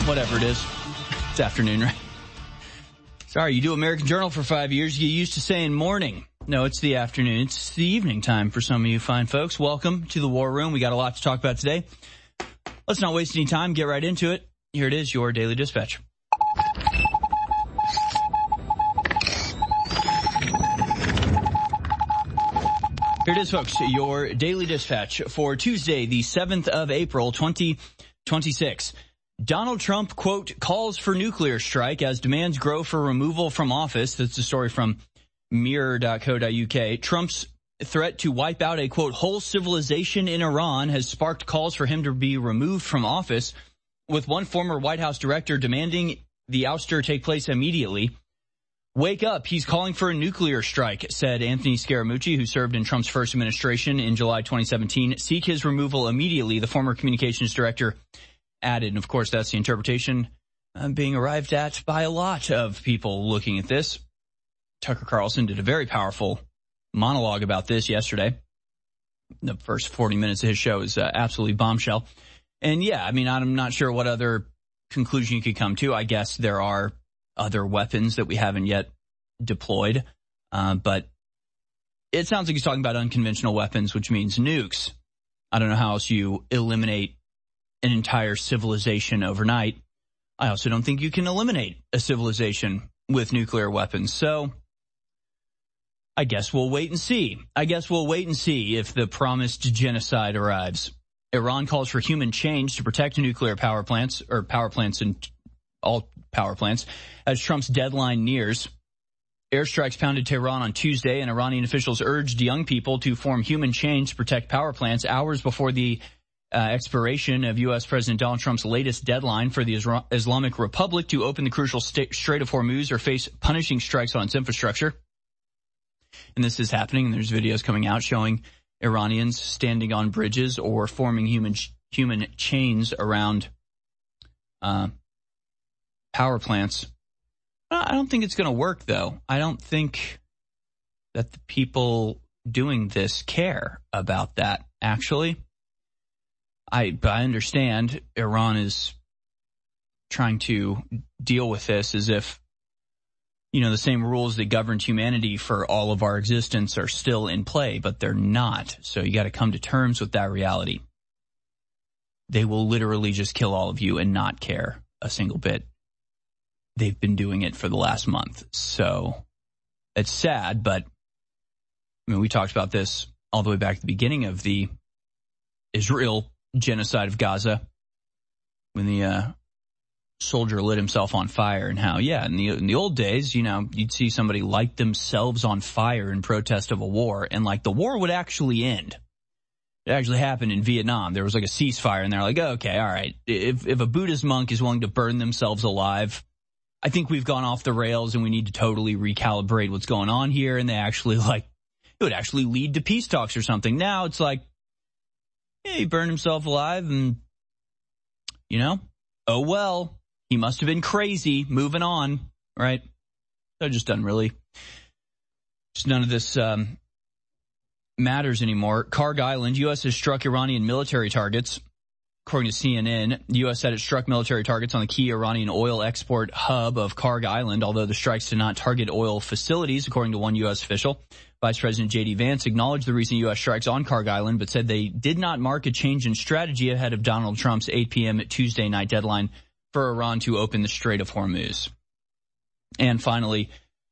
Whatever it is. It's afternoon, right? Sorry, you do American Journal for 5 years. You get used to saying morning. No, it's the afternoon. It's the evening time for some of you fine folks. Welcome to the War Room. We got a lot to talk about today. Let's not waste any time. Get right into it. Here it is, your Daily Dispatch. Here it is, folks, your Daily Dispatch for Tuesday, the 7th of April, 2026. Donald Trump, quote, calls for nuclear strike as demands grow for removal from office. That's a story from mirror.co.uk. Trump's threat to wipe out a, quote, whole civilization in Iran has sparked calls for him to be removed from office, with one former White House director demanding the ouster take place immediately. Wake up, he's calling for a nuclear strike, said Anthony Scaramucci, who served in Trump's first administration in July 2017. Seek his removal immediately, the former communications director added. And of course, that's the interpretation being arrived at by a lot of people looking at this. Tucker Carlson did a very powerful monologue about this yesterday. The first 40 minutes of his show is absolutely bombshell. And yeah, I mean, I'm not sure what other conclusion you could come to. I guess there are other weapons that we haven't yet deployed. But it sounds like he's talking about unconventional weapons, which means nukes. I don't know how else you eliminate an entire civilization overnight. I also don't think you can eliminate a civilization with nuclear weapons. So I guess we'll wait and see. If the promised genocide arrives. Iran calls for human change to protect nuclear power plants, or power plants and all power plants, as Trump's deadline nears. Airstrikes pounded Tehran on Tuesday, and Iranian officials urged young people to form human change to protect power plants hours before the expiration of U.S. President Donald Trump's latest deadline for the Islamic Republic to open the crucial Strait of Hormuz or face punishing strikes on its infrastructure. And this is happening. There's videos coming out showing Iranians standing on bridges or forming human chains around power plants. I don't think it's going to work, though. I don't think that the people doing this care about that, actually. I understand Iran is trying to deal with this as if, you know, the same rules that governed humanity for all of our existence are still in play, but they're not. So you got to come to terms with that reality. They will literally just kill all of you and not care a single bit. They've been doing it for the last month. So it's sad, but I mean, we talked about this all the way back at the beginning of the Israel genocide of Gaza, when the soldier lit himself on fire, and how, yeah, in the old days, you know, you'd see somebody light themselves on fire in protest of a war, and like the war would actually end. It actually happened in Vietnam. There was like a ceasefire, and they're like, oh, okay, all right. If a Buddhist monk is willing to burn themselves alive, I think we've gone off the rails and we need to totally recalibrate what's going on here. And they actually it would actually lead to peace talks or something. Now it's like, yeah, he burned himself alive and, you know, oh well, he must have been crazy, moving on, right? So it just doesn't really, just none of this matters anymore. Karg Island, U.S. has struck Iranian military targets. According to CNN, the U.S. said it struck military targets on the key Iranian oil export hub of Karg Island, although the strikes did not target oil facilities, according to one U.S. official. Vice President J.D. Vance acknowledged the recent U.S. strikes on Karg Island, but said they did not mark a change in strategy ahead of Donald Trump's 8 p.m. Tuesday night deadline for Iran to open the Strait of Hormuz. And finally,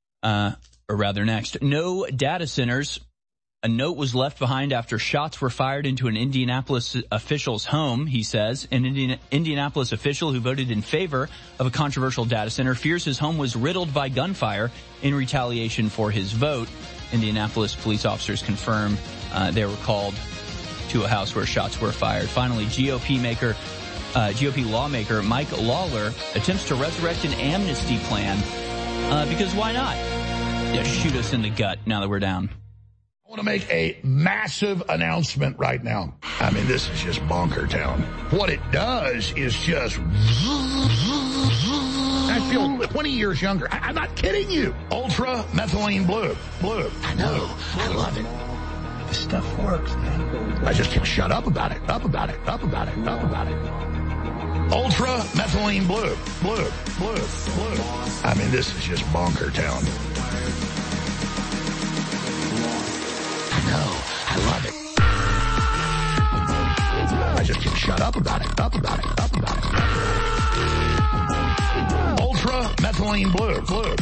next, no data centers. A note was left behind after shots were fired into an Indianapolis official's home, he says. An Indianapolis official who voted in favor of a controversial data center fears his home was riddled by gunfire in retaliation for his vote. Indianapolis police officers confirm they were called to a house where shots were fired. Finally, GOP lawmaker Mike Lawler attempts to resurrect an amnesty plan because why not? Yeah, shoot us in the gut now that we're down. I want to make a massive announcement right now. I mean, this is just bonker town. What it does is just... I feel 20 years younger. I'm not kidding you. Ultra methylene blue. I know. I love it. This stuff works, man. I just can't shut up about it. Ultra methylene blue. Blue. I mean, this is just bonker town. I know. I love it. I just can't shut up about it. Ultra methylene blue.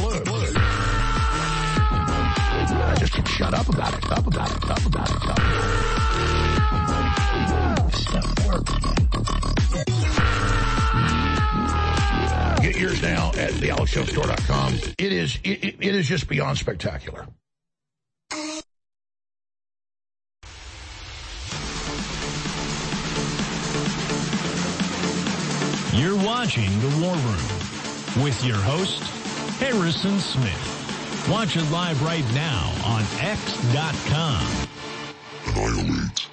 I just can't shut up about it. Stuff works. Get yours now at thealexjonesstore.com. It is just beyond spectacular. You're watching The War Room with your host, Harrison Smith. Watch it live right now on X.com. Annihilate.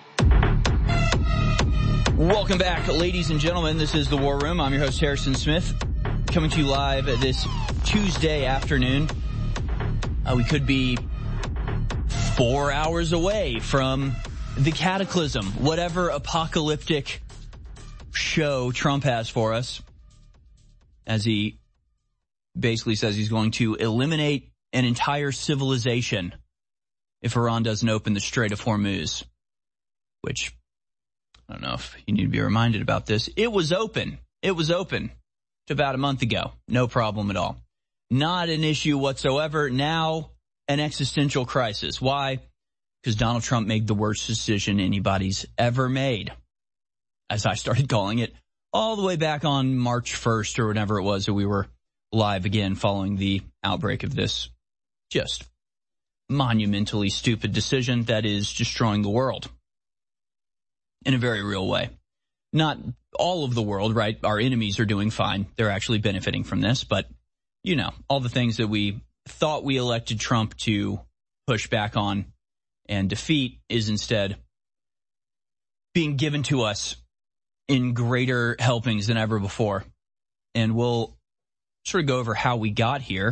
Welcome back, ladies and gentlemen. This is The War Room. I'm your host, Harrison Smith, coming to you live this Tuesday afternoon. We could be 4 hours away from the cataclysm, whatever apocalyptic show Trump has for us, as he basically says he's going to eliminate an entire civilization if Iran doesn't open the Strait of Hormuz, which I don't know if you need to be reminded about this. It was open about a month ago. No problem at all. Not an issue whatsoever. Now an existential crisis. Why? Because Donald Trump made the worst decision anybody's ever made, as I started calling it, all the way back on March 1st or whenever it was that we were live again following the outbreak of this just monumentally stupid decision that is destroying the world in a very real way. Not all of the world, right? Our enemies are doing fine. They're actually benefiting from this. But, you know, all the things that we thought we elected Trump to push back on and defeat is instead being given to us in greater helpings than ever before. And we'll sort of go over how we got here.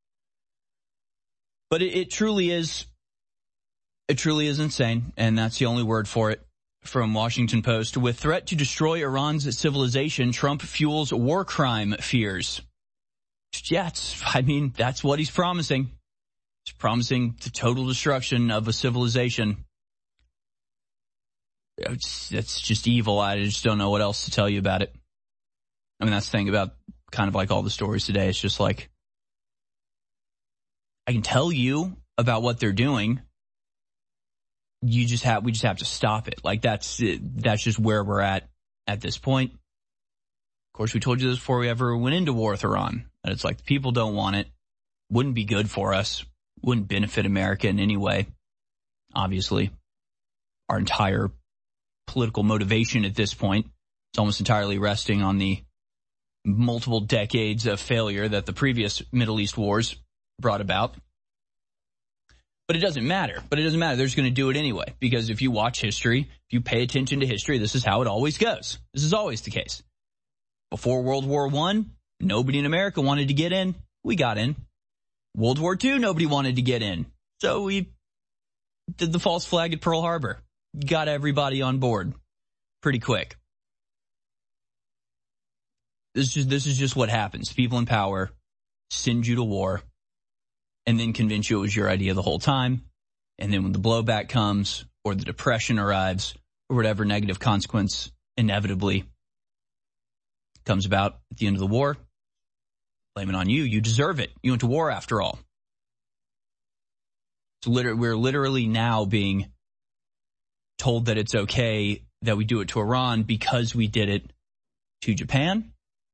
But it truly is insane, and that's the only word for it. From Washington Post, with threat to destroy Iran's civilization, Trump fuels war crime fears. Yeah, that's what he's promising. He's promising the total destruction of a civilization. That's just evil. I just don't know what else to tell you about it. I mean, that's the thing about kind of like all the stories today. It's just like, I can tell you about what they're doing. We just have to stop it. Like that's just where we're at this point. Of course, we told you this before we ever went into war with Iran. That it's like the people don't want it. Wouldn't be good for us. Wouldn't benefit America in any way. Obviously, our entire political motivation at this point is almost entirely resting on the multiple decades of failure that the previous Middle East wars brought about. But it doesn't matter. They're just going to do it anyway. Because if you watch history, if you pay attention to history, this is how it always goes. This is always the case. Before World War I, nobody in America wanted to get in. We got in. World War II, nobody wanted to get in. So we did the false flag at Pearl Harbor. Got everybody on board pretty quick. This is just what happens. People in power send you to war and then convince you it was your idea the whole time. And then when the blowback comes or the depression arrives or whatever negative consequence inevitably comes about at the end of the war, blame it on you. You deserve it. You went to war after all. So we're literally now being told that it's okay that we do it to Iran because we did it to Japan.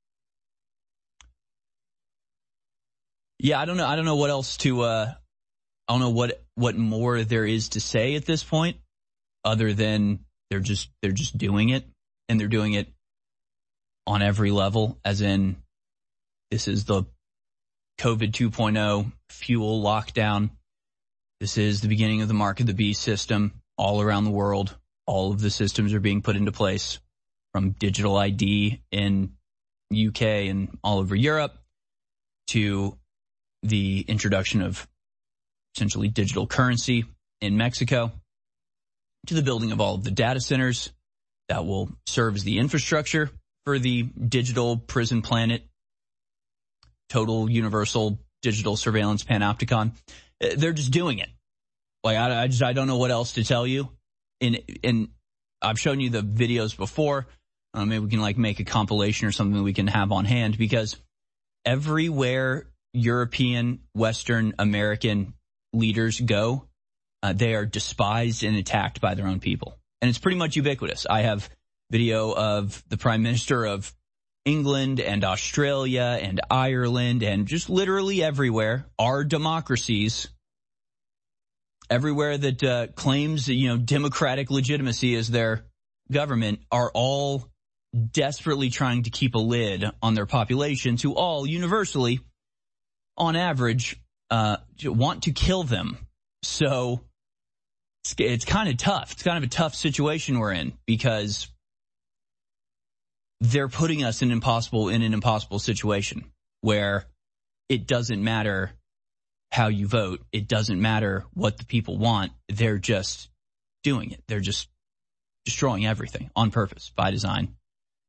Yeah, I don't know what else to, I don't know what more there is to say at this point other than they're just doing it, and they're doing it on every level, as in this is the COVID 2.0 fuel lockdown. This is the beginning of the mark of the beast system all around the world. All of the systems are being put into place, from digital ID in UK and all over Europe to the introduction of essentially digital currency in Mexico, to the building of all of the data centers that will serve as the infrastructure for the digital prison planet, total universal digital surveillance panopticon. They're just doing it. Like, I don't know what else to tell you. And I've shown you the videos before. Maybe we can like make a compilation or something we can have on hand, because everywhere European, Western, American leaders go, they are despised and attacked by their own people. And it's pretty much ubiquitous. I have video of the Prime Minister of England and Australia and Ireland and just literally everywhere, our democracies, everywhere that claims, democratic legitimacy as their government, are all desperately trying to keep a lid on their populations, who all universally, on average, want to kill them. So it's kind of tough. It's kind of a tough situation we're in, because they're putting us in an impossible situation where it doesn't matter how you vote. It doesn't matter what the people want. They're just doing it. They're just destroying everything on purpose, by design,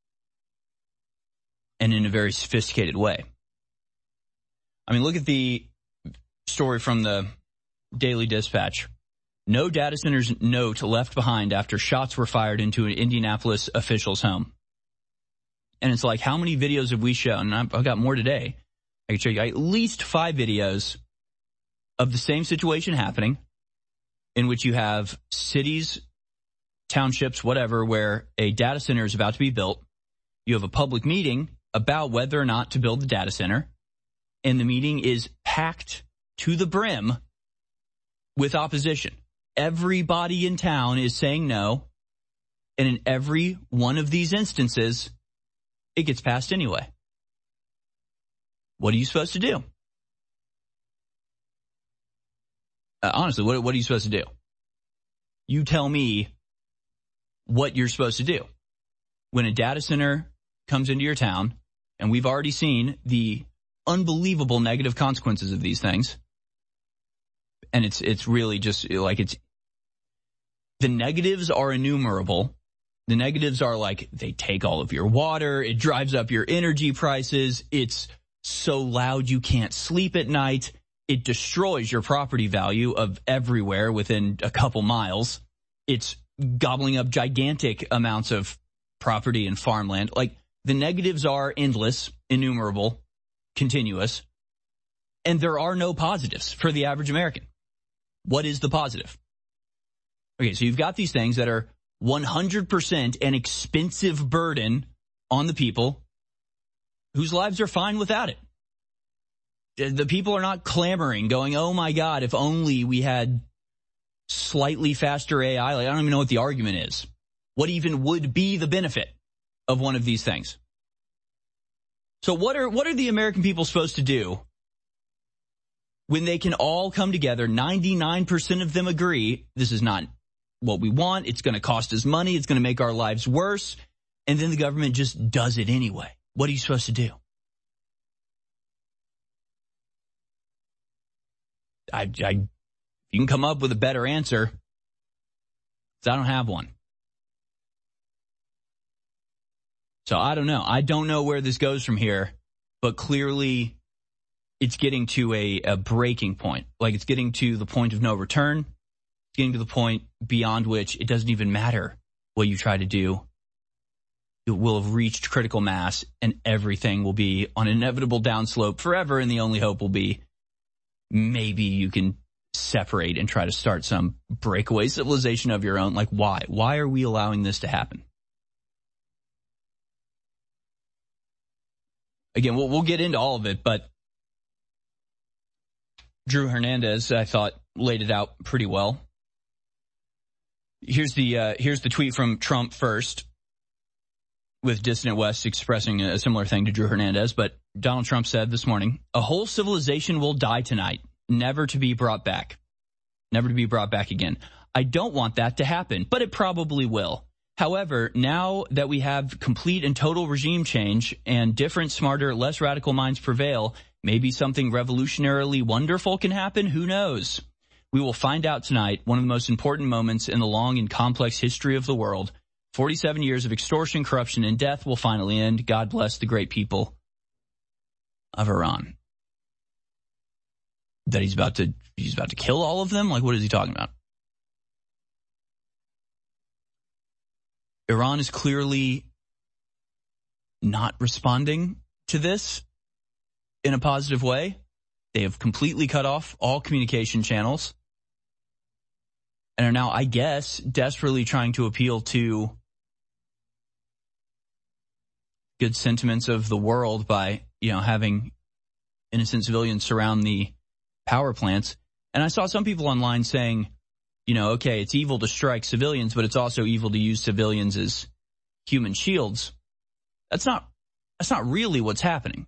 and in a very sophisticated way. I mean, look at the story from the Daily Dispatch. No data centers note left behind after shots were fired into an Indianapolis official's home. And it's like, how many videos have we shown? And I've got more today. I can show you at least 5 videos of the same situation happening, in which you have cities, townships, whatever, where a data center is about to be built. You have a public meeting about whether or not to build the data center, and the meeting is packed to the brim with opposition. Everybody in town is saying no, and in every one of these instances, it gets passed anyway. What are you supposed to do? Honestly, what are you supposed to do? You tell me what you're supposed to do. When a data center comes into your town, and we've already seen the unbelievable negative consequences of these things, and it's really just like the negatives are innumerable. The negatives are like, they take all of your water, it drives up your energy prices, it's so loud you can't sleep at night, it destroys your property value of everywhere within a couple miles, it's gobbling up gigantic amounts of property and farmland. Like, the negatives are endless, innumerable, continuous, and there are no positives for the average American. What is the positive? Okay, so you've got these things that are 100% an expensive burden on the people whose lives are fine without it. The people are not clamoring, going, oh my God, if only we had slightly faster AI. Like, I don't even know what the argument is. What even would be the benefit of one of these things? So what are the American people supposed to do when they can all come together? 99% of them agree this is not what we want. It's going to cost us money. It's going to make our lives worse. And then the government just does it anyway. What are you supposed to do? You can come up with a better answer, because I don't have one. So I don't know. I don't know where this goes from here, but clearly it's getting to a breaking point. Like, it's getting to the point of no return. It's getting to the point beyond which it doesn't even matter what you try to do. It will have reached critical mass, and everything will be on an inevitable downslope forever, and the only hope will be maybe you can separate and try to start some breakaway civilization of your own. Like, why? Why are we allowing this to happen? Again, we'll get into all of it, but Drew Hernandez, I thought, laid it out pretty well. Here's the tweet from Trump first, with Dissident West expressing a similar thing to Drew Hernandez. But Donald Trump said this morning, a whole civilization will die tonight, never to be brought back. Never to be brought back again. I don't want that to happen, but it probably will. However, now that we have complete and total regime change and different, smarter, less radical minds prevail, maybe something revolutionarily wonderful can happen. Who knows? We will find out tonight, one of the most important moments in the long and complex history of the world. 47 years of extortion, corruption, and death will finally end. God bless the great people of Iran. That he's about to kill all of them? Like, what is he talking about? Iran is clearly not responding to this in a positive way. They have completely cut off all communication channels and are now, I guess, desperately trying to appeal to good sentiments of the world by, having innocent civilians surround the power plants. And I saw some people online saying, okay, it's evil to strike civilians, but it's also evil to use civilians as human shields. That's not really what's happening.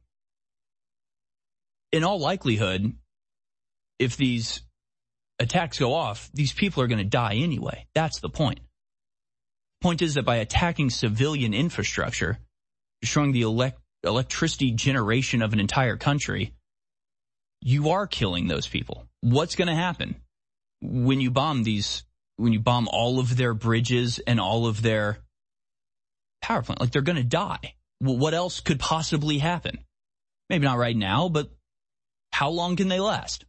In all likelihood, if these attacks go off, these people are going to die anyway. That's the point. The point is that by attacking civilian infrastructure, destroying the electricity generation of an entire country, you are killing those people. What's going to happen when you bomb all of their bridges and all of their power plant? Like, they're going to die. What else could possibly happen? Maybe not right now, but how long can they last?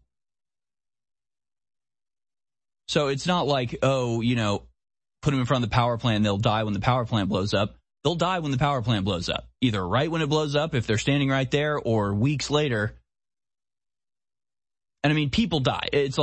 So it's not like, put them in front of the power plant and they'll die when the power plant blows up. They'll die when the power plant blows up, either right when it blows up, if they're standing right there, or weeks later. And I mean, people die. It's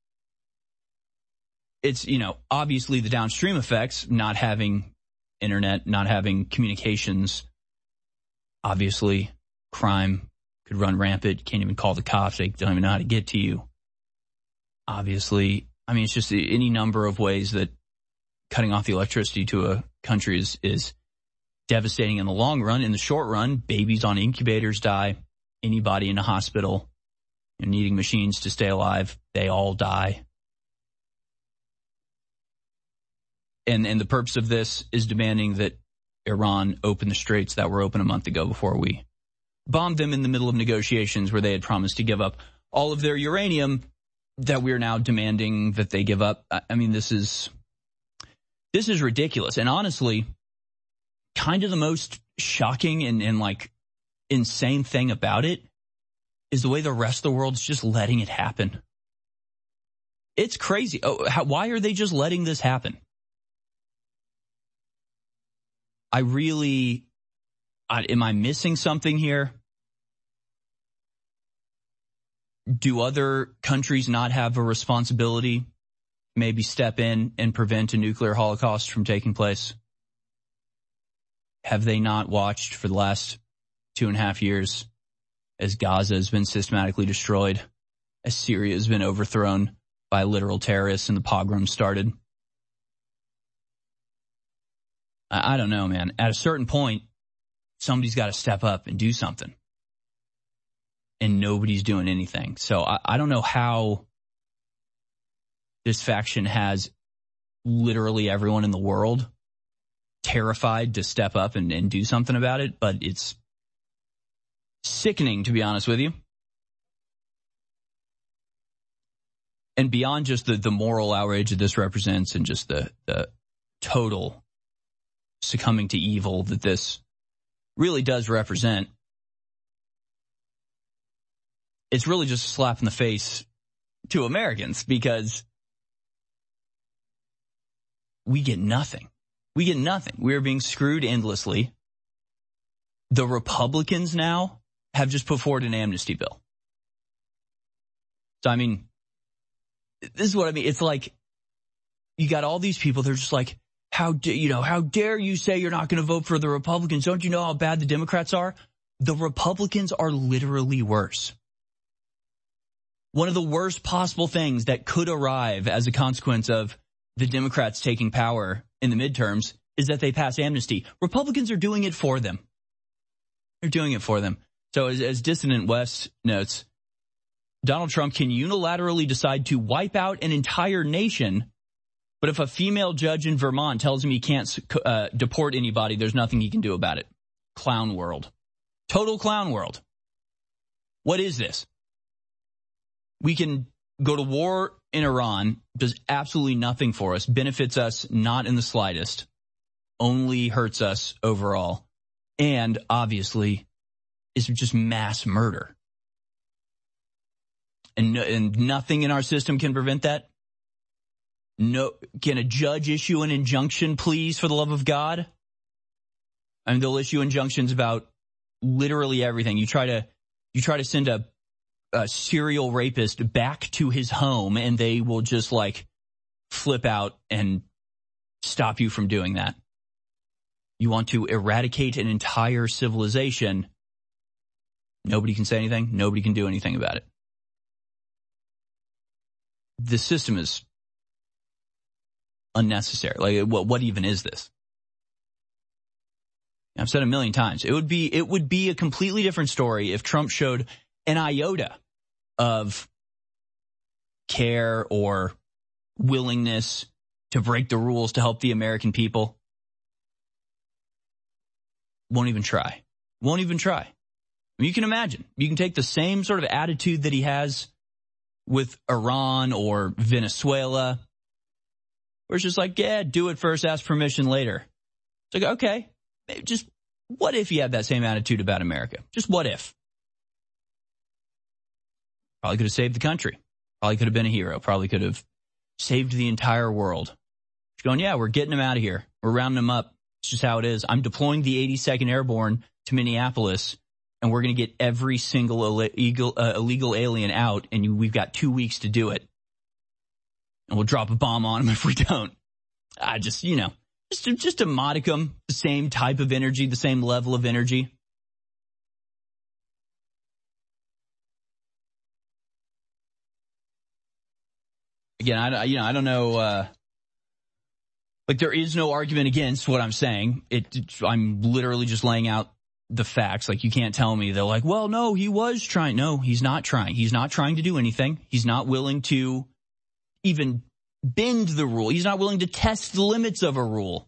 obviously the downstream effects, not having internet, not having communications. Obviously, crime could run rampant. You can't even call the cops. They don't even know how to get to you. Obviously, I mean, it's just any number of ways that cutting off the electricity to a country is devastating in the long run. In the short run, babies on incubators die. Anybody in a hospital needing machines to stay alive, they all die. And the purpose of this is demanding that Iran open the straits that were open a month ago before we bombed them in the middle of negotiations where they had promised to give up all of their uranium that we're now demanding that they give up. I mean, this is ridiculous. And honestly, kind of the most shocking and insane thing about it is the way the rest of the world's just letting it happen. It's crazy. Why are they just letting this happen? Am I missing something here? Do other countries not have a responsibility? Maybe step in and prevent a nuclear holocaust from taking place? Have they not watched for the last 2.5 years as Gaza has been systematically destroyed, as Syria has been overthrown by literal terrorists and the pogroms started? I don't know, man. At a certain point, somebody's got to step up and do something. And nobody's doing anything. So I don't know how this faction has literally everyone in the world terrified to step up and do something about it, but it's sickening, to be honest with you. And beyond just the moral outrage that this represents and just the total succumbing to evil that this really does represent, it's really just a slap in the face to Americans because we get nothing. We get nothing. We are being screwed endlessly. The Republicans now have just put forward an amnesty bill. So, I mean, this is what I mean. It's like you got all these people. They're just like, how dare you say you're not going to vote for the Republicans? Don't you know how bad the Democrats are? The Republicans are literally worse. One of the worst possible things that could arrive as a consequence of the Democrats taking power in the midterms is that they pass amnesty. Republicans are doing it for them. They're doing it for them. So as Dissident West notes, Donald Trump can unilaterally decide to wipe out an entire nation, but if a female judge in Vermont tells him he can't deport anybody, there's nothing he can do about it. Clown world. Total clown world. What is this? We can go to war in Iran, does absolutely nothing for us, benefits us not in the slightest, only hurts us overall, and obviously is just mass murder. And nothing in our system can prevent that. No, can a judge issue an injunction, please, for the love of God? I mean, they'll issue injunctions about literally everything. You try to send a serial rapist back to his home, and they will just like flip out and stop you from doing that. You want to eradicate an entire civilization. Nobody can say anything. Nobody can do anything about it. The system is unnecessary. Like, what even is this? I've said a million times. It would be a completely different story if Trump showed an iota of care or willingness to break the rules to help the American people. Won't even try. Won't even try. I mean, you can imagine. You can take the same sort of attitude that he has with Iran or Venezuela, where it's just like, yeah, do it first, ask permission later. It's like, okay, just what if you had that same attitude about America? Just what if? Probably could have saved the country. Probably could have been a hero. Probably could have saved the entire world. Just going, yeah, we're getting them out of here. We're rounding them up. It's just how it is. I'm deploying the 82nd Airborne to Minneapolis, and we're going to get every single illegal alien out, and we've got 2 weeks to do it. And we'll drop a bomb on them if we don't. Just a modicum, the same type of energy, the same level of energy. Again, I don't know. Like, there is no argument against what I'm saying. I'm literally just laying out the facts. Like, you can't tell me they're like, well, no, he was trying. No, he's not trying. He's not trying to do anything. He's not willing to even bend the rule. He's not willing to test the limits of a rule.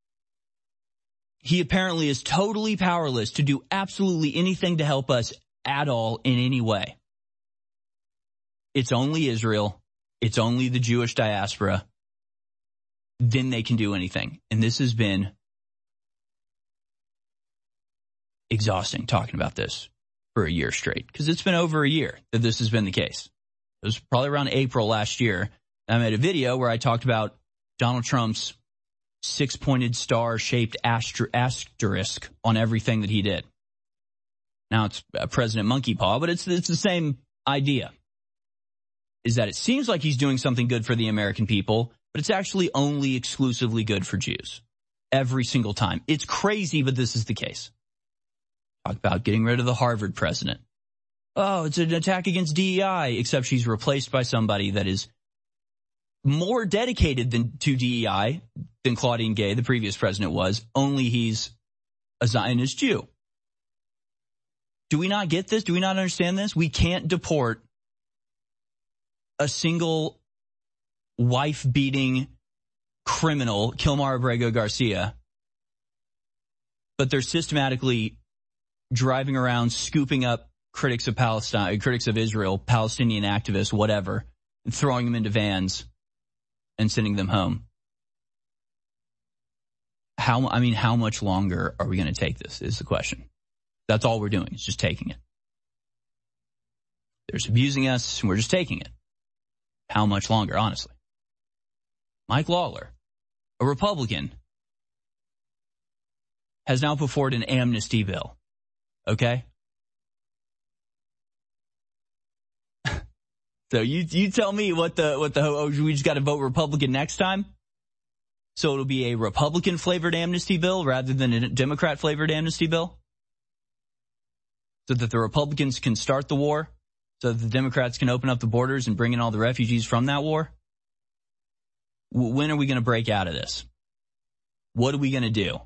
He apparently is totally powerless to do absolutely anything to help us at all in any way. It's only Israel. It's only the Jewish diaspora. Then they can do anything. And this has been exhausting talking about this for a year straight, because it's been over a year that this has been the case. It was probably around April last year. I made a video where I talked about Donald Trump's 6-pointed star-shaped asterisk on everything that he did. Now it's President Monkey Paw, but it's the same idea. Is that it seems like he's doing something good for the American people, but it's actually only exclusively good for Jews. Every single time. It's crazy, but this is the case. Talk about getting rid of the Harvard president. Oh, it's an attack against DEI, except she's replaced by somebody that is more dedicated to DEI than Claudine Gay, the previous president, was. Only he's a Zionist Jew. Do we not get this? Do we not understand this? We can't deport a single wife-beating criminal, Kilmar Abrego Garcia, but they're systematically driving around, scooping up critics of Palestine, critics of Israel, Palestinian activists, whatever, and throwing them into vans and sending them home. How much longer are we going to take this is the question. That's all we're doing. It's just taking it. They're abusing us, and we're just taking it. How much longer, honestly? Mike Lawler, a Republican, has now put forward an amnesty bill. Okay? So you tell me we just got to vote Republican next time? So it'll be a Republican-flavored amnesty bill rather than a Democrat-flavored amnesty bill? So that the Republicans can start the war? So that the Democrats can open up the borders and bring in all the refugees from that war? When are we going to break out of this? What are we going to do?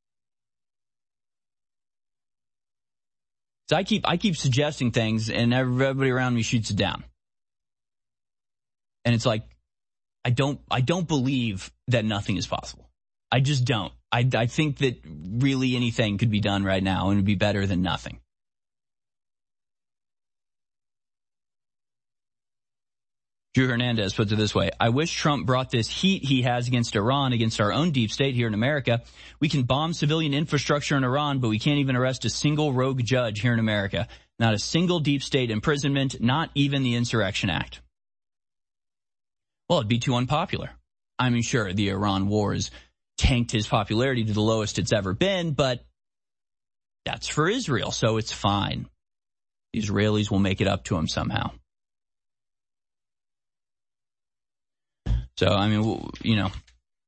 So I keep suggesting things, and everybody around me shoots it down. And it's like, I don't believe that nothing is possible. I just don't. I think that really anything could be done right now, and it would be better than nothing. Drew Hernandez puts it this way. I wish Trump brought this heat he has against Iran, against our own deep state here in America. We can bomb civilian infrastructure in Iran, but we can't even arrest a single rogue judge here in America. Not a single deep state imprisonment, not even the Insurrection Act. Well, it'd be too unpopular. I mean, sure, the Iran war has tanked his popularity to the lowest it's ever been, but that's for Israel, so it's fine. The Israelis will make it up to him somehow. So, I mean, you know,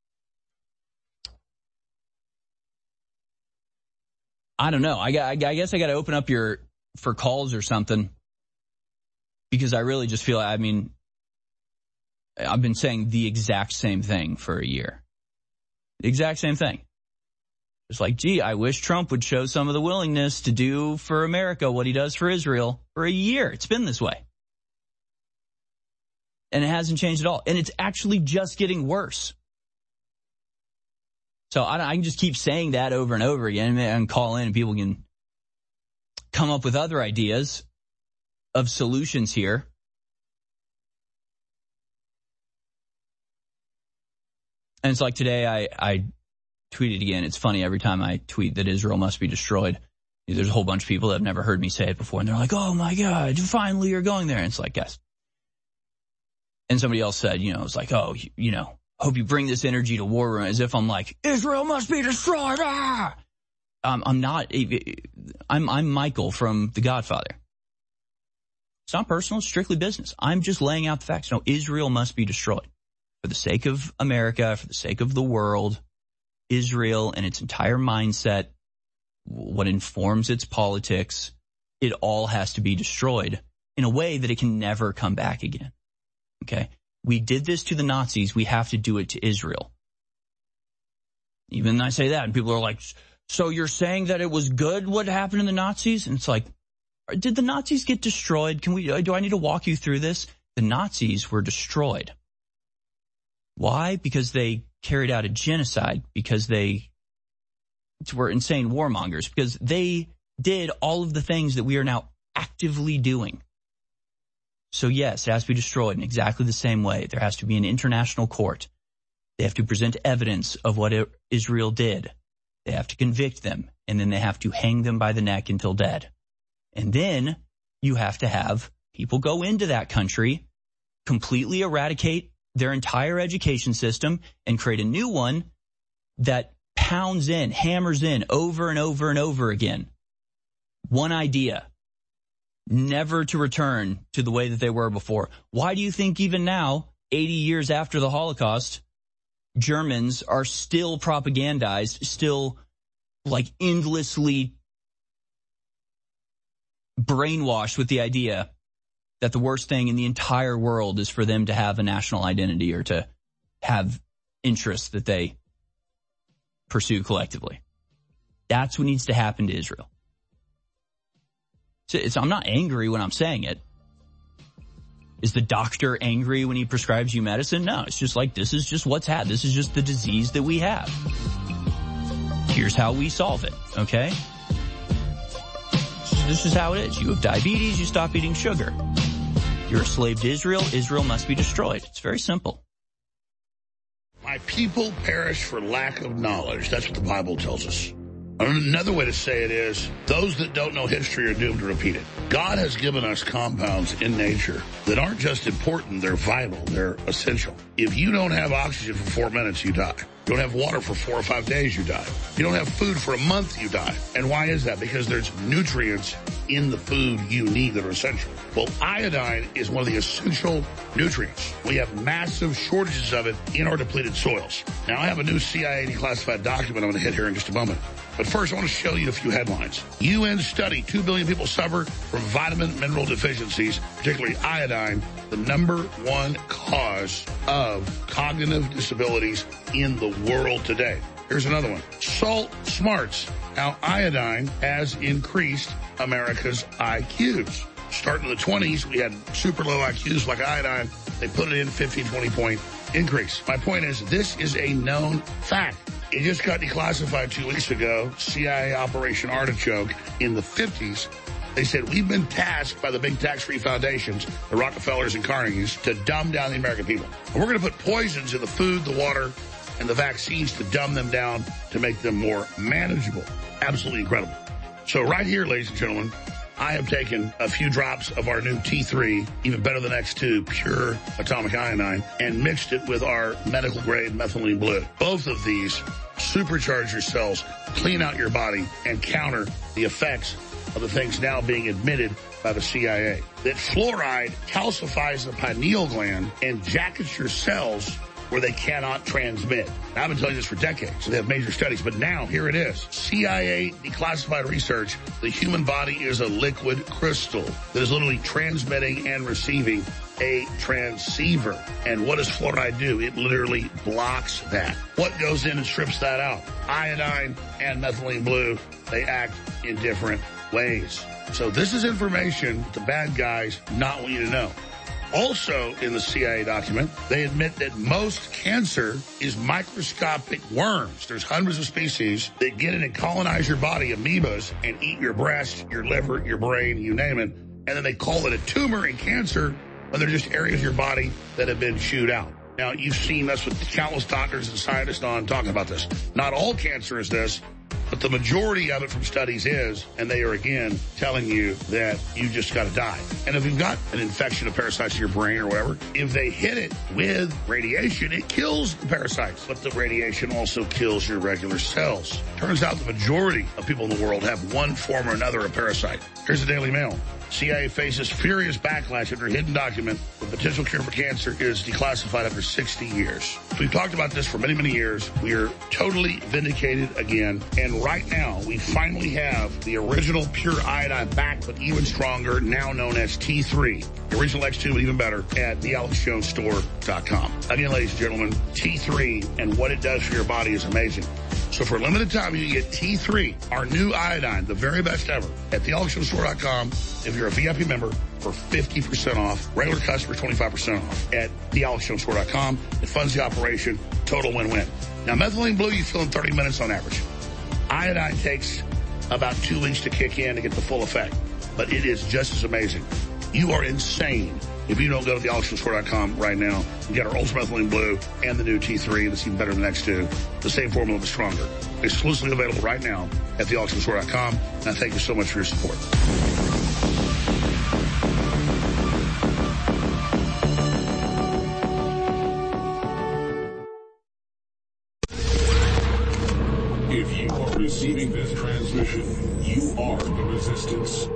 I don't know. I guess I got to open up for calls or something, because I really just feel, I mean, I've been saying the exact same thing for a year. The exact same thing. It's like, gee, I wish Trump would show some of the willingness to do for America what he does for Israel. For a year, it's been this way. And it hasn't changed at all. And it's actually just getting worse. So I can just keep saying that over and over again and call in and people can come up with other ideas of solutions here. And it's like today I tweeted again. It's funny, every time I tweet that Israel must be destroyed, there's a whole bunch of people that have never heard me say it before. And they're like, oh my God, finally you're going there. And it's like, yes. And somebody else said, you know, it's like, oh, you know, hope you bring this energy to war room, as if I'm like, Israel must be destroyed. Ah! I'm not. I'm Michael from The Godfather. It's not personal. It's strictly business. I'm just laying out the facts. No, Israel must be destroyed for the sake of America, for the sake of the world. Israel and its entire mindset, what informs its politics, it all has to be destroyed in a way that it can never come back again. Okay? We did this to the Nazis. We have to do it to Israel. Even I say that, and people are like, so you're saying that it was good what happened to the Nazis? And it's like, did the Nazis get destroyed? Do I need to walk you through this? The Nazis were destroyed. Why? Because they carried out a genocide, because they were insane warmongers, because they did all of the things that we are now actively doing. So yes, it has to be destroyed in exactly the same way. There has to be an international court. They have to present evidence of what Israel did. They have to convict them, and then they have to hang them by the neck until dead. And then you have to have people go into that country, completely eradicate their entire education system, and create a new one that pounds in, hammers in over and over and over again. One idea. Never to return to the way that they were before. Why do you think even now, 80 years after the Holocaust, Germans are still propagandized, still like endlessly brainwashed with the idea that the worst thing in the entire world is for them to have a national identity or to have interests that they pursue collectively? That's what needs to happen to Israel. I'm not angry when I'm saying it. Is the doctor angry when he prescribes you medicine? No, it's just like, this is just what's happened. This is just the disease that we have. Here's how we solve it, okay? This is how it is. You have diabetes, you stop eating sugar. You're a slave to Israel. Israel must be destroyed. It's very simple. My people perish for lack of knowledge. That's what the Bible tells us. Another way to say it is, those that don't know history are doomed to repeat it. God has given us compounds in nature that aren't just important, they're vital, they're essential. If you don't have oxygen for 4 minutes, you die. You don't have water for 4 or 5 days, you die. You don't have food for a month, you die. And why is that? Because there's nutrients in the food you need that are essential. Well, iodine is one of the essential nutrients. We have massive shortages of it in our depleted soils. Now, I have a new CIA declassified document I'm going to hit here in just a moment. But first, I want to show you a few headlines. UN study, 2 billion people suffer from vitamin mineral deficiencies, particularly iodine, the #1 cause of cognitive disabilities in the world today. Here's another one. Salt smarts, how iodine has increased America's IQs. Starting in the 20s, we had super low IQs like iodine. They put it in 15, 20-point increase. My point is, this is a known fact. It just got declassified 2 weeks ago, CIA Operation Artichoke in the 50s. They said, we've been tasked by the big tax-free foundations, the Rockefellers and Carnegies, to dumb down the American people. And we're going to put poisons in the food, the water, and the vaccines to dumb them down to make them more manageable. Absolutely incredible. So right here, ladies and gentlemen, I have taken a few drops of our new T3, even better than X2, pure atomic iodine, and mixed it with our medical-grade methylene blue. Both of these supercharge your cells, clean out your body, and counter the effects of the things now being admitted by the CIA. That fluoride calcifies the pineal gland and jackets your cells where they cannot transmit. Now, I've been telling you this for decades. They have major studies, but now here it is. CIA declassified research. The human body is a liquid crystal that is literally transmitting and receiving a transceiver. And what does fluoride do? It literally blocks that. What goes in and strips that out? Iodine and methylene blue, they act in different ways. So this is information the bad guys not want you to know. Also, in the CIA document, they admit that most cancer is microscopic worms. There's hundreds of species that get in and colonize your body, amoebas, and eat your breast, your liver, your brain, you name it. And then they call it a tumor in cancer when they're just areas of your body that have been chewed out. Now, you've seen us with countless doctors and scientists on talking about this. Not all cancer is this, but the majority of it from studies is, and they are again telling you that you just got to die. And if you've got an infection of parasites in your brain or whatever, if they hit it with radiation, it kills the parasites. But the radiation also kills your regular cells. Turns out the majority of people in the world have one form or another of parasite. Here's the Daily Mail. CIA faces furious backlash after a hidden document. The potential cure for cancer is declassified after 60 years. We've talked about this for many, many years. We are totally vindicated again. And right now, we finally have the original pure iodine back, but even stronger, now known as T3. The original X2, but even better, at thealexjonesstore.com. Again, ladies and gentlemen, T3 and what it does for your body is amazing. So for a limited time, you get T3, our new iodine, the very best ever, at thealexjonesstore.com. If you're a VIP member, for 50% off. Regular customers, 25% off at thealexjonesstore.com. It funds the operation. Total win-win. Now, methylene blue, you fill in 30 minutes on average. Iodine takes about 2 weeks to kick in to get the full effect, but it is just as amazing. You are insane if you don't go to thealexjonesstore.com right now and get our Ultra Methylene Blue and the new T3 that's even better than the next two. The same formula, but stronger. Exclusively available right now at thealexjonesstore.com. And I thank you so much for your support. If you are receiving this transmission, you are the resistance.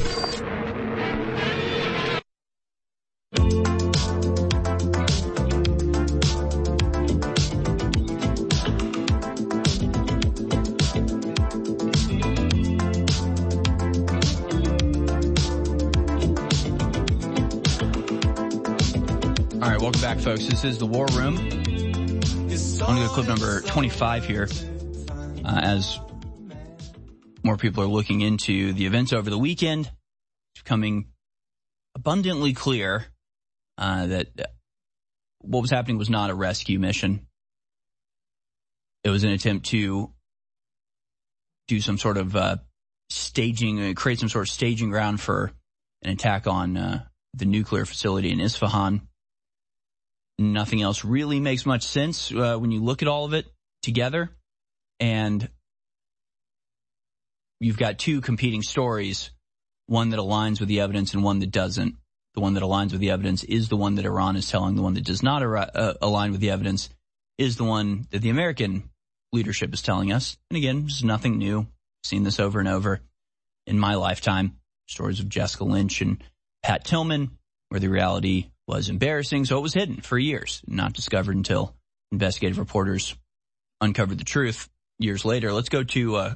All right, welcome back, folks. This is the War Room. I'm going to go to clip number 25 here. As more people are looking into the events over the weekend, it's becoming abundantly clear that what was happening was not a rescue mission. It was an attempt to do some sort of staging, create some sort of staging ground for an attack on the nuclear facility in Isfahan. Nothing else really makes much sense when you look at all of it together. And you've got two competing stories, one that aligns with the evidence and one that doesn't. The one that aligns with the evidence is the one that Iran is telling. The one that does not align with the evidence is the one that the American leadership is telling us. And again, this is nothing new. I've seen this over and over in my lifetime. Stories of Jessica Lynch and Pat Tillman, where the reality was embarrassing, so it was hidden for years, not discovered until investigative reporters uncovered the truth years later. Let's go to,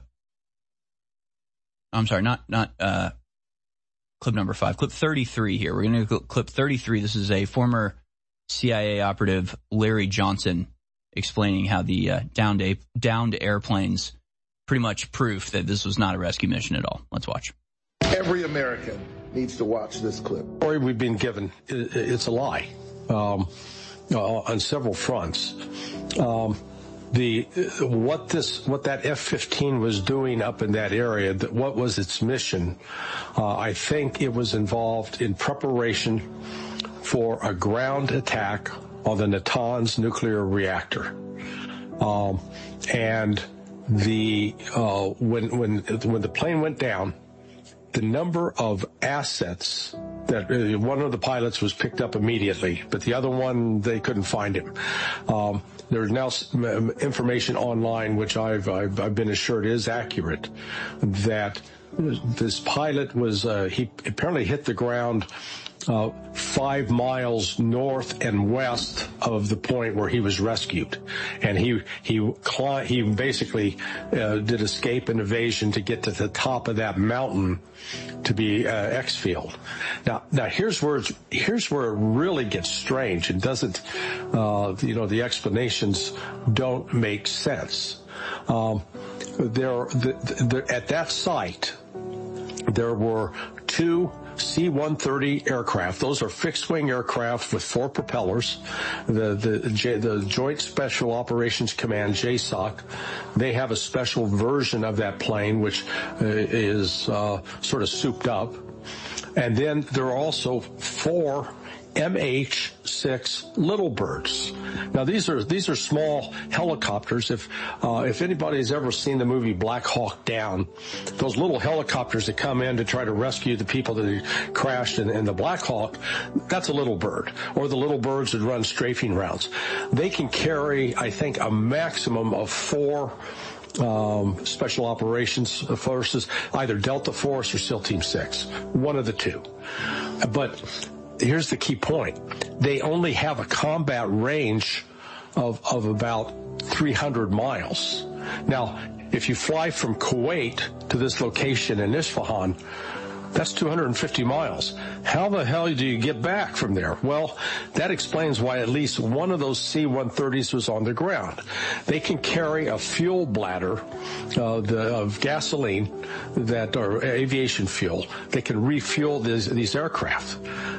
I'm sorry, not clip number 5, clip 33 here. We're going to go clip 33. This is a former CIA operative, Larry Johnson, explaining how the downed airplanes pretty much proof that this was not a rescue mission at all. Let's watch. Every American needs to watch this clip. The story we've been given, it's a lie on several fronts. what that F-15 was doing up in that area, what was its mission, I think it was involved in preparation for a ground attack on the Natanz nuclear reactor. And when the plane went down, the number of assets that one of the pilots was picked up immediately, but the other one, they couldn't find him. There's now information online, which I've been assured is accurate, that this pilot was, he apparently hit the ground 5 miles north and west of the point where he was rescued, and he basically did escape and evasion to get to the top of that mountain to be exfilled. Now here's where it really gets strange and doesn't, the explanations don't make sense. At that site, there were 2 C-130 aircraft. Those are fixed-wing aircraft with 4 propellers. The Joint Special Operations Command, JSOC, they have a special version of that plane, which is sort of souped up. And then there are also 4 MH-6 Little Birds. Now these are small helicopters. If anybody's ever seen the movie Black Hawk Down, those little helicopters that come in to try to rescue the people that crashed in the Black Hawk, that's a Little Bird. Or the Little Birds that run strafing rounds. They can carry, I think, a maximum of 4 special operations forces, either Delta Force or SEAL Team 6, one of the two. But here's the key point. They only have a combat range of about 300 miles. Now, if you fly from Kuwait to this location in Isfahan, that's 250 miles. How the hell do you get back from there? Well, that explains why at least one of those C-130s was on the ground. They can carry a fuel bladder of gasoline or aviation fuel. They can refuel these aircraft.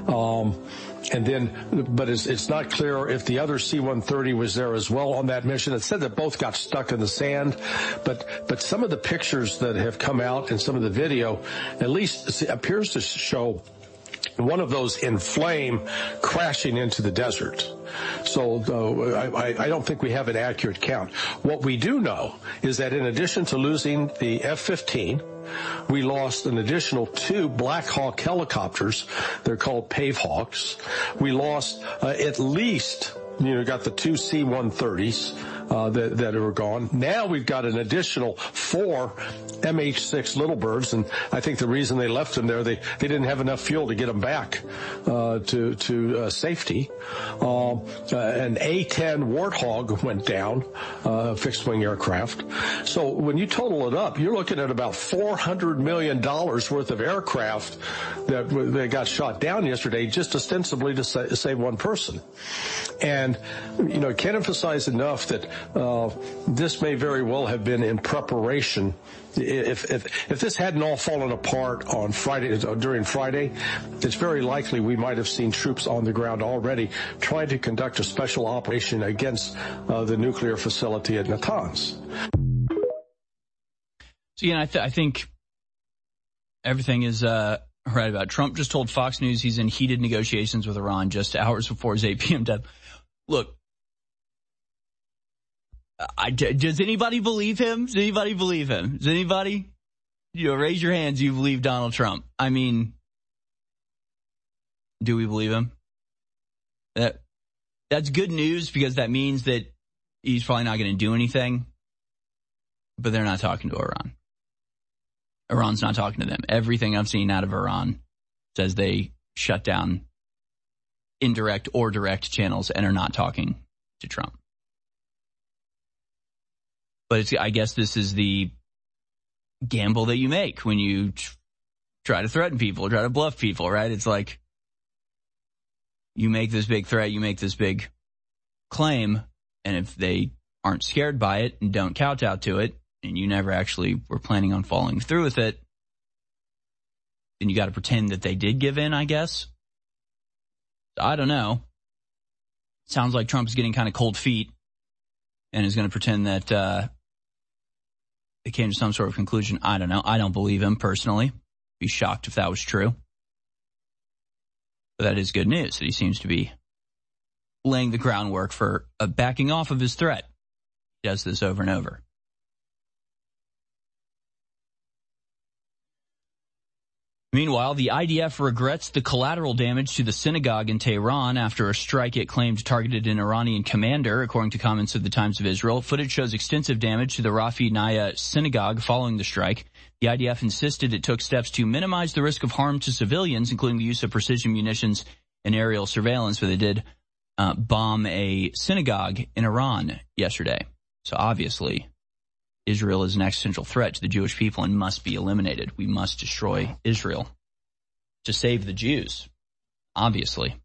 But it's not clear if the other C-130 was there as well on that mission. It said that both got stuck in the sand, but some of the pictures that have come out and some of the video at least appears to show one of those in flame crashing into the desert. So I don't think we have an accurate count. What we do know is that in addition to losing the F-15, we lost an additional 2 Black Hawk helicopters. They're called Pave Hawks. We lost at least, got the 2 C-130s that are gone. Now we've got an additional 4 MH-6 Little Birds, and I think the reason they left them there, they didn't have enough fuel to get them back to safety. An A-10 Warthog went down, fixed-wing aircraft. So when you total it up, you're looking at about $400 million worth of aircraft that got shot down yesterday, just ostensibly to save one person. And, can't emphasize enough that this may very well have been in preparation. If this hadn't all fallen apart on during Friday, it's very likely we might have seen troops on the ground already trying to conduct a special operation against the nuclear facility at Natanz. So, I think everything is right about. Trump just told Fox News he's in heated negotiations with Iran just hours before his 8 p.m. death. Look, does anybody believe him? Does anybody believe him? Does anybody? Raise your hands. You believe Donald Trump? I mean, do we believe him? That's good news because that means that he's probably not going to do anything. But they're not talking to Iran. Iran's not talking to them. Everything I've seen out of Iran says they shut down indirect or direct channels and are not talking to Trump. But I guess this is the gamble that you make when you try to threaten people, try to bluff people, right? It's like you make this big threat, you make this big claim, and if they aren't scared by it and don't kowtow to it, and you never actually were planning on following through with it, then you got to pretend that they did give in, I guess. I don't know. Sounds like Trump's getting kind of cold feet. and is going to pretend that they came to some sort of conclusion. I don't know. I don't believe him personally. Be shocked if that was true. But that is good news that he seems to be laying the groundwork for backing off of his threat. He does this over and over. Meanwhile, the IDF regrets the collateral damage to the synagogue in Tehran after a strike it claimed targeted an Iranian commander, according to comments of the Times of Israel. Footage shows extensive damage to the Rafi Naya synagogue following the strike. The IDF insisted it took steps to minimize the risk of harm to civilians, including the use of precision munitions and aerial surveillance, but they did bomb a synagogue in Iran yesterday. So obviously, Israel is an existential threat to the Jewish people and must be eliminated. We must destroy Israel to save the Jews, obviously.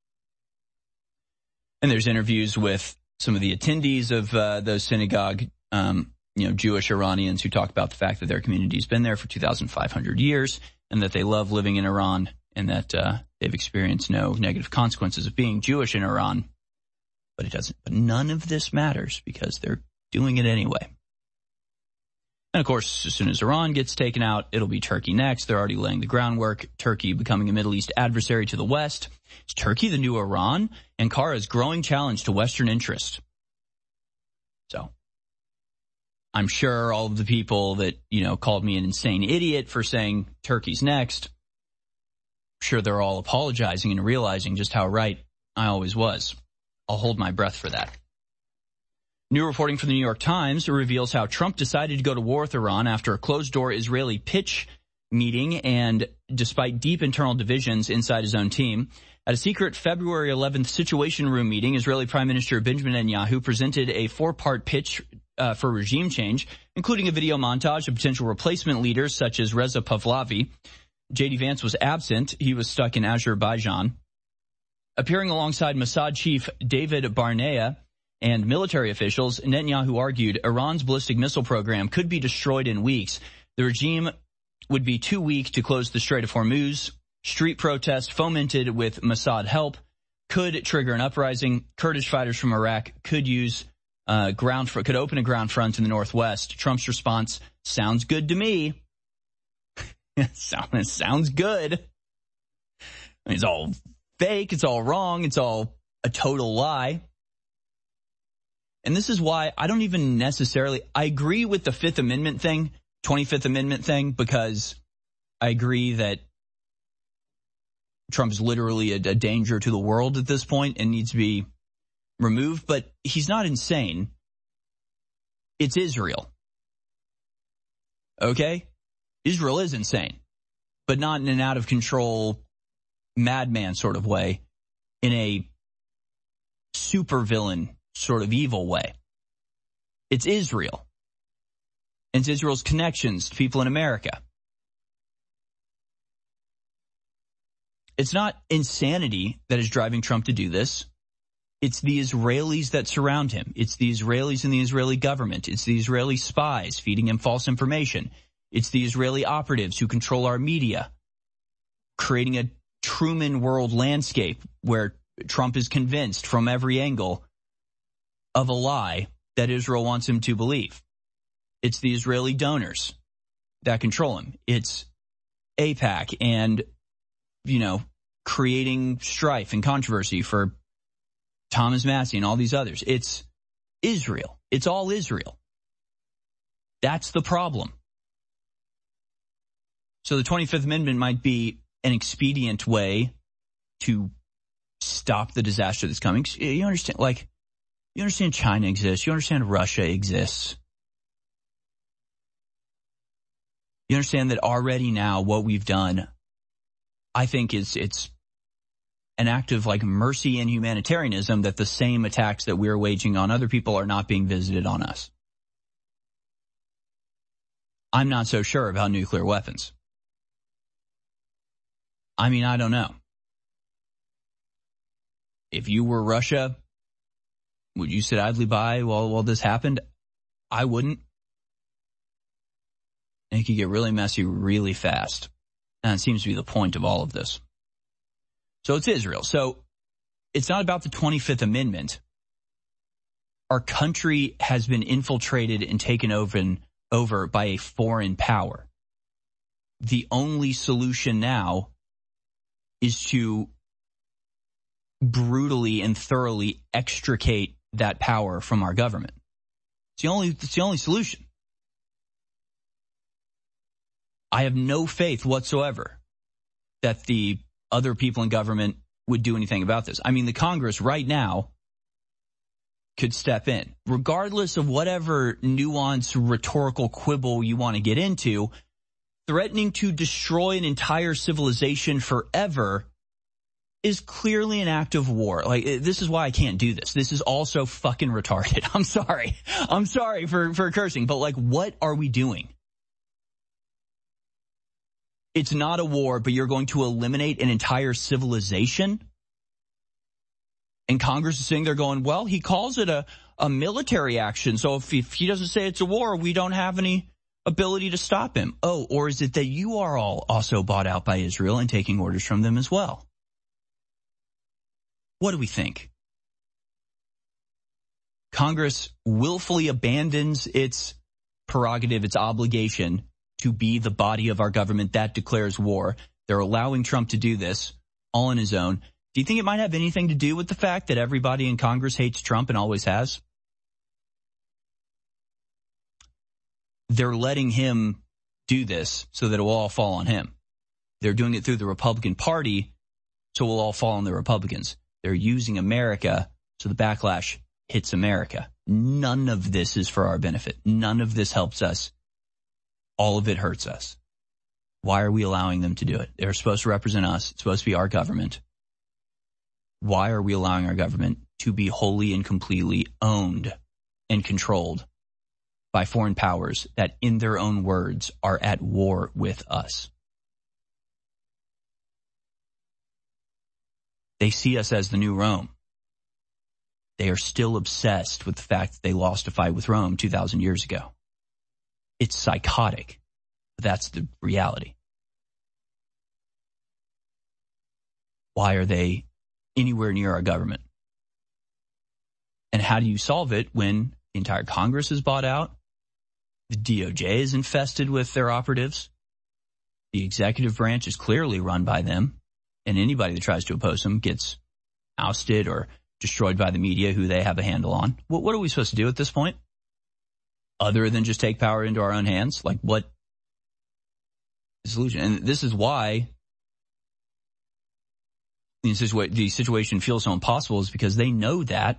And there's interviews with some of the attendees of those synagogue, Jewish Iranians who talk about the fact that their community's been there for 2,500 years and that they love living in Iran and that they've experienced no negative consequences of being Jewish in Iran. But it doesn't. But none of this matters because they're doing it anyway. And, of course, as soon as Iran gets taken out, it'll be Turkey next. They're already laying the groundwork. Turkey becoming a Middle East adversary to the West. Is Turkey the new Iran? Ankara's growing challenge to Western interest. So, I'm sure all of the people that, called me an insane idiot for saying Turkey's next, I'm sure they're all apologizing and realizing just how right I always was. I'll hold my breath for that. New reporting from the New York Times reveals how Trump decided to go to war with Iran after a closed-door Israeli pitch meeting and despite deep internal divisions inside his own team. At a secret February 11th Situation Room meeting, Israeli Prime Minister Benjamin Netanyahu presented a four-part pitch for regime change, including a video montage of potential replacement leaders such as Reza Pahlavi. J.D. Vance was absent. He was stuck in Azerbaijan. Appearing alongside Mossad chief David Barnea and military officials, Netanyahu argued Iran's ballistic missile program could be destroyed in weeks. The regime would be too weak to close the Strait of Hormuz. Street protests fomented with Mossad help could trigger an uprising. Kurdish fighters from Iraq could use could open a ground front in the northwest. Trump's response: sounds good to me. Sounds good. I mean, it's all fake. It's all wrong. It's all a total lie. And this is why I don't even necessarily, I agree with the 25th Amendment thing, because I agree that Trump is literally a danger to the world at this point and needs to be removed, but he's not insane. It's Israel. Okay? Israel is insane, but not in an out of control madman sort of way, in a supervillain sort of evil way. It's Israel. And it's Israel's connections to people in America. It's not insanity that is driving Trump to do this. It's the Israelis that surround him. It's the Israelis and the Israeli government. It's the Israeli spies feeding him false information. It's the Israeli operatives who control our media, creating a Truman world landscape where Trump is convinced from every angle of a lie that Israel wants him to believe. It's the Israeli donors that control him. It's AIPAC and, creating strife and controversy for Thomas Massie and all these others. It's Israel. It's all Israel. That's the problem. So the 25th Amendment might be an expedient way to stop the disaster that's coming. You understand China exists. You understand Russia exists. You understand that already now what we've done, I think it's an act of mercy and humanitarianism, that the same attacks that we're waging on other people are not being visited on us. I'm not so sure about nuclear weapons. I mean, I don't know. If you were Russia, would you sit idly by while this happened? I wouldn't. And it could get really messy really fast. And it seems to be the point of all of this. So it's Israel. So it's not about the 25th Amendment. Our country has been infiltrated and taken over by a foreign power. The only solution now is to brutally and thoroughly extricate that power from our government. It's the only solution. I have no faith whatsoever that the other people in government would do anything about this. I mean, the Congress right now could step in. Regardless of whatever nuanced rhetorical quibble you want to get into, threatening to destroy an entire civilization forever is clearly an act of war. Like, this is why I can't do this. This is also fucking retarded. I'm sorry. I'm sorry for cursing, but like, what are we doing? It's not a war, but you're going to eliminate an entire civilization? And Congress is sitting there going, well, he calls it a military action. So if he doesn't say it's a war, we don't have any ability to stop him. Oh, or is it that you are all also bought out by Israel and taking orders from them as well? What do we think? Congress willfully abandons its prerogative, its obligation to be the body of our government that declares war. They're allowing Trump to do this all on his own. Do you think it might have anything to do with the fact that everybody in Congress hates Trump and always has? They're letting him do this so that it will all fall on him. They're doing it through the Republican Party, so it will all fall on the Republicans. They're using America so the backlash hits America. None of this is for our benefit. None of this helps us. All of it hurts us. Why are we allowing them to do it? They're supposed to represent us. It's supposed to be our government. Why are we allowing our government to be wholly and completely owned and controlled by foreign powers that, in their own words, are at war with us? They see us as the new Rome. They are still obsessed with the fact that they lost a fight with Rome 2,000 years ago. It's psychotic. But that's the reality. Why are they anywhere near our government? And how do you solve it when the entire Congress is bought out? The DOJ is infested with their operatives. The executive branch is clearly run by them. And anybody that tries to oppose them gets ousted or destroyed by the media who they have a handle on. What are we supposed to do at this point? Other than just take power into our own hands? Like, what is the solution? And this is why the situation feels so impossible, is because they know that.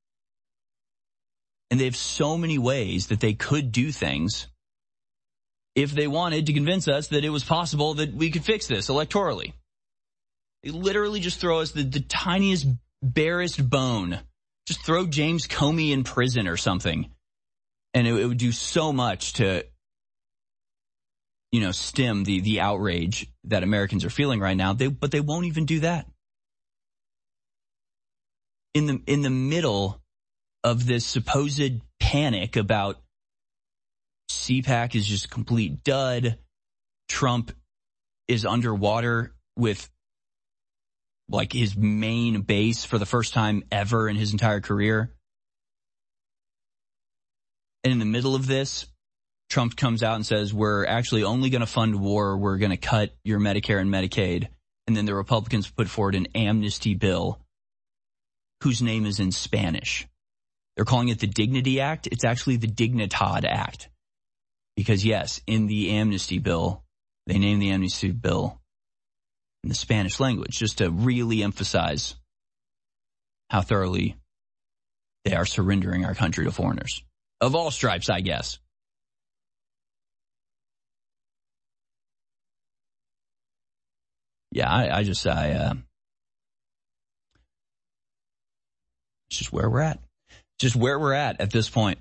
And they have so many ways that they could do things if they wanted to convince us that it was possible that we could fix this electorally. They literally just throw us the tiniest, barest bone. Just throw James Comey in prison or something. And it would do so much to, stem the outrage that Americans are feeling right now. But they won't even do that. In the middle of this supposed panic about CPAC is just a complete dud, Trump is underwater with like his main base for the first time ever in his entire career. And in the middle of this, Trump comes out and says, we're actually only going to fund war. We're going to cut your Medicare and Medicaid. And then the Republicans put forward an amnesty bill whose name is in Spanish. They're calling it the Dignity Act. It's actually the Dignidad Act. Because, yes, in the amnesty bill, they named the amnesty bill in the Spanish language just to really emphasize how thoroughly they are surrendering our country to foreigners. Of all stripes, I guess. Yeah, it's just where we're at. Just where we're at this point.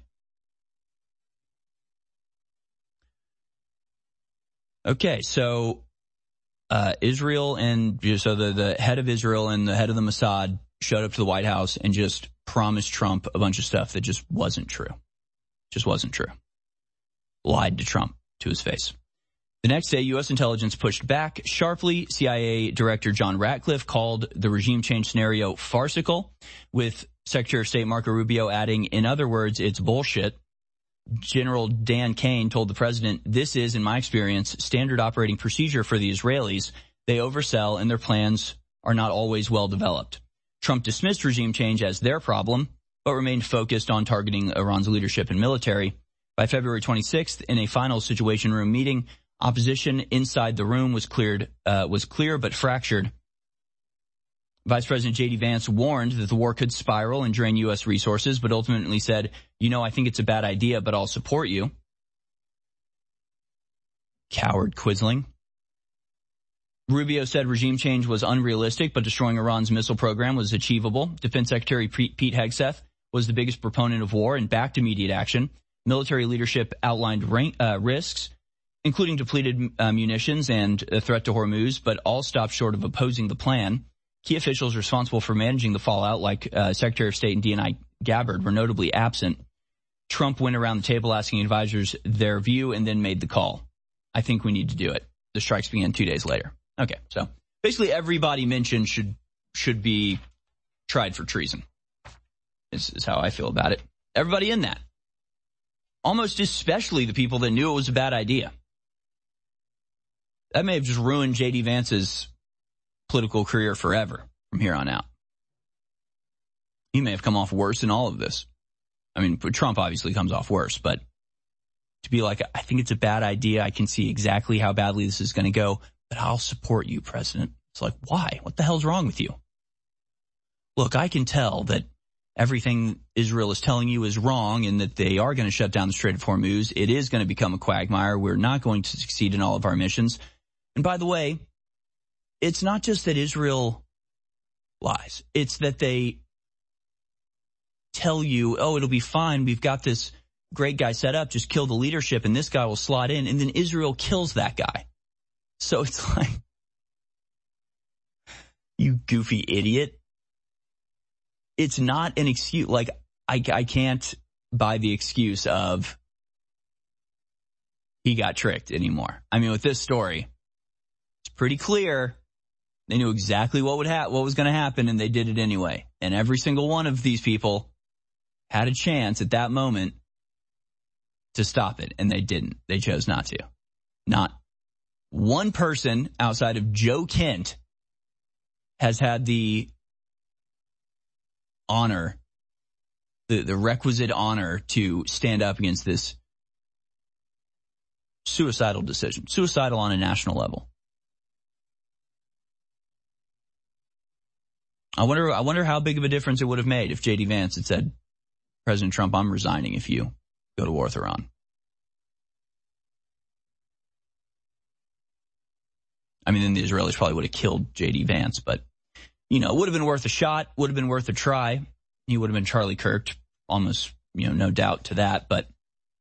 Okay, so Israel the head of Israel and the head of the Mossad showed up to the White House and just promised Trump a bunch of stuff that just wasn't true. Just wasn't true. Lied to Trump to his face. The next day, U.S. intelligence pushed back sharply. CIA Director John Ratcliffe called the regime change scenario farcical, with Secretary of State Marco Rubio adding, in other words, it's bullshit. General Dan Kane told the president, this is, in my experience, standard operating procedure for the Israelis. They oversell and their plans are not always well developed. Trump dismissed regime change as their problem, but remained focused on targeting Iran's leadership and military. By February 26th, in a final Situation Room meeting, opposition inside the room was clear but fractured. Vice President J.D. Vance warned that the war could spiral and drain U.S. resources, but ultimately said, I think it's a bad idea, but I'll support you. Coward Quisling. Rubio said regime change was unrealistic, but destroying Iran's missile program was achievable. Defense Secretary Pete Hegseth was the biggest proponent of war and backed immediate action. Military leadership outlined risks, including depleted munitions and a threat to Hormuz, but all stopped short of opposing the plan. Key officials responsible for managing the fallout, like Secretary of State and D.N.I. Gabbard, were notably absent. Trump went around the table asking advisors their view and then made the call. I think we need to do it. The strikes began 2 days later. Okay, so basically everybody mentioned should be tried for treason. This is how I feel about it. Everybody in that. Almost especially the people that knew it was a bad idea. That may have just ruined J.D. Vance's political career forever from here on out. He may have come off worse in all of this. I mean, Trump obviously comes off worse, but to be like, I think it's a bad idea. I can see exactly how badly this is going to go, but I'll support you, President. It's like, why? What the hell's wrong with you? Look, I can tell that everything Israel is telling you is wrong and that they are going to shut down the Strait of Hormuz. It is going to become a quagmire. We're not going to succeed in all of our missions. And by the way, it's not just that Israel lies. It's that they tell you, it'll be fine. We've got this great guy set up. Just kill the leadership and this guy will slot in. And then Israel kills that guy. So it's like, you goofy idiot. It's not an excuse. Like, I can't buy the excuse of he got tricked anymore. I mean, with this story, it's pretty clear. They knew exactly what was going to happen, and they did it anyway. And every single one of these people had a chance at that moment to stop it, and they didn't. They chose not to. Not one person outside of Joe Kent has had the honor, the requisite honor to stand up against this suicidal decision. Suicidal on a national level. I wonder how big of a difference it would have made if J.D. Vance had said, President Trump, I'm resigning if you go to war with Iran. I mean, then the Israelis probably would have killed J.D. Vance, but, it would have been worth a shot, would have been worth a try. He would have been Charlie Kirk, almost, no doubt to that. But,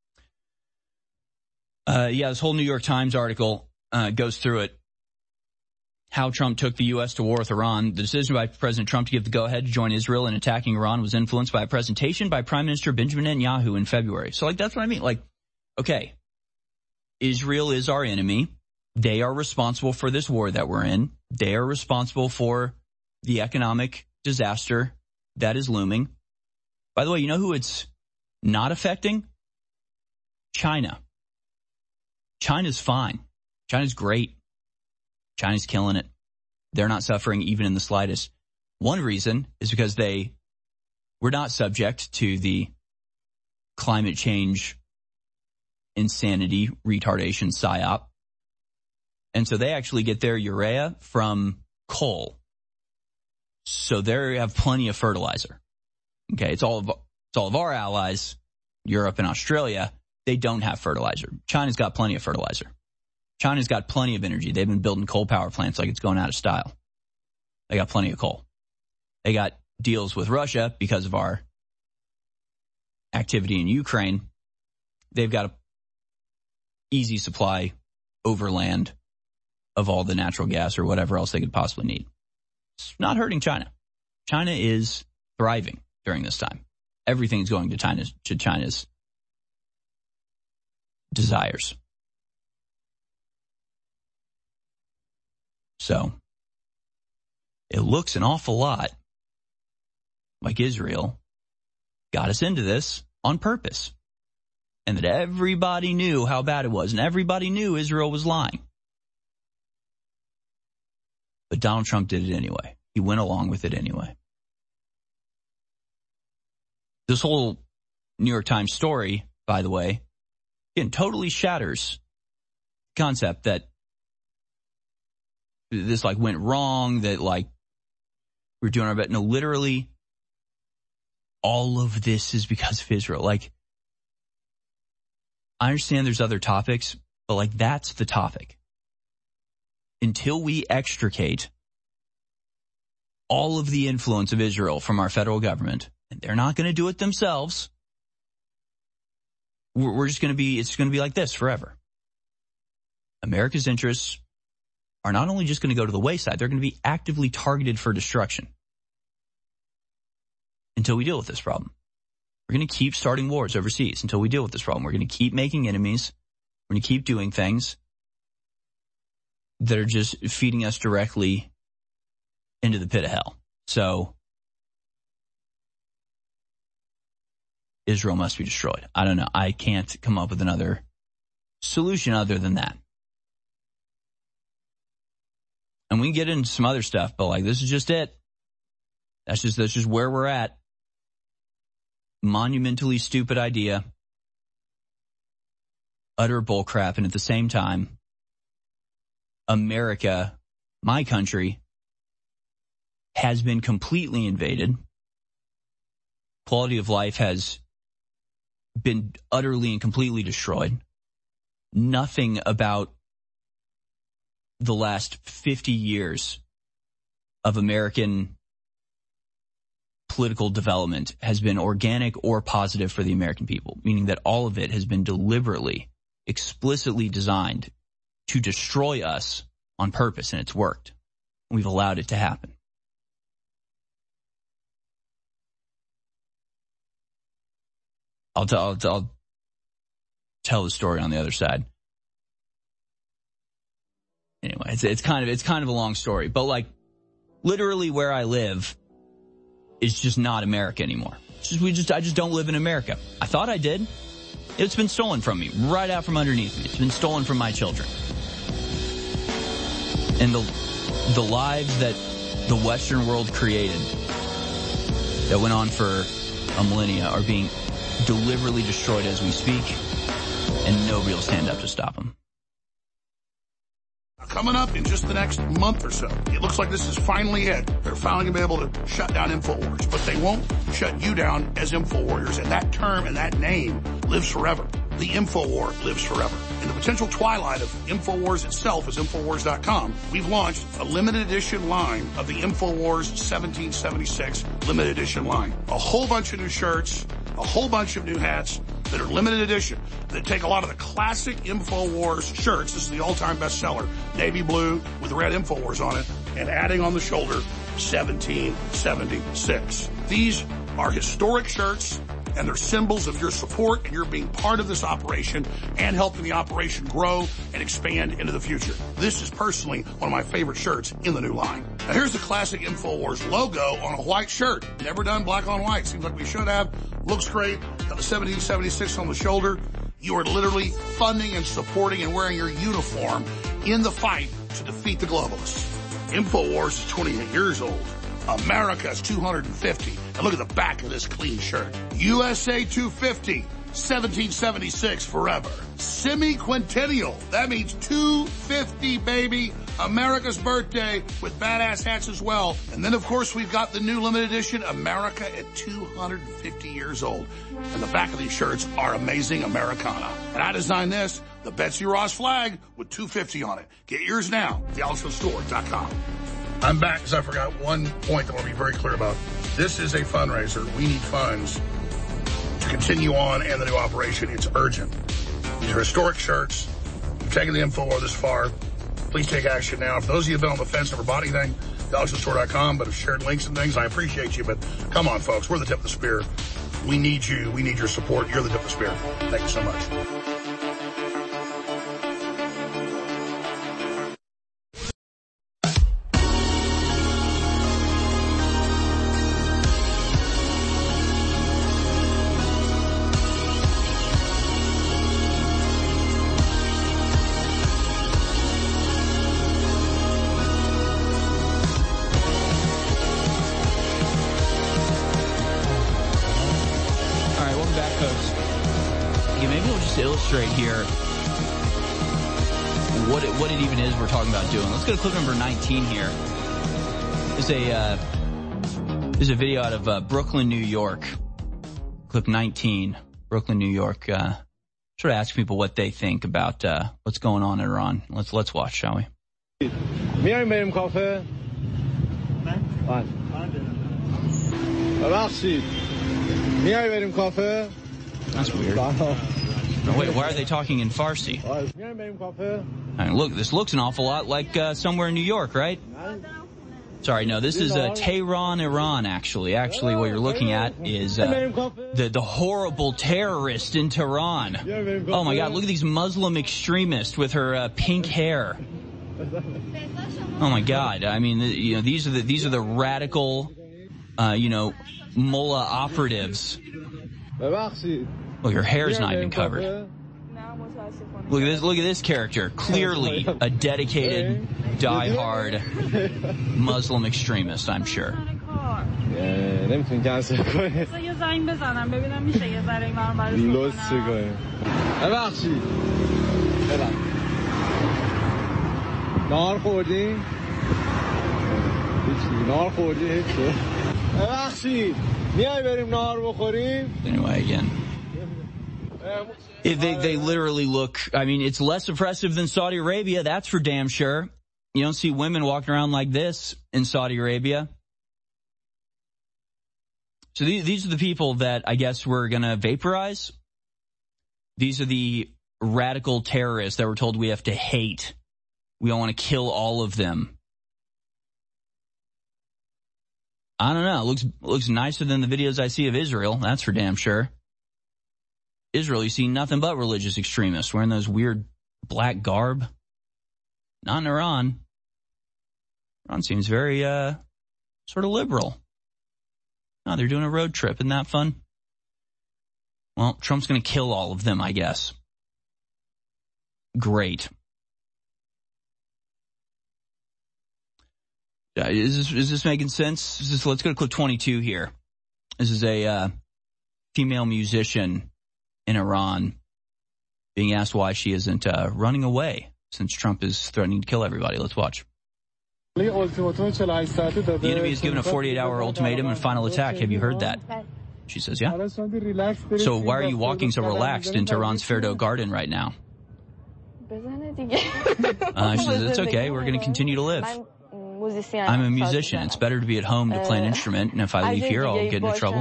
this whole New York Times article goes through it. How Trump took the U.S. to war with Iran. The decision by President Trump to give the go-ahead to join Israel in attacking Iran was influenced by a presentation by Prime Minister Benjamin Netanyahu in February. So, that's what I mean. Okay, Israel is our enemy. They are responsible for this war that we're in. They are responsible for the economic disaster that is looming. By the way, you know who it's not affecting? China. China's fine. China's great. China's killing it. They're not suffering even in the slightest. One reason is because they were not subject to the climate change insanity, retardation, psyop. And so they actually get their urea from coal. So they have plenty of fertilizer. Okay, it's all of our allies, Europe and Australia. They don't have fertilizer. China's got plenty of fertilizer. China's got plenty of energy. They've been building coal power plants like it's going out of style. They got plenty of coal. They got deals with Russia because of our activity in Ukraine. They've got an easy supply overland of all the natural gas or whatever else they could possibly need. It's not hurting China. China is thriving during this time. Everything's going to China's desires. So it looks an awful lot like Israel got us into this on purpose, and that everybody knew how bad it was, and everybody knew Israel was lying. But Donald Trump did it anyway. He went along with it anyway. This whole New York Times story, by the way, again, totally shatters the concept that this went wrong, that we're doing our best. No, literally, all of this is because of Israel. I understand there's other topics, but that's the topic. Until we extricate all of the influence of Israel from our federal government, and they're not going to do it themselves, we're just going to be, it's going to be like this forever. America's interests are not only just going to go to the wayside, they're going to be actively targeted for destruction until we deal with this problem. We're going to keep starting wars overseas until we deal with this problem. We're going to keep making enemies. We're going to keep doing things that are just feeding us directly into the pit of hell. So Israel must be destroyed. I don't know. I can't come up with another solution other than that. And we can get into some other stuff, but this is just it. That's just where we're at. Monumentally stupid idea. Utter bullcrap. And at the same time, America, my country, has been completely invaded. Quality of life has been utterly and completely destroyed. Nothing about the last 50 years of American political development has been organic or positive for the American people, meaning that all of it has been deliberately, explicitly designed to destroy us on purpose, and it's worked. We've allowed it to happen. I'll tell the story on the other side. Anyway, it's kind of a long story, but literally where I live is just not America anymore. I just don't live in America. I thought I did. It's been stolen from me, right out from underneath me. It's been stolen from my children. And the lives that the Western world created that went on for a millennia are being deliberately destroyed as we speak, and nobody will stand up to stop them. Coming up in just the next month or so, it looks like this is finally it. They're finally going to be able to shut down InfoWars, but they won't shut you down as InfoWarriors, and that term and that name lives forever. The InfoWar lives forever. In the potential twilight of InfoWars itself, as Infowars.com, we've launched a limited edition line of the InfoWars 1776 limited edition line. A whole bunch of new shirts, a whole bunch of new hats that are limited edition, that take a lot of the classic InfoWars shirts. This is the all-time bestseller, navy blue with red InfoWars on it, and adding on the shoulder 1776. These are historic shirts, and they're symbols of your support and your being part of this operation and helping the operation grow and expand into the future. This is personally one of my favorite shirts in the new line. Now here's the classic InfoWars logo on a white shirt. Never done black on white. Seems like we should have. Looks great. Got the 1776 on the shoulder. You are literally funding and supporting and wearing your uniform in the fight to defeat the globalists. InfoWars is 28 years old. America's 250. And look at the back of this clean shirt. USA 250, 1776 forever. Semi-quintennial. That means 250, baby. America's birthday with badass hats as well. And then, of course, we've got the new limited edition, America at 250 years old. And the back of these shirts are amazing Americana. And I designed this, the Betsy Ross flag with 250 on it. Get yours now at theAlexFieldStore.com. I'm back because I forgot one point that I want to be very clear about. This is a fundraiser. We need funds to continue on and the new operation. It's urgent. These are historic shirts. You've taken the InfoWar this far. Please take action now. For those of you who have been on the fence, never bought anything, theAlexFieldStore.com, but have shared links and things, I appreciate you. But come on, folks. We're the tip of the spear. We need you. We need your support. You're the tip of the spear. Thank you so much. maybe we'll just illustrate here what it even is we're talking about doing. Let's go to clip number 19 here. There's a video out of Brooklyn, New York. Clip 19, Brooklyn, New York. Sort of ask people what they think about what's going on in Iran. Let's watch, shall we? میایم بریم کافه؟ بله. ببخشید. میای بریم کافه؟ That's weird. No, wait, why are they talking in Farsi? میایم بریم کافه؟ I mean, look, this looks an awful lot like somewhere in New York, right? Sorry, no, this is Tehran, Iran, actually. Actually, what you're looking at is the horrible terrorist in Tehran. Oh, my God, look at these Muslim extremists with her pink hair. Oh, my God. I mean, these are the radical, mullah operatives. Look, her hair's not even covered. Look at this character. Clearly a dedicated, die-hard Muslim extremist, I'm sure. Anyway, again. They literally look, I mean, it's less oppressive than Saudi Arabia, that's for damn sure. You don't see women walking around like this in Saudi Arabia. So these are the people that I guess we're going to vaporize. These are the radical terrorists that we're told we have to hate. We don't want to kill all of them. I don't know. It looks nicer than the videos I see of Israel, that's for damn sure. Israel, you see nothing but religious extremists wearing those weird black garb. Not in Iran. Iran seems very, sort of liberal. Oh, they're doing a road trip. Isn't that fun? Well, Trump's going to kill all of them, I guess. Great. Is this making sense? Let's go to clip 22 here. This is a female musician in Iran being asked why she isn't running away since Trump is threatening to kill everybody. Let's watch. The enemy has given a 48-hour ultimatum and final attack. Have you heard that? She says, yeah. So why are you walking so relaxed in Tehran's Ferdo Garden right now? She says, it's okay. We're going to continue to live. I'm a musician. It's better to be at home to play an instrument, and if I leave here, I'll get into trouble.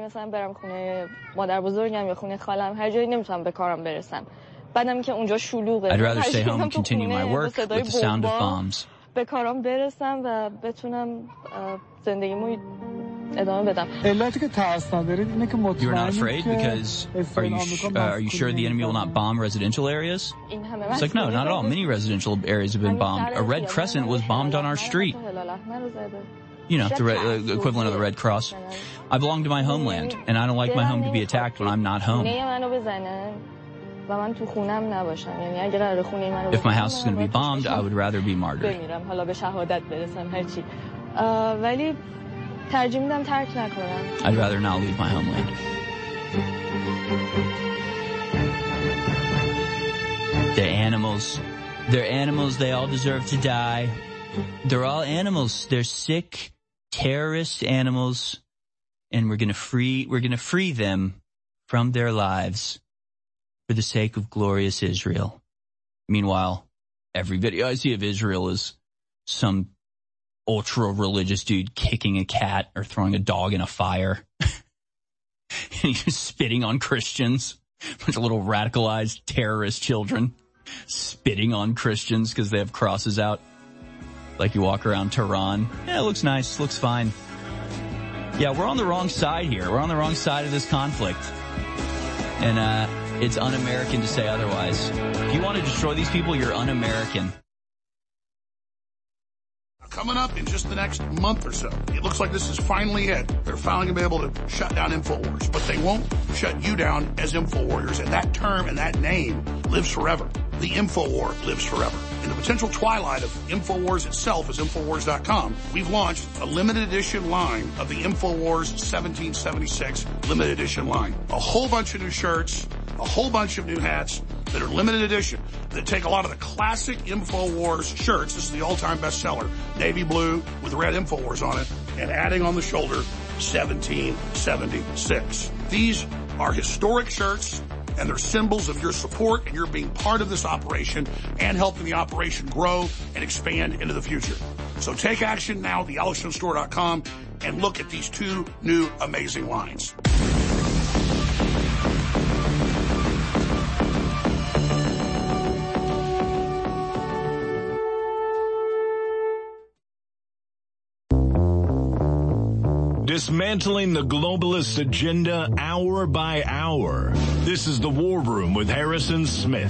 I'd rather stay home and continue my work with the sound of bombs. You're not afraid because are you sure the enemy will not bomb residential areas? It's like, no, not at all. Many residential areas have been bombed. A red crescent was bombed on our street. You know, the equivalent of the Red Cross. I belong to my homeland, and I don't like my home to be attacked when I'm not home. If my house is going to be bombed, I would rather be martyred. I'd rather not leave my homeland. They're animals. They're animals. They all deserve to die. They're all animals. They're sick, terrorist animals, and we're gonna free them from their lives for the sake of glorious Israel. Meanwhile, every video I see of Israel is some ultra-religious dude kicking a cat or throwing a dog in a fire. And he's just spitting on Christians. A bunch of little radicalized terrorist children spitting on Christians because they have crosses out. Like you walk around Tehran. Yeah, it looks nice. Looks fine. Yeah, we're on the wrong side here. We're on the wrong side of this conflict. And it's un-American to say otherwise. If you want to destroy these people, you're un-American. Coming up in just the next month or so, it looks like this is finally it. They're finally going to be able to shut down InfoWars, but they won't shut you down as InfoWarriors. And that term and that name lives forever. The InfoWar lives forever. In the potential twilight of InfoWars itself as Infowars.com, we've launched a limited edition line of the InfoWars 1776 limited edition line. A whole bunch of new shirts, a whole bunch of new hats that are limited edition that take a lot of the classic InfoWars shirts. This is the all-time bestseller, navy blue with red InfoWars on it, and adding on the shoulder 1776. These are historic shirts, and they're symbols of your support and your being part of this operation and helping the operation grow and expand into the future. So take action now at thealexjonesstore.com and look at these two new amazing lines. Dismantling the globalist agenda hour by hour. This is The War Room with Harrison Smith.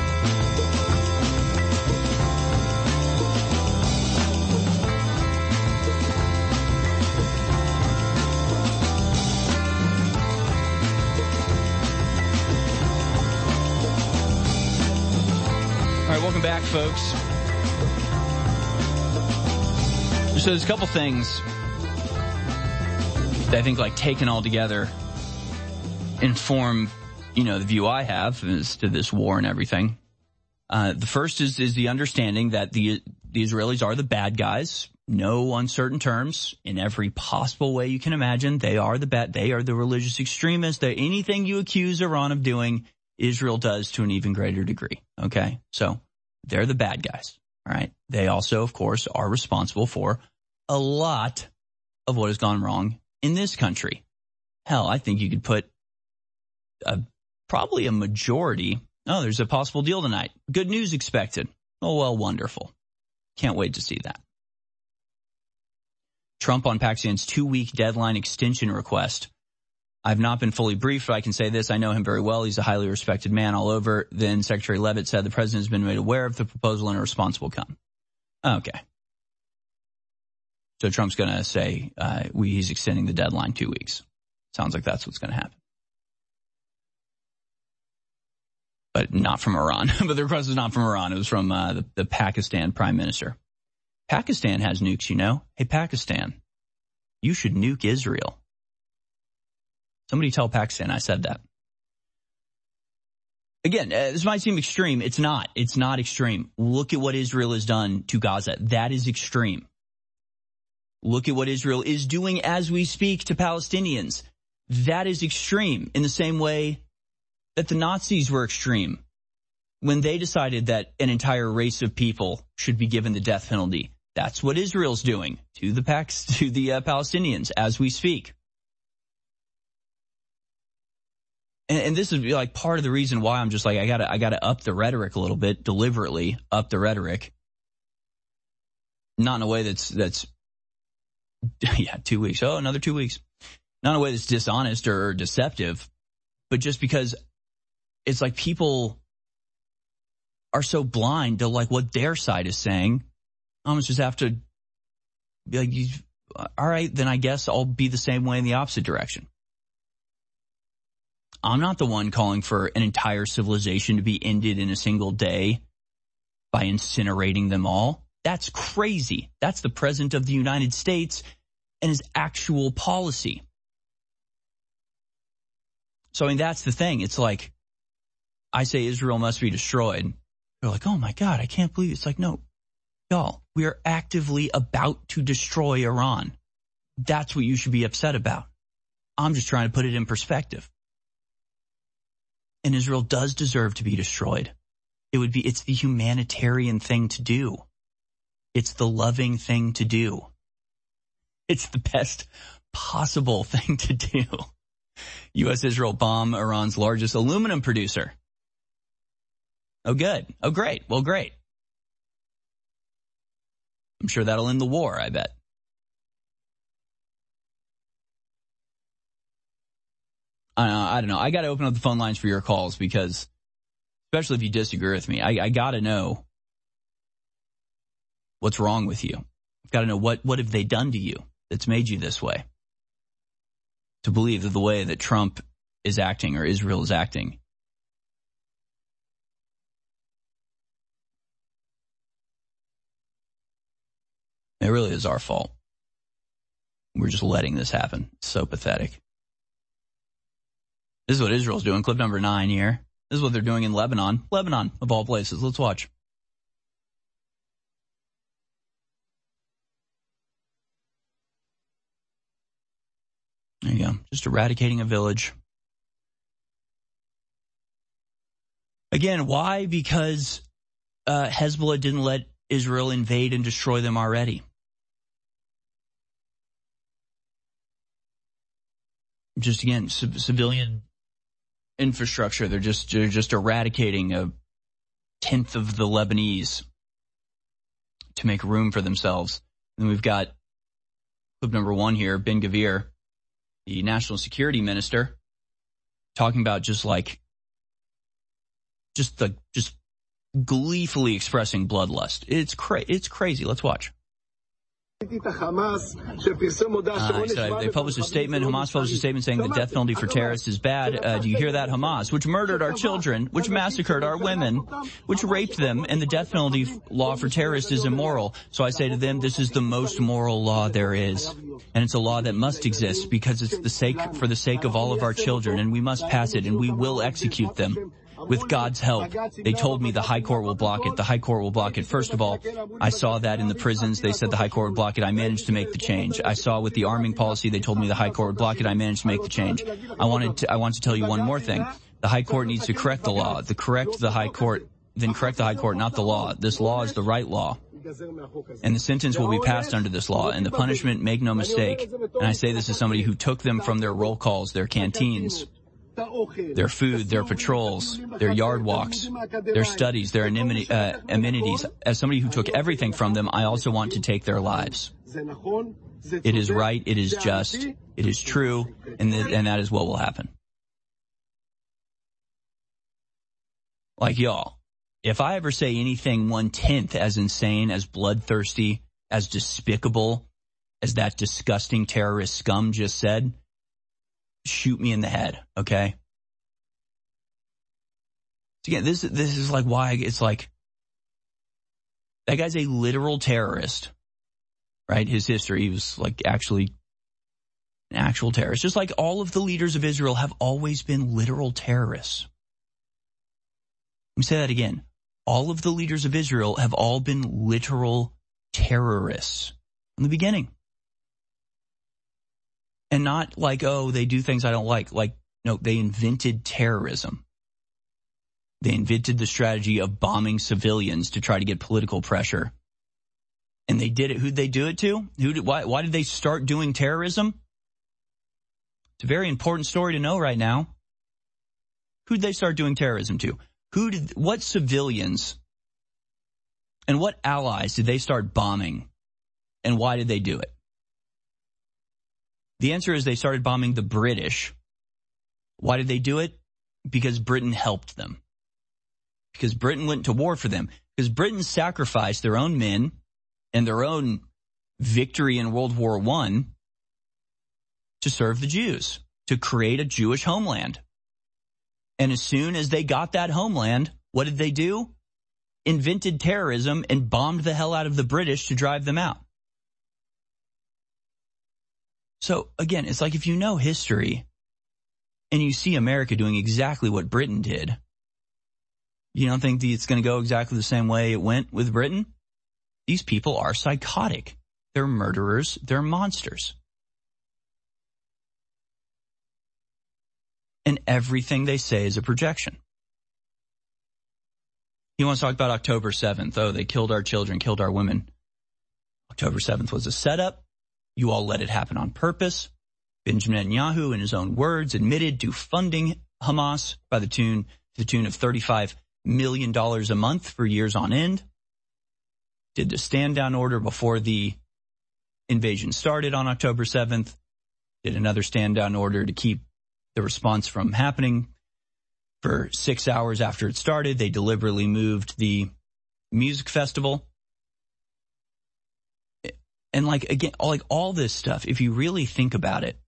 All right, welcome back, folks. So there's a couple things that I think, like, taken all together, inform, the view I have as to this war and everything. The first is the understanding that the Israelis are the bad guys. No uncertain terms. In every possible way you can imagine, they are the bad. They are the religious extremists. Anything you accuse Iran of doing, Israel does to an even greater degree. Okay? So they're the bad guys. All right? They also, of course, are responsible for a lot of what has gone wrong in this country. Hell, I think you could put probably a majority. Oh, there's a possible deal tonight. Good news expected. Oh, well, wonderful. Can't wait to see that. Trump on Pakistan's 2-week deadline extension request. I've not been fully briefed, but I can say this. I know him very well. He's a highly respected man all over. Then Secretary Leavitt said the president has been made aware of the proposal and a response will come. Okay. So Trump's going to say he's extending the deadline 2 weeks. Sounds like that's what's going to happen. But not from Iran. But the request was not from Iran. It was from the Pakistan prime minister. Pakistan has nukes, Hey, Pakistan, you should nuke Israel. Somebody tell Pakistan I said that. Again, this might seem extreme. It's not. It's not extreme. Look at what Israel has done to Gaza. That is extreme. Look at what Israel is doing as we speak to Palestinians. That is extreme, in the same way that the Nazis were extreme when they decided that an entire race of people should be given the death penalty. That's what Israel's doing to the Palestinians as we speak. And this is like part of the reason why I'm just like, I gotta up the rhetoric a little bit, deliberately up the rhetoric. Not in a way that's 2 weeks. Oh, another 2 weeks. Not in a way that's dishonest or deceptive, but just because it's like people are so blind to like what their side is saying. I almost just have to be like, all right, then I guess I'll be the same way in the opposite direction. I'm not the one calling for an entire civilization to be ended in a single day by incinerating them all. That's crazy. That's the president of the United States and his actual policy. So, I mean, that's the thing. It's like, I say Israel must be destroyed. They're like, oh my God, I can't believe it. It's like, no, y'all, we are actively about to destroy Iran. That's what you should be upset about. I'm just trying to put it in perspective. And Israel does deserve to be destroyed. It's the humanitarian thing to do. It's the loving thing to do. It's the best possible thing to do. U.S.-Israel bomb Iran's largest aluminum producer. Oh, good. Oh, great. Well, great. I'm sure that'll end the war, I bet. I don't know. I got to open up the phone lines for your calls because, especially if you disagree with me, I got to know what's wrong with you. I've got to know what have they done to you that's made you this way? To believe that the way that Trump is acting or Israel is acting it really is our fault. We're just letting this happen. It's so pathetic. This is what Israel's doing. Clip number 9 here. This is what they're doing in Lebanon. Lebanon, of all places. Let's watch. There you go. Just eradicating a village. Again, why? Because Hezbollah didn't let Israel invade and destroy them already. Just again, civilian infrastructure. They're just eradicating a tenth of the Lebanese to make room for themselves. And we've got clip number 1 here, Ben-Gvir, the national security minister, talking about just gleefully expressing bloodlust. It's crazy. Let's watch. They published a statement. Hamas published a statement saying the death penalty for terrorists is bad. Do you hear that? Hamas, which murdered our children, which massacred our women, which raped them, and the death penalty law for terrorists is immoral. So I say to them, this is the most moral law there is. And it's a law that must exist because it's for the sake of all of our children, and we must pass it, and we will execute them. With God's help. They told me the High Court will block it. The High Court will block it. First of all, I saw that in the prisons. They said the High Court would block it. I managed to make the change. I saw with the arming policy, they told me the High Court would block it. I managed to make the change. I want to tell you one more thing. The High Court needs to correct the law. Correct the High Court, not the law. This law is the right law. And the sentence will be passed under this law. And the punishment, make no mistake. And I say this as somebody who took them from their roll calls, their canteens, their food, their patrols, their yard walks, their studies, their amenities. As somebody who took everything from them, I also want to take their lives. It is right, it is just, it is true, and that is what will happen. Like y'all, if I ever say anything 1/10 as insane, as bloodthirsty, as despicable as that disgusting terrorist scum just said, shoot me in the head, okay? So again, this is like why it's like that guy's a literal terrorist, right? His history, he was like actually an actual terrorist. Just like all of the leaders of Israel have always been literal terrorists. Let me say that again. All of the leaders of Israel have all been literal terrorists from the beginning. And not like, oh, they do things I don't like. Like, no, they invented terrorism. They invented the strategy of bombing civilians to try to get political pressure. And they did it. Who'd they do it to? Why did they start doing terrorism? It's a very important story to know right now. Who'd they start doing terrorism to? What civilians and what allies did they start bombing? And why did they do it? The answer is they started bombing the British. Why did they do it? Because Britain helped them. Because Britain went to war for them. Because Britain sacrificed their own men and their own victory in World War I to serve the Jews, to create a Jewish homeland. And as soon as they got that homeland, what did they do? Invented terrorism and bombed the hell out of the British to drive them out. So, again, it's like if you know history and you see America doing exactly what Britain did, you don't think it's going to go exactly the same way it went with Britain? These people are psychotic. They're murderers. They're monsters. And everything they say is a projection. He wants to talk about October 7th. Oh, they killed our children, killed our women. October 7th was a setup. You all let it happen on purpose. Benjamin Netanyahu, in his own words, admitted to funding Hamas by the tune of $35 million a month for years on end. Did the stand-down order before the invasion started on October 7th. Did another stand-down order to keep the response from happening. For 6 hours after it started, they deliberately moved the music festival. And all this stuff, if you really think about it,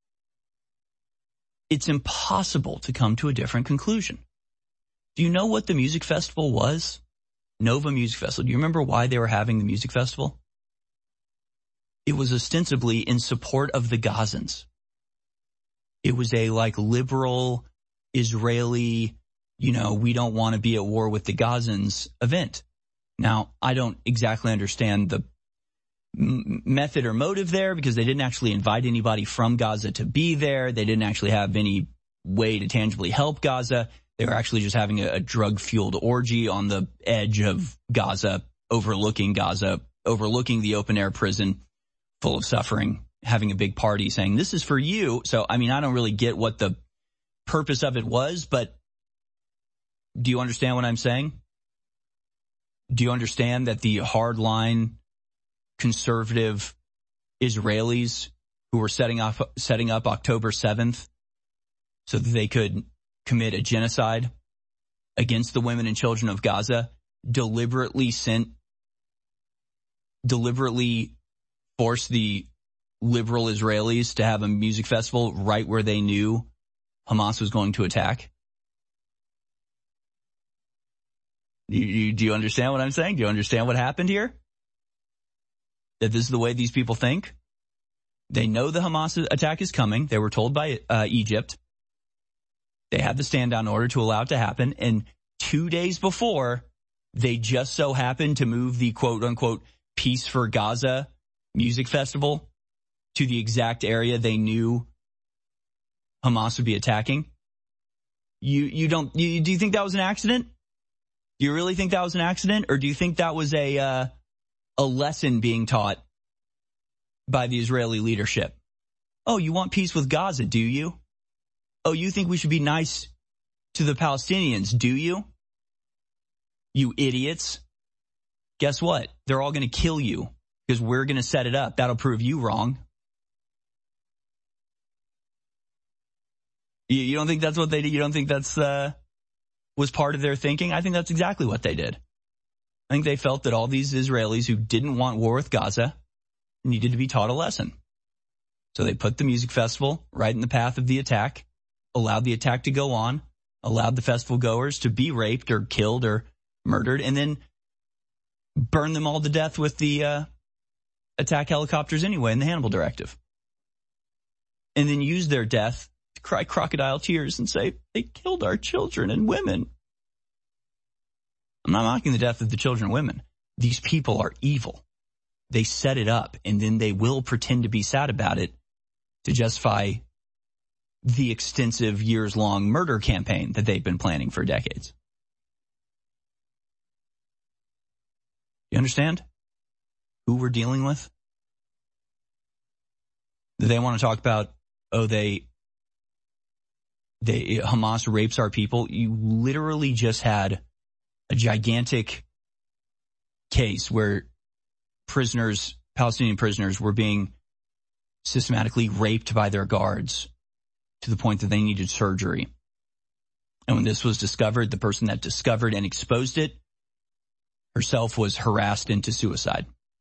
it's impossible to come to a different conclusion. Do you know what the music festival was? Nova Music Festival. Do you remember why they were having the music festival? It was ostensibly in support of the Gazans. It was a like liberal Israeli, we don't want to be at war with the Gazans event. Now, I don't exactly understand the method or motive there because they didn't actually invite anybody from Gaza to be there. They didn't actually have any way to tangibly help Gaza. They were actually just having a drug-fueled orgy on the edge of Gaza, overlooking the open-air prison full of suffering, having a big party saying, this is for you. So, I don't really get what the purpose of it was, but do you understand what I'm saying? Do you understand that the hardline conservative Israelis who were setting up October 7th so that they could commit a genocide against the women and children of Gaza, deliberately forced the liberal Israelis to have a music festival right where they knew Hamas was going to attack? Do you understand what I'm saying? Do you understand what happened here? That this is the way these people think? They know the Hamas attack is coming. They were told by Egypt. They had the stand-down order to allow it to happen. And 2 days before, they just so happened to move the quote-unquote Peace for Gaza music festival to the exact area they knew Hamas would be attacking. Do you think that was an accident? Do you really think that was an accident? Or do you think that was a lesson being taught by the Israeli leadership? Oh, you want peace with Gaza, do you? Oh, you think we should be nice to the Palestinians, do you? You idiots. Guess what? They're all going to kill you because we're going to set it up. That'll prove you wrong. You don't think that's what they did? You don't think that's was part of their thinking? I think that's exactly what they did. I think they felt that all these Israelis who didn't want war with Gaza needed to be taught a lesson. So they put the music festival right in the path of the attack, allowed the attack to go on, allowed the festival goers to be raped or killed or murdered, and then burned them all to death with the attack helicopters anyway in the Hannibal Directive. And then used their death to cry crocodile tears and say, they killed our children and women. I'm not mocking the death of the children and women. These people are evil. They set it up, and then they will pretend to be sad about it to justify the extensive years-long murder campaign that they've been planning for decades. You understand who we're dealing with? They want to talk about, Hamas rapes our people. You literally just had a gigantic case where Palestinian prisoners were being systematically raped by their guards to the point that they needed surgery. And when this was discovered, the person that discovered and exposed it herself was harassed into suicide.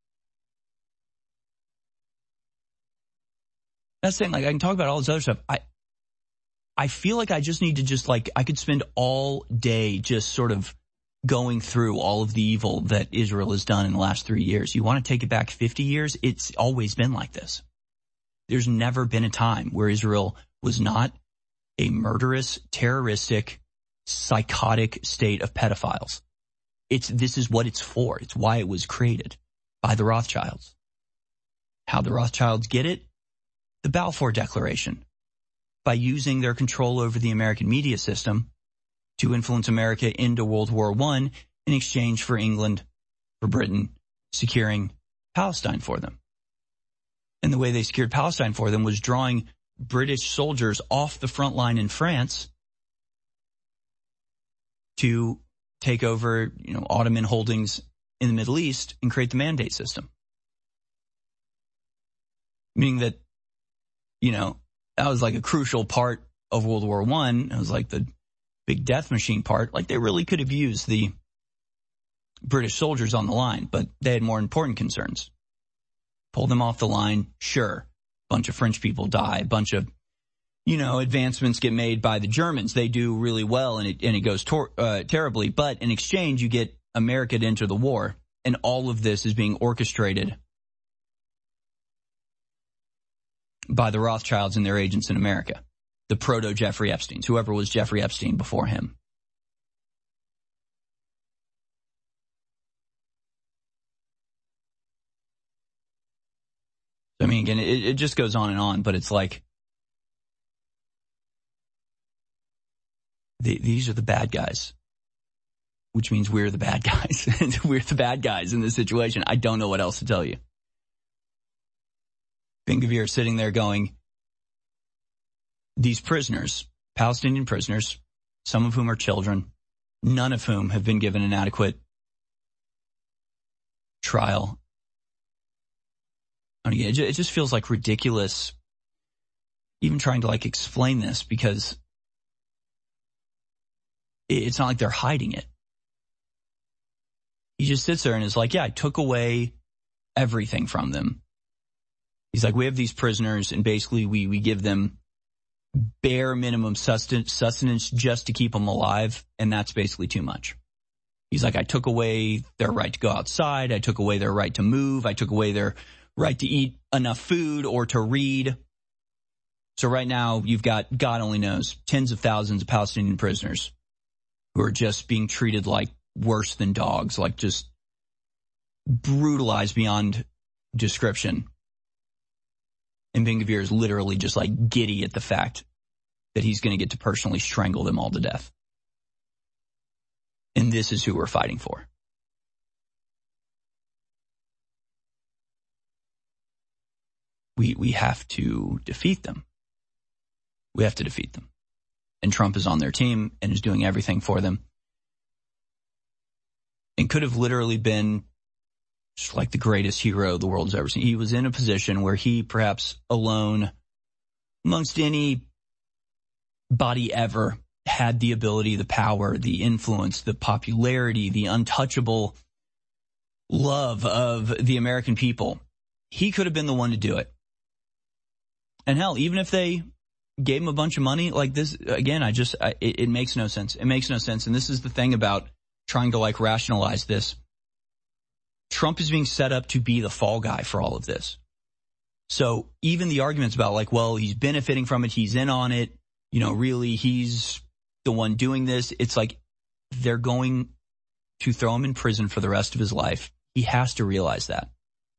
That's the thing, I can talk about all this other stuff. I feel like I just need to I could spend all day just sort of going through all of the evil that Israel has done in the last 3 years. You want to take it back 50 years? It's always been like this. There's never been a time where Israel was not a murderous, terroristic, psychotic state of pedophiles. This is what it's for. It's why it was created by the Rothschilds. How the Rothschilds get it? The Balfour Declaration. By using their control over the American media system to influence America into World War I in exchange for England, for Britain, securing Palestine for them. And the way they secured Palestine for them was drawing British soldiers off the front line in France to take over, Ottoman holdings in the Middle East and create the mandate system. Meaning that, that was like a crucial part of World War I. It was like the big death machine part. Like they really could have used the British soldiers on the line, but they had more important concerns. Pull them off the line, sure. Bunch of French people die. Bunch of, advancements get made by the Germans. They do really well, and it goes terribly. But in exchange, you get America to enter the war, and all of this is being orchestrated by the Rothschilds and their agents in America. the proto-Jeffrey Epsteins, whoever was Jeffrey Epstein before him. I mean, again, it just goes on, but it's like, these are the bad guys, which means we're the bad guys. We're the bad guys in this situation. I don't know what else to tell you. Ben-Gvir sitting there going, these prisoners, Palestinian prisoners, some of whom are children, none of whom have been given an adequate trial. I mean, it just feels like ridiculous even trying to like explain this, because it's not like they're hiding it. He just sits there and is like, yeah, I took away everything from them. He's like, we have these prisoners and basically we give them bare minimum sustenance just to keep them alive, and that's basically too much. He's like, I took away their right to go outside. I took away their right to move. I took away their right to eat enough food or to read. So right now you've got, God only knows, tens of thousands of Palestinian prisoners who are just being treated like worse than dogs, like just brutalized beyond description. And Ben-Gvir is literally just like giddy at the fact that he's going to get to personally strangle them all to death. And this is who we're fighting for. We have to defeat them. We have to defeat them. And Trump is on their team and is doing everything for them. And could have literally been just like the greatest hero the world's ever seen. He was in a position where he, perhaps alone amongst anybody ever, had the ability, the power, the influence, the popularity, the untouchable love of the American people. He could have been the one to do it. And hell, even if they gave him a bunch of money like this, again, it makes no sense. It makes no sense. And this is the thing about trying to like rationalize this. Trump is being set up to be the fall guy for all of this. So even the arguments about like, well, he's benefiting from it, he's in on it, you know, really he's the one doing this. It's like they're going to throw him in prison for the rest of his life. He has to realize that.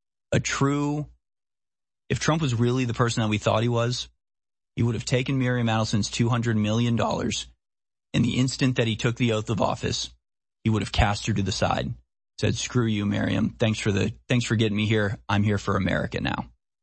If Trump was really the person that we thought he was, he would have taken Miriam Adelson's $200 million. And the instant that he took the oath of office, he would have cast her to the side, said, screw you, Miriam. Thanks for getting me here. I'm here for America now.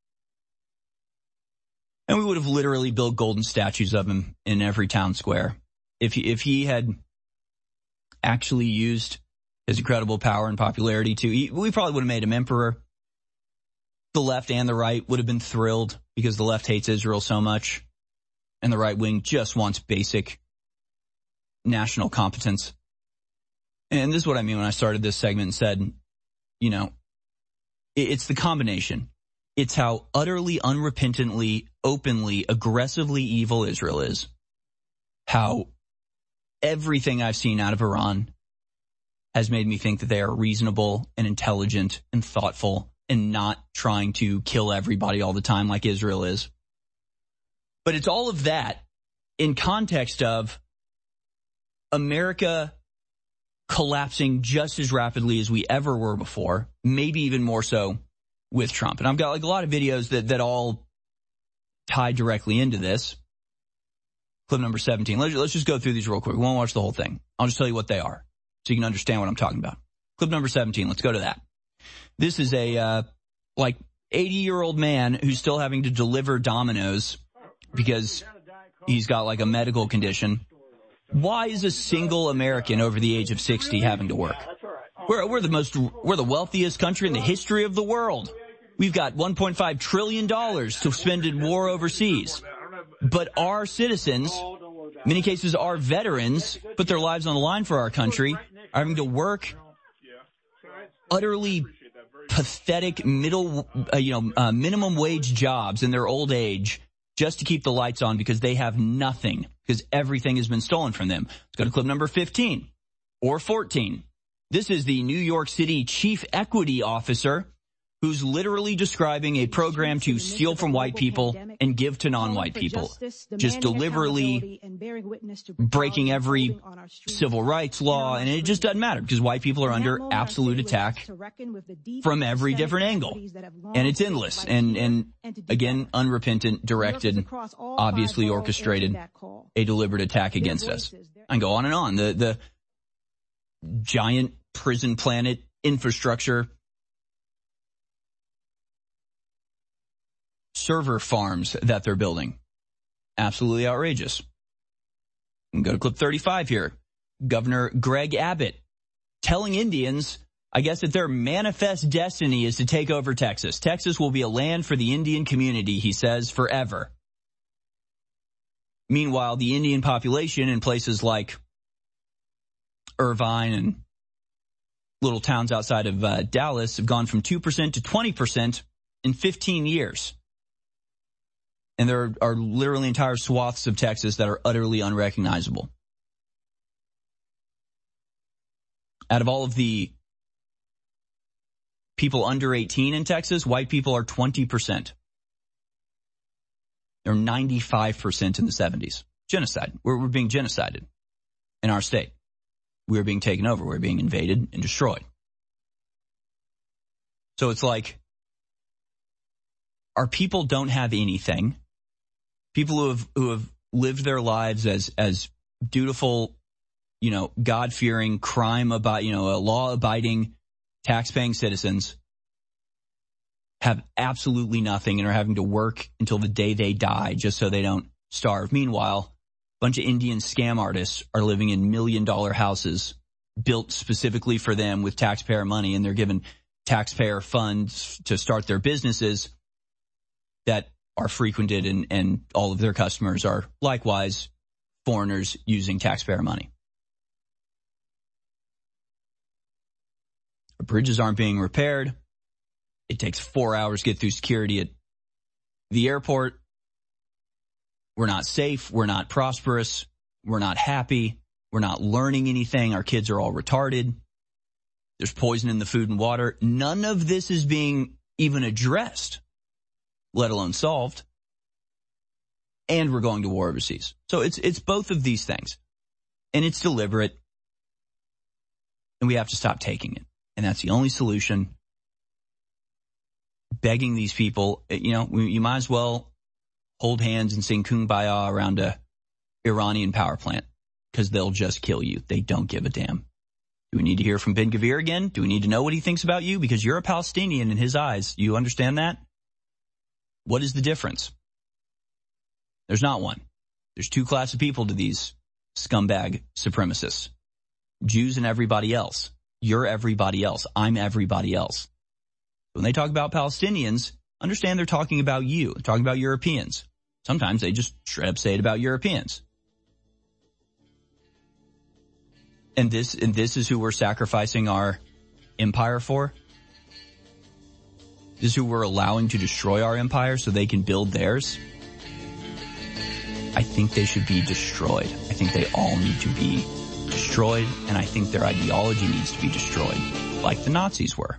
And we would have literally built golden statues of him in every town square. If he had actually used his incredible power and popularity we probably would have made him emperor. The left and the right would have been thrilled because the left hates Israel so much and the right wing just wants basic national competence. And this is what I mean when I started this segment and said, you know, it's the combination. It's how utterly, unrepentantly, openly, aggressively evil Israel is. How everything I've seen out of Iran has made me think that they are reasonable and intelligent and thoughtful and not trying to kill everybody all the time like Israel is. But it's all of that in context of America collapsing just as rapidly as we ever were before, maybe even more so with Trump. And I've got like a lot of videos that all tie directly into this. Clip number 17. Let's just go through these real quick. We won't watch the whole thing. I'll just tell you what they are so you can understand what I'm talking about. Clip number 17. Let's go to that. This is a 80-year-old man who's still having to deliver Domino's because he's got like a medical condition. Why is a single American over the age of 60 having to work? We're the wealthiest country in the history of the world. We've got $1.5 trillion to spend in war overseas. But our citizens, in many cases our veterans, put their lives on the line for our country, are having to work utterly pathetic minimum wage jobs in their old age just to keep the lights on because they have nothing, because everything has been stolen from them. Let's go to clip number 15 or 14. This is the New York City chief equity officer who's literally describing a program to steal from white people and give to non-white people, just deliberately breaking every civil rights law, and it just doesn't matter because white people are under absolute attack from every different angle, and it's endless and again, unrepentant, directed, obviously orchestrated, a deliberate attack against us. I can go on and on. The giant prison planet infrastructure, server farms that they're building. Absolutely outrageous. We can go to clip 35 here. Governor Greg Abbott telling Indians, I guess, that their manifest destiny is to take over Texas. Texas will be a land for the Indian community, he says, forever. Meanwhile, the Indian population in places like Irvine and little towns outside of Dallas have gone from 2% to 20% in 15 years. And there are literally entire swaths of Texas that are utterly unrecognizable. Out of all of the people under 18 in Texas, white people are 20%. They're 95% in the 70s. Genocide. We're being genocided in our state. We're being taken over. We're being invaded and destroyed. So it's our people don't have anything. People who have lived their lives as dutiful, God-fearing, law-abiding, tax-paying citizens have absolutely nothing and are having to work until the day they die just so they don't starve. Meanwhile, a bunch of Indian scam artists are living in $1 million houses built specifically for them with taxpayer money, and they're given taxpayer funds to start their businesses that are frequented, and all of their customers are likewise foreigners using taxpayer money. Our bridges aren't being repaired. It takes 4 hours to get through security at the airport. We're not safe. We're not prosperous. We're not happy. We're not learning anything. Our kids are all retarded. There's poison in the food and water. None of this is being even addressed, let alone solved. And we're going to war overseas. So it's both of these things. And it's deliberate. And we have to stop taking it. And that's the only solution. Begging these people, you might as well hold hands and sing Kumbaya around a Iranian power plant because they'll just kill you. They don't give a damn. Do we need to hear from Ben Gvir again? Do we need to know what he thinks about you? Because you're a Palestinian in his eyes. You understand that? What is the difference? There's not one. There's two classes of people to these scumbag supremacists. Jews and everybody else. You're everybody else. I'm everybody else. When they talk about Palestinians, understand they're talking about you, talking about Europeans. Sometimes they just straight up say it about Europeans. And this is who we're sacrificing our empire for? This is who we're allowing to destroy our empire so they can build theirs? I think they should be destroyed. I think they all need to be destroyed, and I think their ideology needs to be destroyed, like the Nazis were.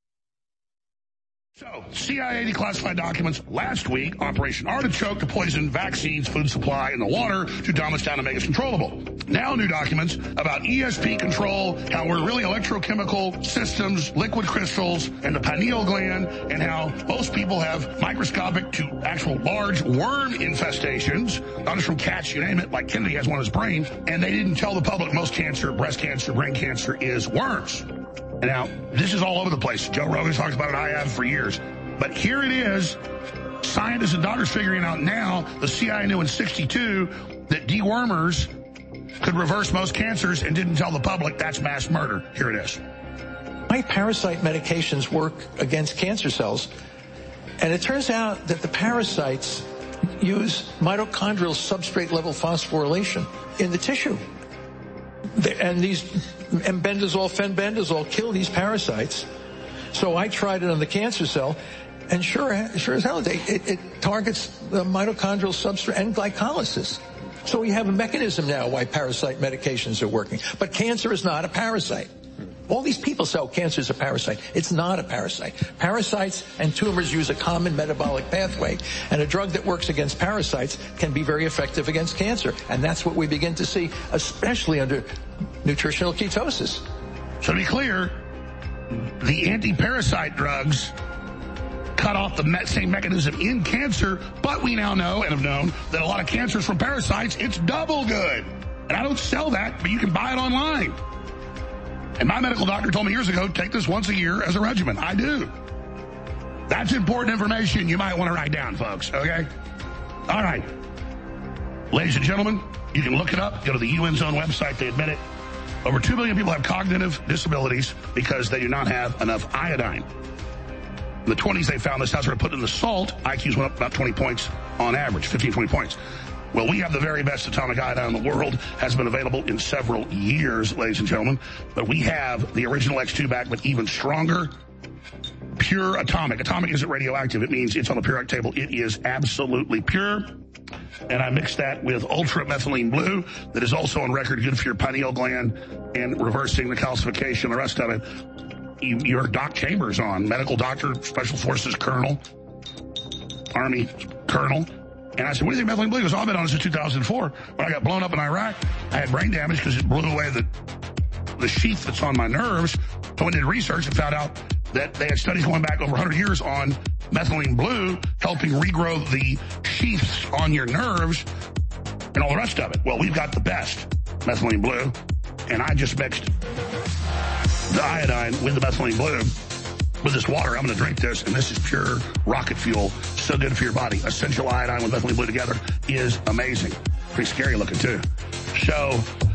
So, CIA declassified documents last week, Operation Artichoke to poison vaccines, food supply, and the water to dumb us down and make us controllable. Now new documents about ESP control, how we're really electrochemical systems, liquid crystals, and the pineal gland, and how most people have microscopic to actual large worm infestations, not just from cats, you name it, like Kennedy has one in his brain, and they didn't tell the public most cancer, breast cancer, brain cancer is worms. And now, this is all over the place. Joe Rogan talks about it, I have for years. But here it is. Scientists and doctors figuring out now, the CIA knew in 1962 that dewormers could reverse most cancers and didn't tell the public. That's mass murder. Here it is. My parasite medications work against cancer cells. And it turns out that the parasites use mitochondrial substrate level phosphorylation in the tissue. And these embendazole, fenbendazole kill these parasites. So I tried it on the cancer cell, and sure as hell, it targets the mitochondrial substrate and glycolysis. So we have a mechanism now why parasite medications are working. But cancer is not a parasite. All these people say, oh, cancer is a parasite. It's not a parasite. Parasites and tumors use a common metabolic pathway, and a drug that works against parasites can be very effective against cancer. And that's what we begin to see, especially under nutritional ketosis. So to be clear, the anti-parasite drugs cut off the same mechanism in cancer, but we now know and have known that a lot of cancers from parasites, it's double good. And I don't sell that, but you can buy it online. And my medical doctor told me years ago, take this once a year as a regimen. I do. That's important information you might want to write down, folks, okay? All right. Ladies and gentlemen, you can look it up. Go to the UN's own website. They admit it. Over 2 million people have cognitive disabilities because they do not have enough iodine. In the 20s, they found this. That's where they put in the salt. IQs went up about 20 points on average, 15, 20 points. Well, we have the very best atomic iodine in the world. Has been available in several years, ladies and gentlemen. But we have the original X2 back, but even stronger, pure atomic. Atomic isn't radioactive. It means it's on the periodic table. It is absolutely pure. And I mixed that with Ultra Methylene Blue that is also on record good for your pineal gland and reversing the calcification, the rest of it. You heard Doc Chambers on, medical doctor, Special Forces Colonel, Army Colonel. And I said, what do you think methylene blue? He goes, I've been on this since 2004. When I got blown up in Iraq, I had brain damage because it blew away the sheath that's on my nerves. So I did research and found out that they had studies going back over 100 years on methylene blue, helping regrow the sheaths on your nerves and all the rest of it. Well, we've got the best methylene blue, and I just mixed the iodine with the methylene blue with this water. I'm going to drink this, and this is pure rocket fuel. So good for your body. Essential iodine with methylene blue together is amazing. Pretty scary looking, too. So,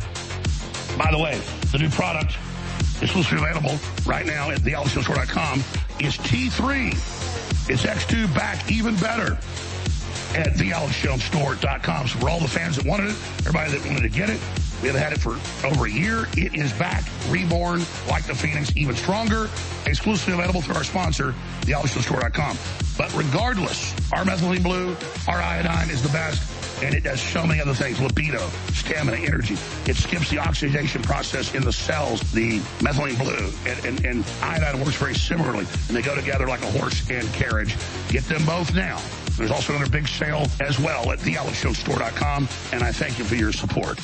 by the way, the new product exclusively available right now at thealexjonesstore.com is T3. It's X2 back even better at thealexjonesstore.com. So for all the fans that wanted it, everybody that wanted to get it, we have had it for over a year. It is back, reborn, like the Phoenix, even stronger, exclusively available through our sponsor, thealexjonesstore.com. But regardless, our methylene blue, our iodine is the best, and it does so many other things. Libido, stamina, energy. It skips the oxidation process in the cells, the methylene blue, and iodine works very similarly, and they go together like a horse and carriage. Get them both now. There's also another big sale as well at thealexjonesstore.com, and I thank you for your support.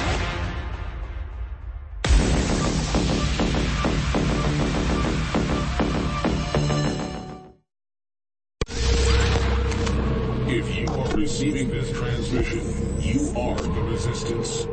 If you are receiving this transmission, you are the resistance.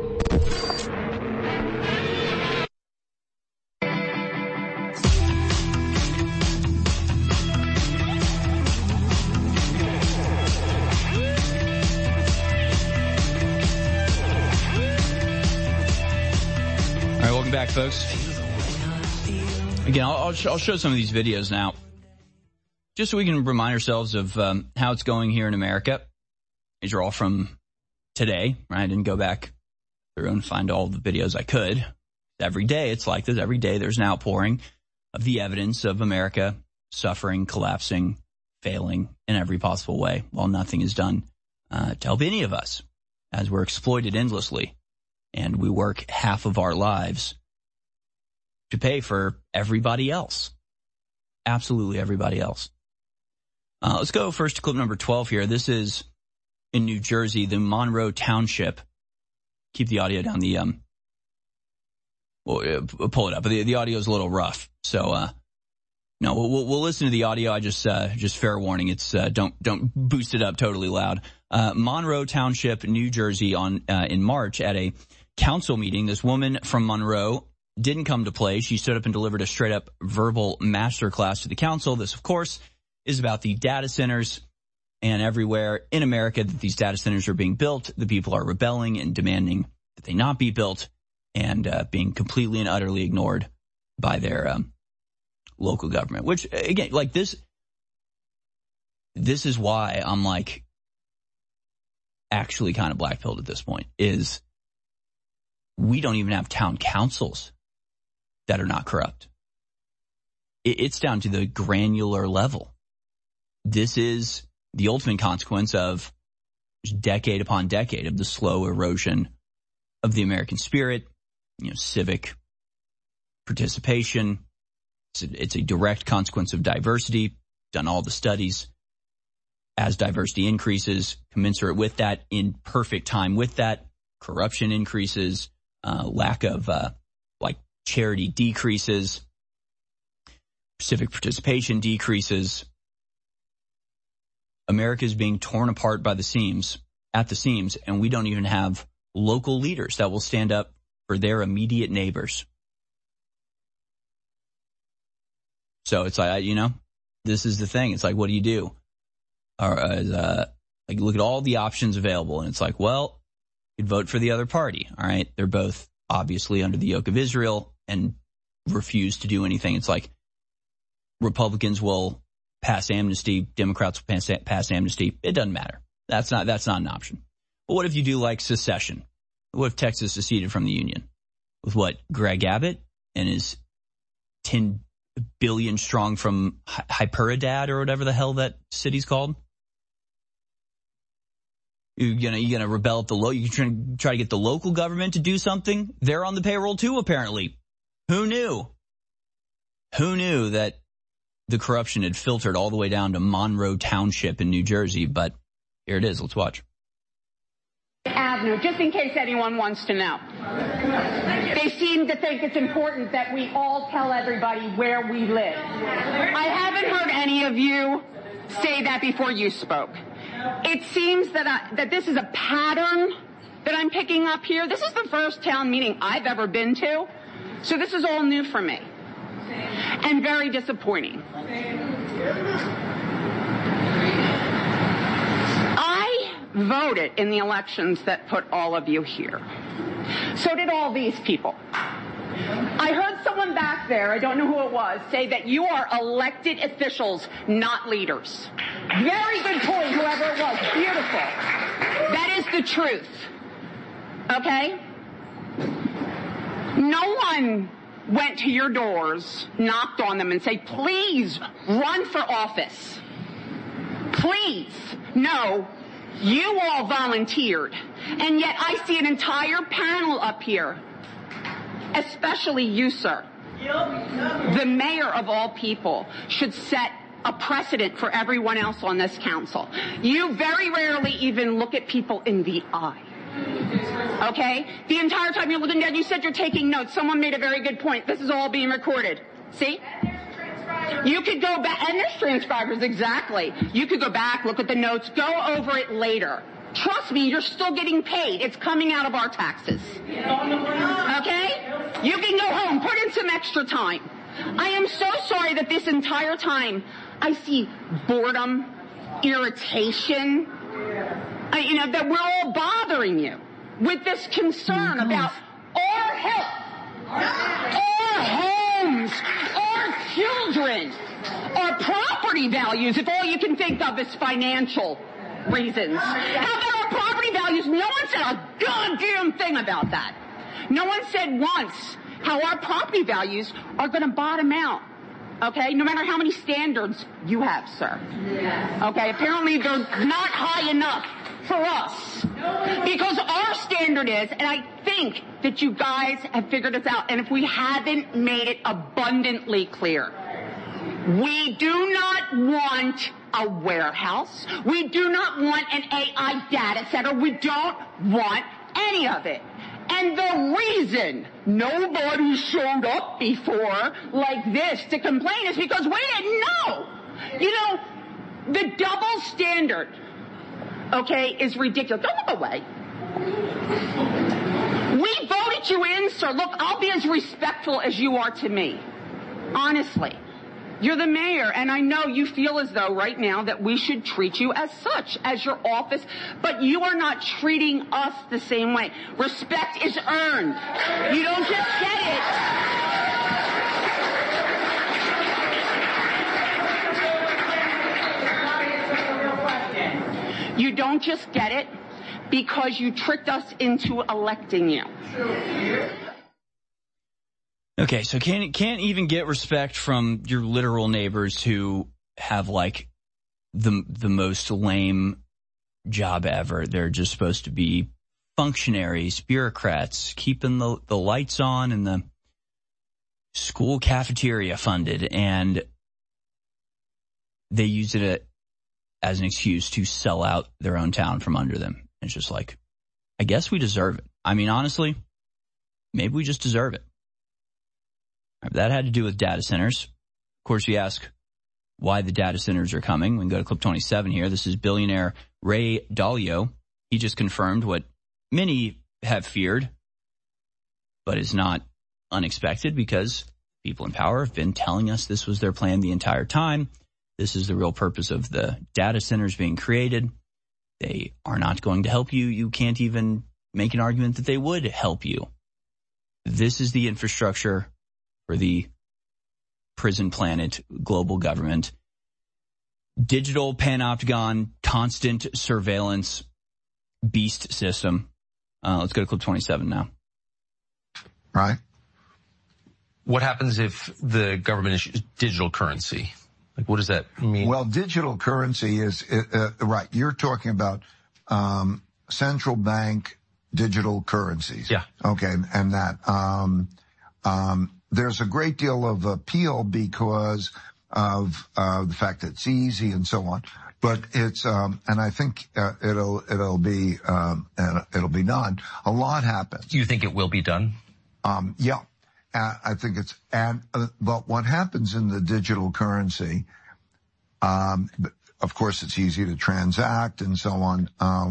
Back, folks. Again, I'll show some of these videos now, just so we can remind ourselves of how it's going here in America. These are all from today, right? I didn't go back through and find all the videos I could. Every day it's like this. Every day there's an outpouring of the evidence of America suffering, collapsing, failing in every possible way, while nothing is done to help any of us, as we're exploited endlessly, and we work half of our lives to pay for everybody else. Absolutely everybody else. Let's go first to clip number 12 here. This is in New Jersey, the Monroe Township. Keep the audio down. Pull it up. The audio is a little rough. So, no, we'll listen to the audio. I just fair warning. It's, don't boost it up totally loud. Monroe Township, New Jersey in March at a council meeting. This woman from Monroe didn't come to play. She stood up and delivered a straight-up verbal masterclass to the council. This, of course, is about the data centers, and everywhere in America that these data centers are being built, the people are rebelling and demanding that they not be built, and being completely and utterly ignored by their local government. Which, again, like this is why I'm like actually kind of black-pilled at this point, is we don't even have town councils that are not corrupt. It's down to the granular level. This is the ultimate consequence of decade upon decade of the slow erosion of the American spirit, civic participation. It's a direct consequence of diversity. Done all the studies. As diversity increases, commensurate with that, in perfect time with that, corruption increases, lack of charity decreases, civic participation decreases. America is being torn apart by the seams, at the seams, and we don't even have local leaders that will stand up for their immediate neighbors. So it's like, this is the thing. It's like, what do you do? Or look at all the options available, and it's like, well, you'd vote for the other party. All right, they're both obviously under the yoke of Israel and refuse to do anything. It's like Republicans will pass amnesty, Democrats will pass amnesty. It doesn't matter. That's not an option. But what if you do like secession? What if Texas seceded from the Union? With what, Greg Abbott and his 10 billion strong from Hyperidad or whatever the hell that city's called? You're gonna rebel at the you try to get the local government to do something? They're on the payroll too, apparently. Who knew? Who knew that the corruption had filtered all the way down to Monroe Township in New Jersey? But here it is. Let's watch. Avenue, just in case anyone wants to know. They seem to think it's important that we all tell everybody where we live. I haven't heard any of you say that before you spoke. It seems that this is a pattern that I'm picking up here. This is the first town meeting I've ever been to, so this is all new for me and very disappointing. I voted in the elections that put all of you here. So did all these people. I heard someone back there, I don't know who it was, say that you are elected officials, not leaders. Very good point, whoever it was. Beautiful. That is the truth. Okay? No one went to your doors, knocked on them and said, please run for office. Please. No. You all volunteered. And yet I see an entire panel up here, especially you, sir. The mayor of all people should set a precedent for everyone else on this council. You very rarely even look at people in the eye. Okay? The entire time you're looking down, you said you're taking notes. Someone made a very good point. This is all being recorded. See? You could go back, and there's transcribers, exactly. You could go back, look at the notes, go over it later. Trust me, you're still getting paid. It's coming out of our taxes. Okay? You can go home, put in some extra time. I am so sorry that this entire time I see boredom, irritation, that we're all bothering you with this concern about our health, our homes, our children, our property values, if all you can think of is financial reasons. How about our property values? No one said a goddamn thing about that. No one said once how our property values are going to bottom out. Okay? No matter how many standards you have, sir. Okay? Apparently they're not high enough for us. Because our standard is, and I think that you guys have figured this out, and if we haven't made it abundantly clear, we do not want a warehouse. We do not want an AI data center. We don't want any of it. And the reason nobody showed up before like this to complain is because we didn't know. The double standard, okay, is ridiculous. Don't look away. We voted you in, sir. Look, I'll be as respectful as you are to me. Honestly. You're the mayor, and I know you feel as though right now that we should treat you as such, as your office, but you are not treating us the same way. Respect is earned. You don't just get it. You don't just get it because you tricked us into electing you. Okay, so can't even get respect from your literal neighbors who have like the most lame job ever. They're just supposed to be functionaries, bureaucrats, keeping the lights on and the school cafeteria funded, and they use it as an excuse to sell out their own town from under them. It's just like, I guess we deserve it. I mean, honestly, maybe we just deserve it. That had to do with data centers. Of course, you ask why the data centers are coming. We can go to clip 27 here. This is billionaire Ray Dalio. He just confirmed what many have feared, but is not unexpected because people in power have been telling us this was their plan the entire time. This is the real purpose of the data centers being created. They are not going to help you. You can't even make an argument that they would help you. This is the infrastructure for the prison planet global government. Digital panopticon, constant surveillance, beast system. Let's go to clip 27 now. Right. What happens if the government issues digital currency? Like, what does that mean? Well, digital currency is, right, you're talking about central bank digital currencies. Yeah. Okay, and that. There's a great deal of appeal because of the fact that it's easy and so on. But it's, and I think it'll be done. A lot happens. Do you think it will be done? Yeah. I think it's, but what happens in the digital currency, of course it's easy to transact and so on,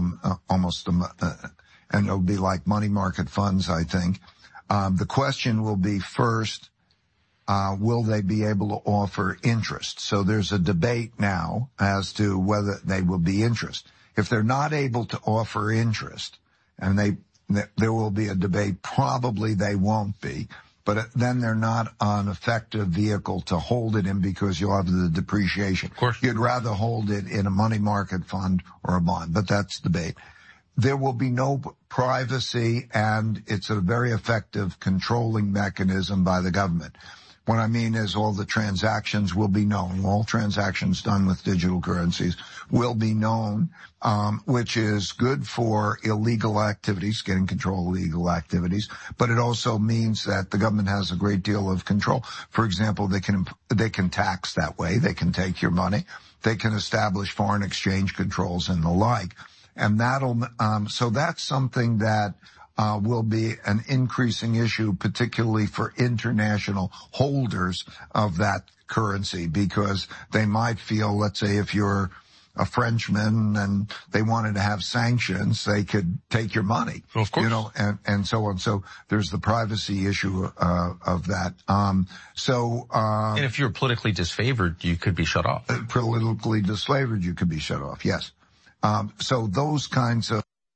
and it'll be like money market funds, I think. The question will be first, will they be able to offer interest? So there's a debate now as to whether they will be interest. If they're not able to offer interest, and there will be a debate, probably they won't be. But then they're not an effective vehicle to hold it in because you'll have the depreciation. Of course. You'd rather hold it in a money market fund or a bond, but that's debate. There will be no privacy, and it's a very effective controlling mechanism by the government. What I mean is all the transactions will be known. All transactions done with digital currencies will be known, which is good for illegal activities, getting control of illegal activities. But it also means that the government has a great deal of control. For example, they can tax that way. They can take your money. They can establish foreign exchange controls and the like. And so that's something that will be an increasing issue, particularly for international holders of that currency, because they might feel, let's say, if you're a Frenchman and they wanted to have sanctions, they could take your money. Of course. And so on. So there's the privacy issue of that. And if you're politically disfavored, you could be shut off. Politically disfavored, you could be shut off, yes. So those kinds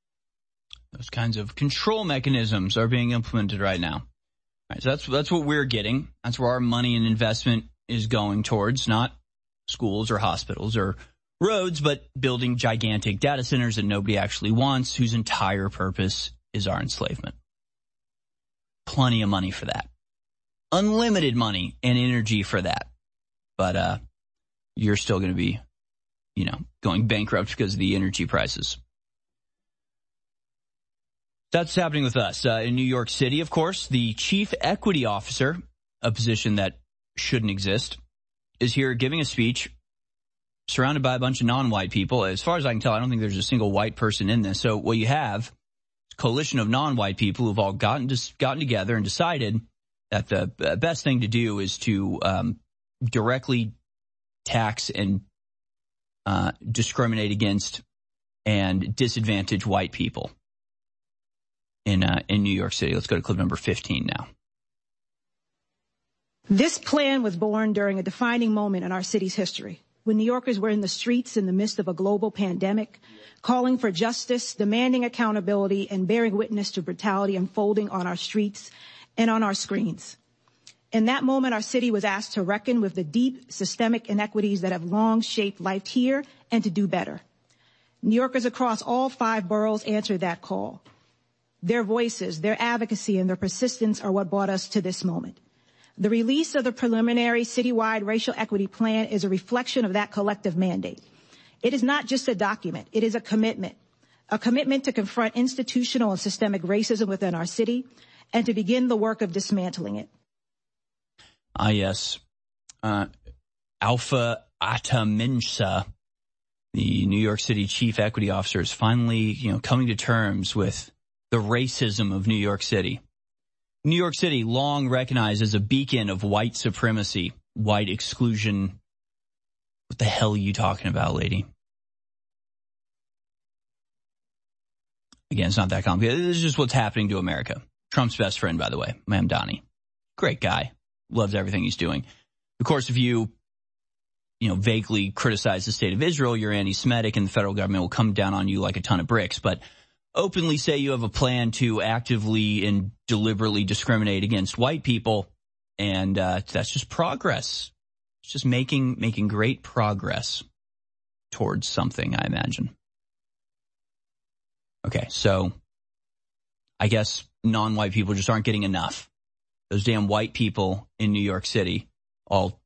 of control mechanisms are being implemented right now. All right, so that's what we're getting. That's where our money and investment is going towards, not schools or hospitals or roads, but building gigantic data centers that nobody actually wants, whose entire purpose is our enslavement. Plenty of money for that. Unlimited money and energy for that. But you're still going to be, going bankrupt because of the energy prices. That's what's happening with us. In New York City, of course, the chief equity officer, a position that shouldn't exist, is here giving a speech surrounded by a bunch of non-white people. As far as I can tell, I don't think there's a single white person in this. So what you have is a coalition of non-white people who've all gotten together and decided that the best thing to do is to directly tax and discriminate against and disadvantage white people in New York City. Let's go to clip number 15 now. This plan was born during a defining moment in our city's history, when New Yorkers were in the streets in the midst of a global pandemic, calling for justice, demanding accountability, and bearing witness to brutality unfolding on our streets and on our screens. In that moment, our city was asked to reckon with the deep systemic inequities that have long shaped life here and to do better. New Yorkers across all 5 boroughs answered that call. Their voices, their advocacy, and their persistence are what brought us to this moment. The release of the preliminary citywide racial equity plan is a reflection of that collective mandate. It is not just a document. It is a commitment to confront institutional and systemic racism within our city and to begin the work of dismantling it. Yes. Alpha Ataminsa, the New York City chief equity officer, is finally, coming to terms with the racism of New York City. New York City, long recognized as a beacon of white supremacy, white exclusion. What the hell are you talking about, lady? Again, it's not that complicated. This is just what's happening to America. Trump's best friend, by the way, Mamdani. Great guy. Loves everything he's doing. Of course, if you vaguely criticize the state of Israel, you're anti-Semitic, and the federal government will come down on you like a ton of bricks. But openly say you have a plan to actively and deliberately discriminate against white people, and that's just progress. It's just making great progress towards something, I imagine. Okay, so I guess non-white people just aren't getting enough. Those damn white people in New York City, all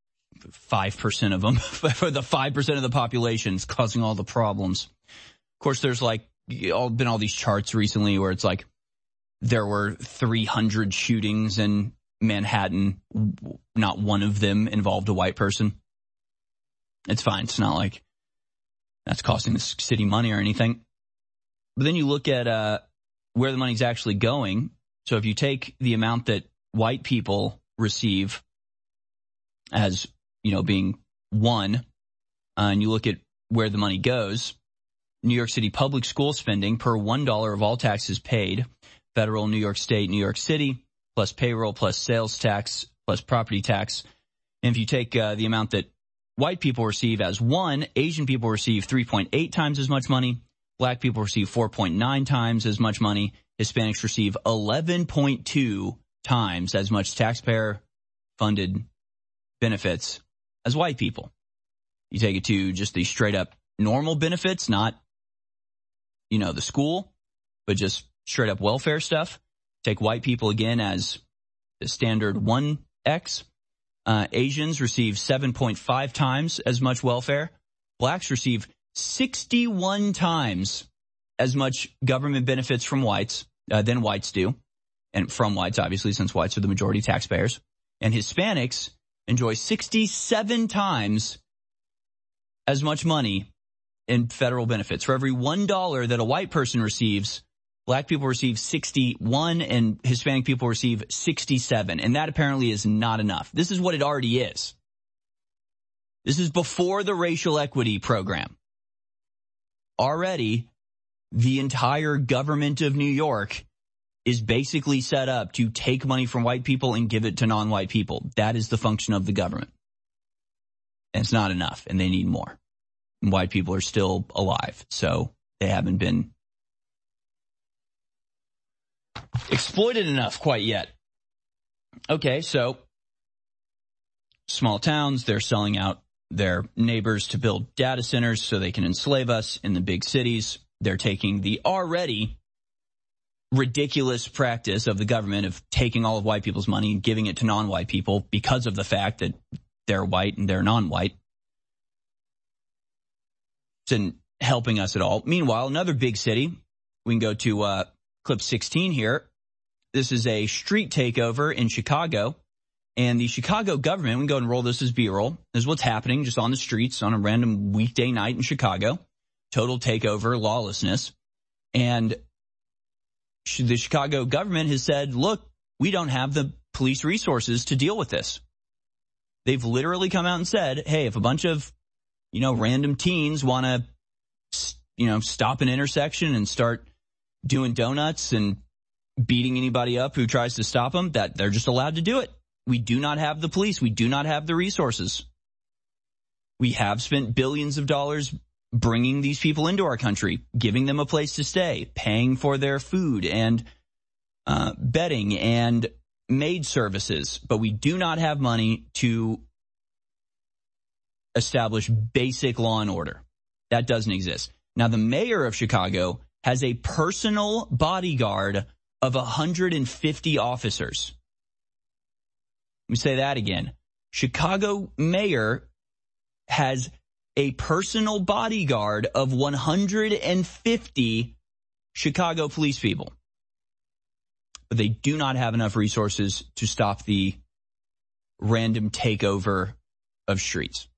5% of them, for the 5% of the population, is causing all the problems. Of course, there's been all these charts recently where it's like there were 300 shootings in Manhattan. Not one of them involved a white person. It's fine. It's not like that's costing the city money or anything. But then you look at where the money's actually going. So if you take the amount that white people receive as, being one, and you look at where the money goes, New York City public school spending per $1 of all taxes paid, federal, New York State, New York City, plus payroll, plus sales tax, plus property tax. And if you take the amount that white people receive as one, Asian people receive 3.8 times as much money, black people receive 4.9 times as much money, Hispanics receive 11.2 times as much taxpayer-funded benefits as white people. You take it to just the straight-up normal benefits, not, the school, but just straight-up welfare stuff. Take white people again as the standard 1X. Asians receive 7.5 times as much welfare. Blacks receive 61 times as much government benefits from whites than whites do. And from whites, obviously, since whites are the majority taxpayers. And Hispanics enjoy 67 times as much money in federal benefits. For every $1 that a white person receives, black people receive 61 and Hispanic people receive 67. And that apparently is not enough. This is what it already is. This is before the racial equity program. Already, the entire government of New York is basically set up to take money from white people and give it to non-white people. That is the function of the government. And it's not enough, and they need more. And white people are still alive, so they haven't been exploited enough quite yet. Okay, so small towns, they're selling out their neighbors to build data centers so they can enslave us. In the big cities, they're taking the already ridiculous practice of the government of taking all of white people's money and giving it to non-white people because of the fact that they're white and they're non-white. It isn't helping us at all. Meanwhile, another big city, we can go to clip 16 here. This is a street takeover in Chicago. And the Chicago government, we can go and roll this as B-roll. This is what's happening just on the streets on a random weekday night in Chicago. Total takeover, lawlessness. And the Chicago government has said, look, we don't have the police resources to deal with this. They've literally come out and said, hey, if a bunch of, random teens want to, stop an intersection and start doing donuts and beating anybody up who tries to stop them, that they're just allowed to do it. We do not have the police. We do not have the resources. We have spent billions of dollars bringing these people into our country, giving them a place to stay, paying for their food and bedding and maid services. But we do not have money to establish basic law and order. That doesn't exist. Now, the mayor of Chicago has a personal bodyguard of 150 officers. Let me say that again. Chicago mayor has a personal bodyguard of 150 Chicago police people. But they do not have enough resources to stop the random takeover of streets.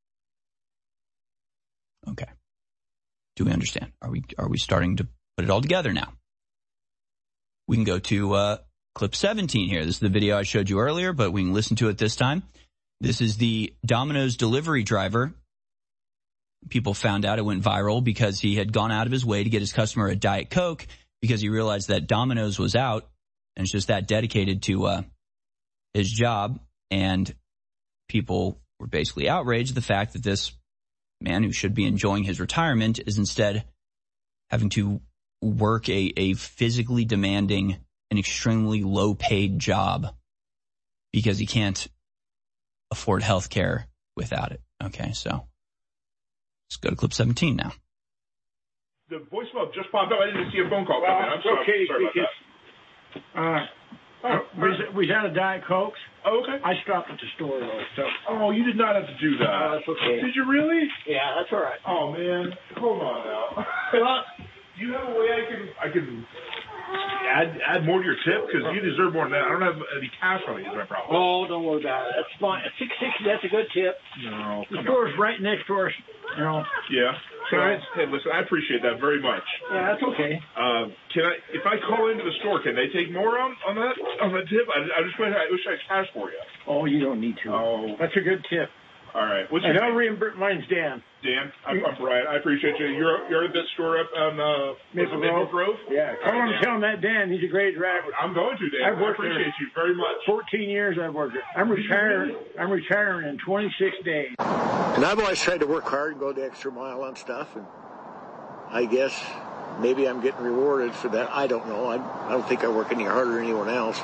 Okay. Do we understand? Are we starting to put it all together now? We can go to clip 17 here. This is the video I showed you earlier, but we can listen to it this time. This is the Domino's delivery driver. People found out it went viral because he had gone out of his way to get his customer a Diet Coke because he realized that Domino's was out, and it's just that dedicated to his job. And people were basically outraged at the fact that this man who should be enjoying his retirement is instead having to work a physically demanding and extremely low-paid job because he can't afford health care without it. Okay, so let's go to clip 17 now. The voicemail just popped up. I didn't see a phone call come in. I'm sorry about that. We had a Diet Coke. Oh, okay. I stopped at the store, though. So. Oh, you did not have to do that. That's okay. Did you really? Yeah, that's all right. Oh, man. Hold on now. Do you have a way I can add more to your tip? Because you deserve more than that. I don't have any cash on me is my problem. Oh, don't worry about it. That's fine. At $6.60, that's a good tip. No. The store's right next to us, you know. Yeah. So, hey, listen, I appreciate that very much. Yeah, that's okay. If I call into the store, can they take more on that tip? I wish I had cash for you. Oh, you don't need to. Oh. That's a good tip. All right. What's your name? Mine's Dan. Dan, I'm Brian. I appreciate you. You're at the store up on Maple Grove? Yeah. Call him and tell him that Dan. He's a great driver. I'm going to, Dan. I appreciate you very much. 14 years I've worked there. I'm retiring in 26 days. And I've always tried to work hard and go the extra mile on stuff. And I guess maybe I'm getting rewarded for that. I don't know. I don't think I work any harder than anyone else.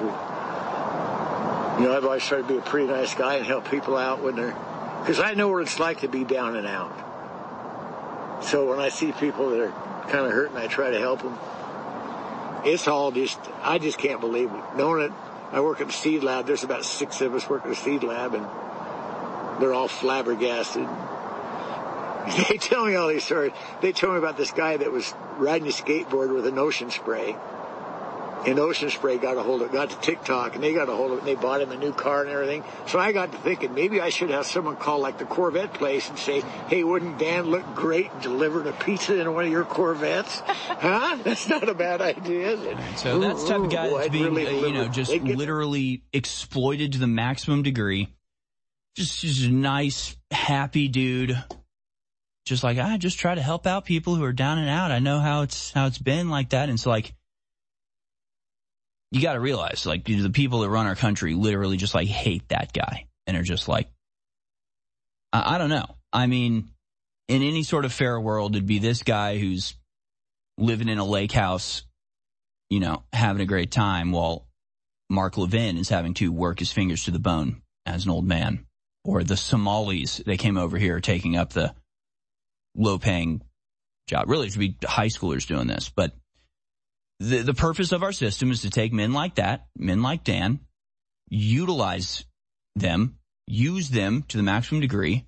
I've always tried to be a pretty nice guy and help people out when they're... Because I know what it's like to be down and out. So when I see people that are kind of hurting, I try to help them. It's all I just can't believe it. Knowing that I work at the seed lab, there's about 6 of us work at the seed lab, and they're all flabbergasted. They tell me all these stories. They tell me about this guy that was riding a skateboard with an Ocean Spray. And Ocean Spray got to TikTok, and they got a hold of it, and they bought him a new car and everything. So I got to thinking, maybe I should have someone call like the Corvette place and say, hey, wouldn't Dan look great delivering a pizza in one of your Corvettes? Huh? That's not a bad idea, is it? So that's the type of guy that's being, literally exploited to the maximum degree. Just a nice, happy dude. Just like, I just try to help out people who are down and out. I know how it's been like that. And it's like, you got to realize, like, the people that run our country literally just, like, hate that guy and are just like, I don't know. I mean, in any sort of fair world, it'd be this guy who's living in a lake house, having a great time while Mark Levin is having to work his fingers to the bone as an old man. Or the Somalis, they came over here taking up the low-paying job. Really, it should be high schoolers doing this, but the purpose of our system is to take men like that, men like Dan, utilize them, use them to the maximum degree,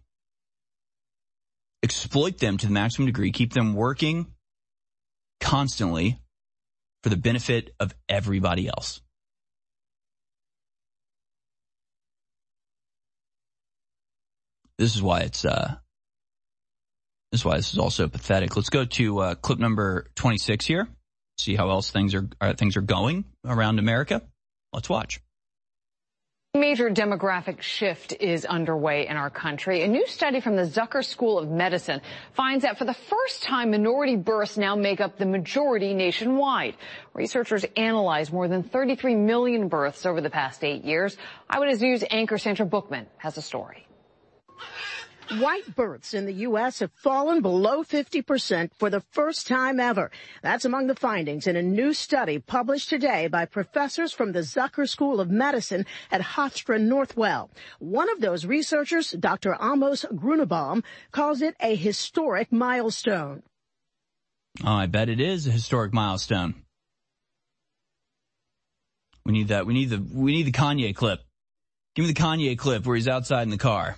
exploit them to the maximum degree, keep them working constantly for the benefit of everybody else. This is why this is all so pathetic. Let's go to clip number 26 here. See how else things are going around America. Let's watch. A major demographic shift is underway in our country. A new study from the Zucker School of Medicine finds that for the first time, minority births now make up the majority nationwide. Researchers analyzed more than 33 million births over the past 8 years. Eyewitness News anchor Sandra Bookman has a story. White births in the U.S. have fallen below 50% for the first time ever. That's among the findings in a new study published today by professors from the Zucker School of Medicine at Hofstra Northwell. One of those researchers, Dr. Amos Grunebaum, calls it a historic milestone. Oh, I bet it is a historic milestone. We need that. We need the Kanye clip. Give me the Kanye clip where he's outside in the car.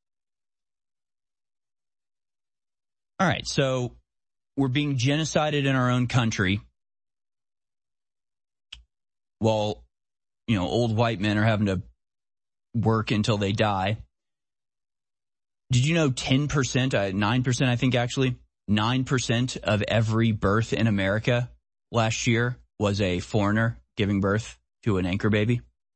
All right, so we're being genocided in our own country while, old white men are having to work until they die. Did you know 10%, 9% I think actually, 9% of every birth in America last year was a foreigner giving birth to an anchor baby?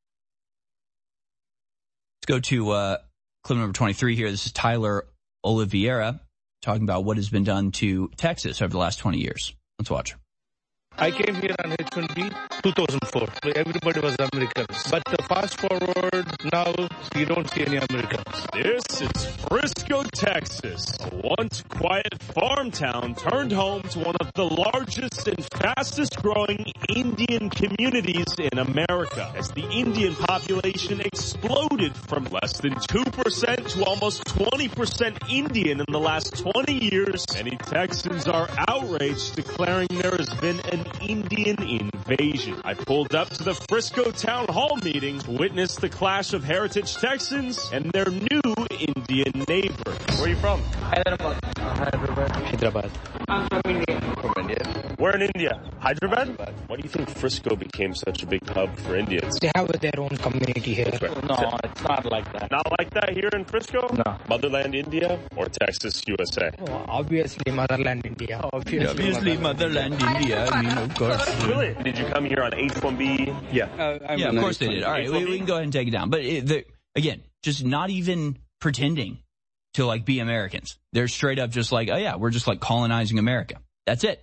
Let's go to clip number 23 here. This is Tyler Oliveira talking about what has been done to Texas over the last 20 years. Let's watch. I came here on H-1B 2004. Everybody was Americans. But fast forward, now you don't see any Americans. This is Frisco, Texas. A once quiet farm town turned home to one of the largest and fastest growing Indian communities in America. As the Indian population exploded from less than 2% to almost 20% Indian in the last 20 years, many Texans are outraged, declaring there has been an Indian invasion. I pulled up to the Frisco Town Hall meeting to witness the clash of heritage Texans and their new Indian neighbors. Where are you from? Hyderabad. I'm from India. From India? Where in India? Hyderabad? Why do you think Frisco became such a big hub for Indians? They have their own community here. No, it's not like that. Not like that here in Frisco? No. Motherland India or Texas, USA? Oh, obviously Motherland India. Obviously Motherland India. I mean, of course. Really? Did you come here on H-1B? Yeah. Yeah, of course they did. All right, we can go ahead and take it down. But again, just not even pretending to like be Americans. They're straight up just like, oh yeah, we're just like colonizing America. That's it.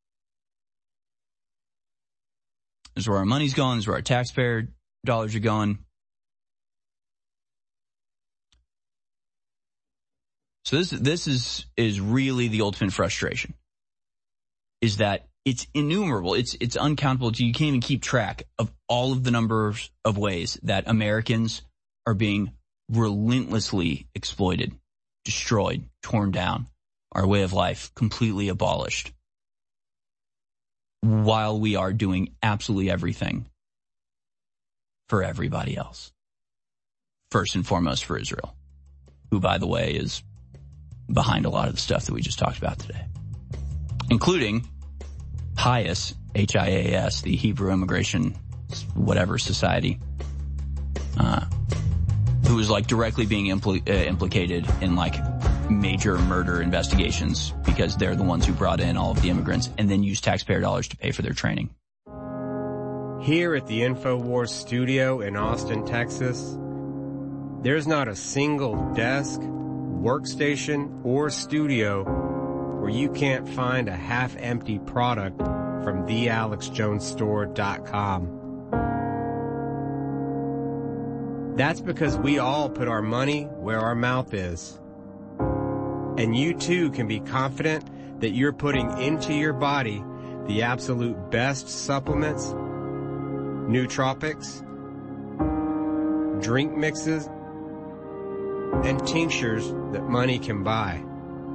This is where our money's going. This is where our taxpayer dollars are going. So this is really the ultimate frustration. Is that it's innumerable. It's uncountable. You can't even keep track of all of the numbers of ways that Americans are being relentlessly exploited, destroyed, torn down, our way of life completely abolished, while we are doing absolutely everything for everybody else. First and foremost for Israel, who, by the way, is behind a lot of the stuff that we just talked about today, including HIAS, H-I-A-S, the Hebrew Immigration whatever society, who is like directly being implicated in like major murder investigations because they're the ones who brought in all of the immigrants and then used taxpayer dollars to pay for their training. Here at the InfoWars studio in Austin, Texas, there's not a single desk, workstation, or studio where you can't find a half-empty product from thealexjonesstore.com. That's because we all put our money where our mouth is. And you too can be confident that you're putting into your body the absolute best supplements, nootropics, drink mixes, and tinctures that money can buy.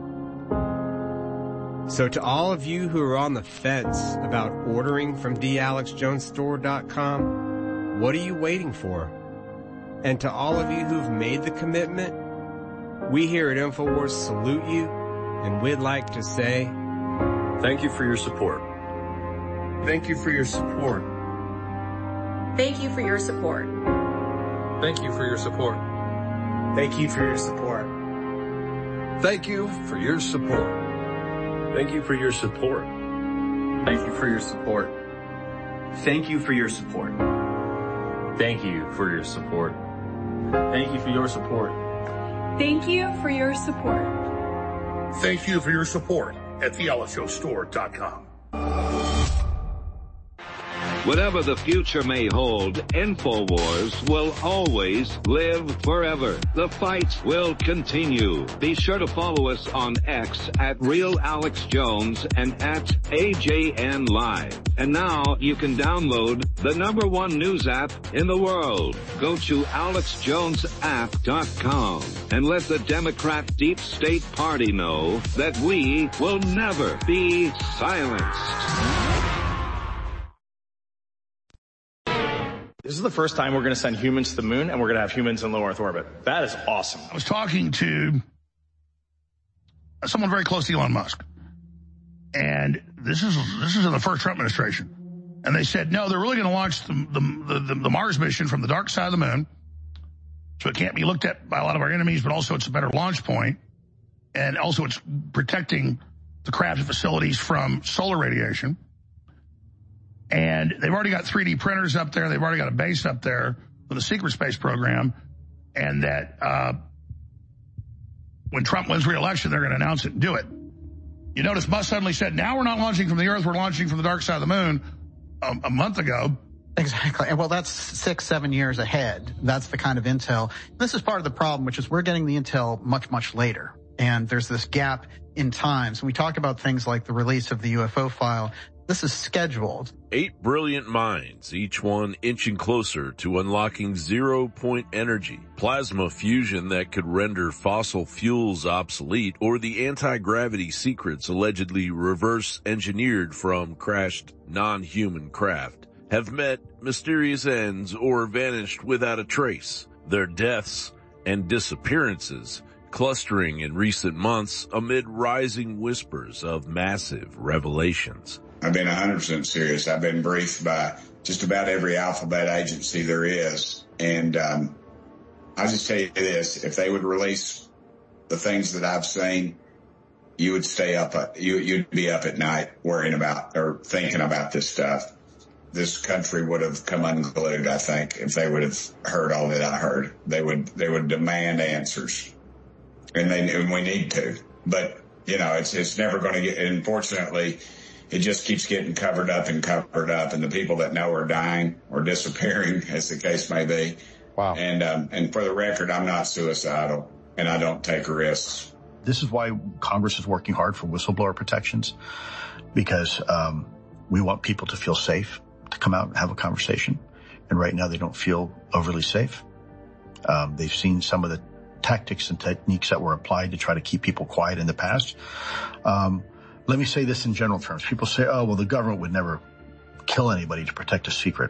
So to all of you who are on the fence about ordering from thealexjonesstore.com, what are you waiting for? And to all of you who've made the commitment, we here at InfoWars salute you, and we'd like to say, thank you for your support. Thank you for your support. Thank you for your support. Thank you for your support. Thank you for your support. Thank you for your support. Thank you for your support. Thank you for your support. Thank you for your support. Thank you for your support. Thank you for your support. Thank you for your support. Thank you for your support at thealexjonesstore.com. Whatever the future may hold, InfoWars will always live forever. The fight will continue. Be sure to follow us on X at RealAlexJones and at AJN Live. And now you can download the #1 news app in the world. Go to AlexJonesApp.com and let the Democrat Deep State Party know that we will never be silenced. This is the first time we're going to send humans to the moon, and we're going to have humans in low Earth orbit. That is awesome. I was talking to someone very close to Elon Musk, and this is in the first Trump administration, and they said no, they're really going to launch the Mars mission from the dark side of the moon, So it can't be looked at by a lot of our enemies, but also it's a better launch point. And also it's protecting the craft facilities from solar radiation. And they've already got 3D printers up there. They've already got a base up there for the secret space program. And that when Trump wins re-election, they're going to announce it and do it. You notice Musk suddenly said, now we're not launching from the Earth, we're launching from the dark side of the moon a month ago. Exactly. Well, that's 6-7 years ahead. That's the kind of intel. This is part of the problem, which is we're getting the intel much, much later. And there's this gap in time. So we talk about things like the release of the UFO file. This is scheduled. 8 brilliant minds, each one inching closer to unlocking zero-point energy, plasma fusion that could render fossil fuels obsolete, or the anti-gravity secrets allegedly reverse-engineered from crashed non-human craft, have met mysterious ends or vanished without a trace. Their deaths and disappearances clustering in recent months amid rising whispers of massive revelations. I've been 100% serious. I've been briefed by just about every alphabet agency there is. And I'll just tell you this, if they would release the things that I've seen, you would stay up, you'd be up at night worrying about or thinking about this stuff. This country would have come unglued, I think, if they would have heard all that I heard. They would demand answers. And we need to. But, you know, it's never going to get, unfortunately, it just keeps getting covered up, and the people that know are dying or disappearing, as the case may be. Wow. And for the record, I'm not suicidal, and I don't take risks. This is why Congress is working hard for whistleblower protections, because we want people to feel safe, to come out and have a conversation. And right now they don't feel overly safe. They've seen some of the tactics and techniques that were applied to try to keep people quiet in the past. Let me say this in general terms. People say, oh, well, the government would never kill anybody to protect a secret.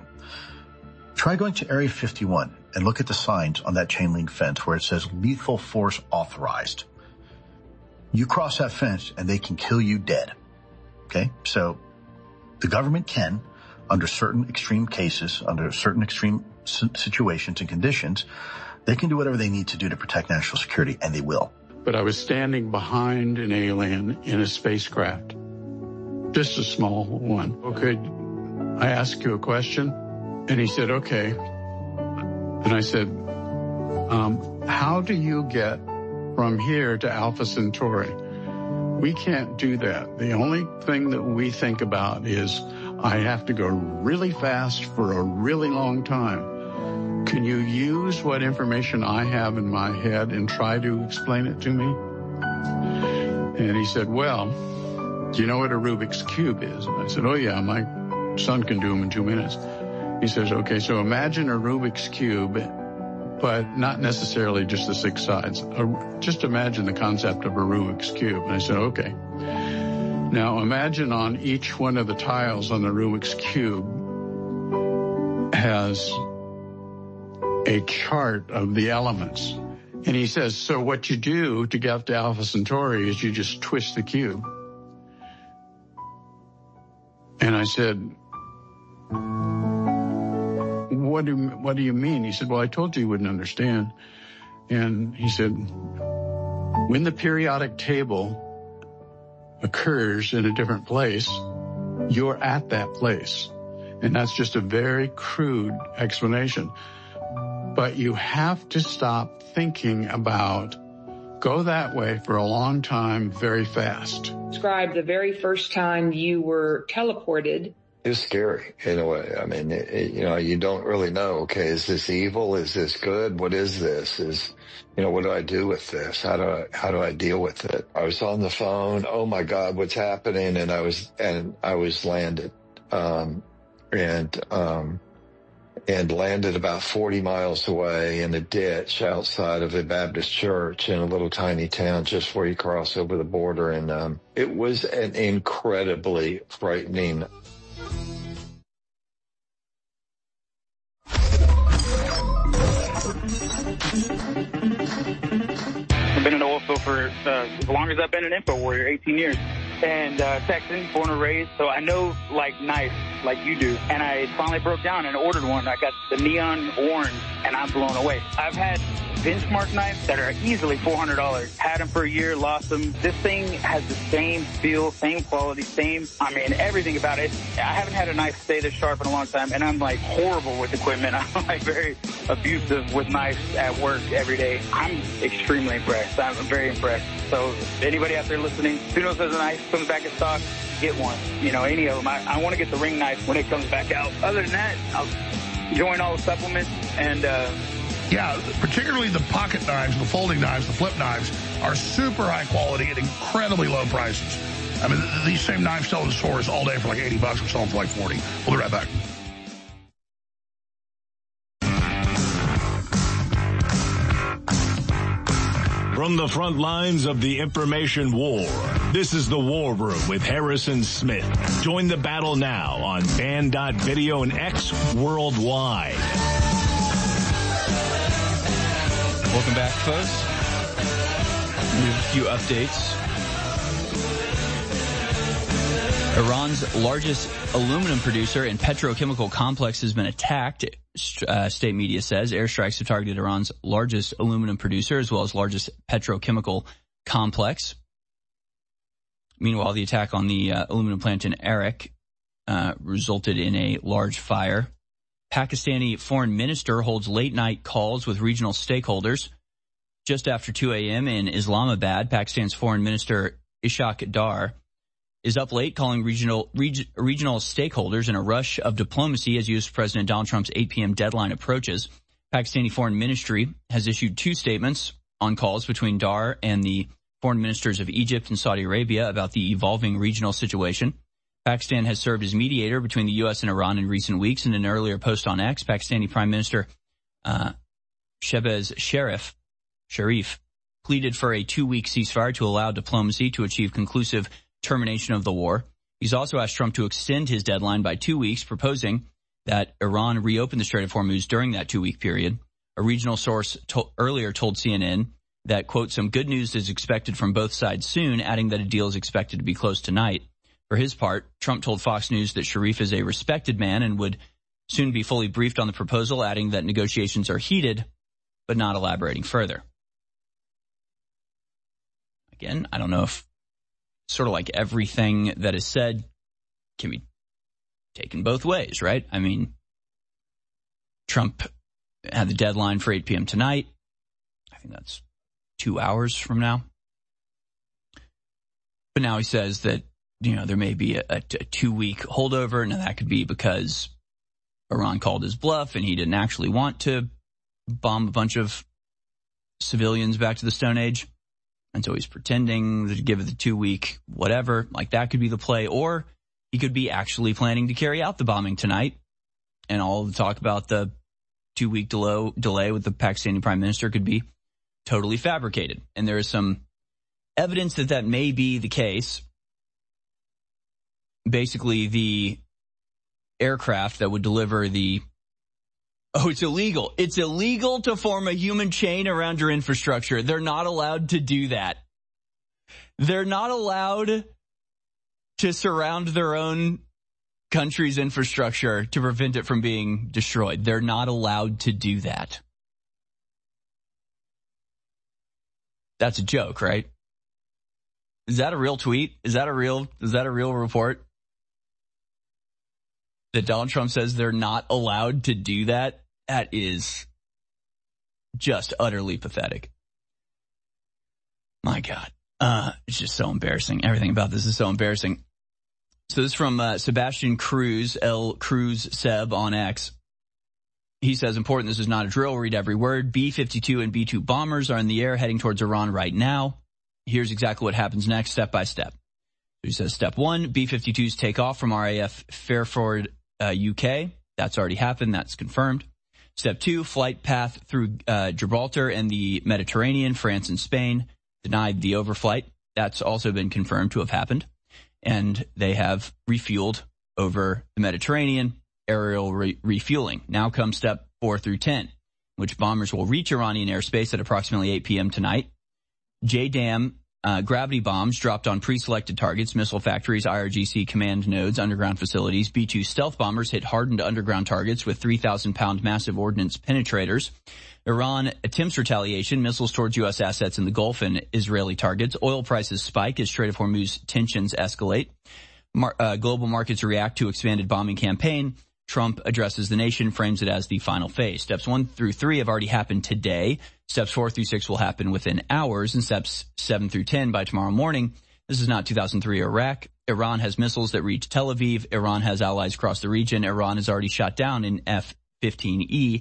Try going to Area 51 and look at the signs on that chain link fence where it says lethal force authorized. You cross that fence and they can kill you dead. Okay? So the government can, under certain extreme cases, under certain extreme situations and conditions, they can do whatever they need to do to protect national security, and they will. But I was standing behind an alien in a spacecraft, just a small one. Okay, I ask you a question? And he said, okay. And I said, how do you get from here to Alpha Centauri? We can't do that. The only thing that we think about is I have to go really fast for a really long time. Can you use what information I have in my head and try to explain it to me? And he said, well, do you know what a Rubik's Cube is? And I said, oh yeah, my son can do them in 2 minutes. He says, okay, so imagine a Rubik's Cube, but not necessarily just the 6 sides. Just imagine the concept of a Rubik's Cube. And I said, okay. Now imagine on each one of the tiles on the Rubik's Cube has a chart of the elements. And he says, so what you do to get up to Alpha Centauri is you just twist the cube. And I said, what do you mean? He said, well, I told you you wouldn't understand. And he said, when the periodic table occurs in a different place, you're at that place. And that's just a very crude explanation. But you have to stop thinking about go that way for a long time very fast. Describe the very first time you were teleported. It was scary in a way. I mean, you don't really know. Okay, is this evil? Is this good? What is this? What do I do with this? How do I deal with it? I was on the phone. Oh my God, what's happening? And I was landed, and landed about 40 miles away in a ditch outside of a Baptist church in a little tiny town just before you cross over the border. And it was an incredibly frightening. I've been in the oil field for as long as I've been an InfoWarrior, 18 years. and Texan, born and raised, so I know like knives like you do. And I finally broke down and ordered one. I got the neon orange, and I'm blown away. I've had benchmark knives that are easily $400. Had them for a year, lost them. This thing has the same feel, same quality, everything about it. I haven't had a knife stay this sharp in a long time, and I'm like horrible with equipment. I'm like very abusive with knives at work every day. I'm extremely impressed. I'm very impressed. So anybody out there listening, who knows there's a knife comes back in stock, get one. You know, any of them. I want to get the ring knife when it comes back out. Other than that, I'll join all the supplements and yeah, particularly the pocket knives, the folding knives, the flip knives are super high quality at incredibly low prices. I mean, these same knives sell in stores all day for like $80. We're selling for like $40. We'll be right back. From the front lines of the information war, this is the War Room with Harrison Smith. Join the battle now on Band.video and X worldwide. Welcome back, folks. We have a few updates. Iran's largest aluminum producer and petrochemical complex has been attacked, state media says. Airstrikes have targeted Iran's largest aluminum producer as well as largest petrochemical complex. Meanwhile, the attack on the aluminum plant in Arak resulted in a large fire. Pakistani foreign minister holds late-night calls with regional stakeholders. Just after 2 a.m. in Islamabad, Pakistan's foreign minister Ishaq Dar is up late calling regional stakeholders in a rush of diplomacy as U.S. President Donald Trump's 8 p.m. deadline approaches. Pakistani foreign ministry has issued 2 statements on calls between Dar and the foreign ministers of Egypt and Saudi Arabia about the evolving regional situation. Pakistan has served as mediator between the U.S. and Iran in recent weeks. In an earlier post on X, Pakistani Prime Minister Shehbaz Sharif pleaded for a 2-week ceasefire to allow diplomacy to achieve conclusive termination of the war. He's also asked Trump to extend his deadline by 2 weeks, proposing that Iran reopen the Strait of Hormuz during that 2-week period. A regional source earlier told CNN that, quote, some good news is expected from both sides soon, adding that a deal is expected to be closed tonight. For his part, Trump told Fox News that Sharif is a respected man and would soon be fully briefed on the proposal, adding that negotiations are heated, but not elaborating further. Again, I don't know if sort of like everything that is said can be taken both ways, right? I mean, Trump had the deadline for 8 p.m. tonight. I think that's 2 hours from now. But now he says that, you know, there may be a 2-week holdover, and that could be because Iran called his bluff and he didn't actually want to bomb a bunch of civilians back to the Stone Age. And so he's pretending to give it the 2-week whatever, like that could be the play. Or he could be actually planning to carry out the bombing tonight. And all the talk about the 2-week delay with the Pakistani prime minister could be totally fabricated. And there is some evidence that that may be the case. Basically, the aircraft that would deliver the... Oh, it's illegal. It's illegal to form a human chain around your infrastructure. They're not allowed to do that. They're not allowed to surround their own country's infrastructure to prevent it from being destroyed. They're not allowed to do that. That's a joke, right? Is that a real tweet? Is that a real report? That Donald Trump says they're not allowed to do that? That is just utterly pathetic. My God. It's just so embarrassing. Everything about this is so embarrassing. So this is from Sebastian Cruz, L. Cruz Seb on X. He says, important, this is not a drill. Read every word. B-52 and B-2 bombers are in the air heading towards Iran right now. Here's exactly what happens next, step by step. He says, step 1, B-52s take off from RAF Fairford, UK. That's already happened. That's confirmed. Step 2, flight path through Gibraltar and the Mediterranean. France and Spain denied the overflight. That's also been confirmed to have happened. And they have refueled over the Mediterranean, aerial refueling. Now comes step 4 through 10, which bombers will reach Iranian airspace at approximately 8 p.m. tonight. JDAM gravity bombs dropped on pre-selected targets, missile factories, IRGC command nodes, underground facilities. B-2 stealth bombers hit hardened underground targets with 3,000-pound massive ordnance penetrators. Iran attempts retaliation, missiles towards U.S. assets in the Gulf and Israeli targets. Oil prices spike as Strait of Hormuz tensions escalate. Global markets react to expanded bombing campaign. Trump addresses the nation, frames it as the final phase. Steps 1 through 3 have already happened today. Steps 4 through 6 will happen within hours, and steps 7 through 10 by tomorrow morning. This is not 2003 Iraq. Iran has missiles that reach Tel Aviv. Iran has allies across the region. Iran has already shot down an F-15E.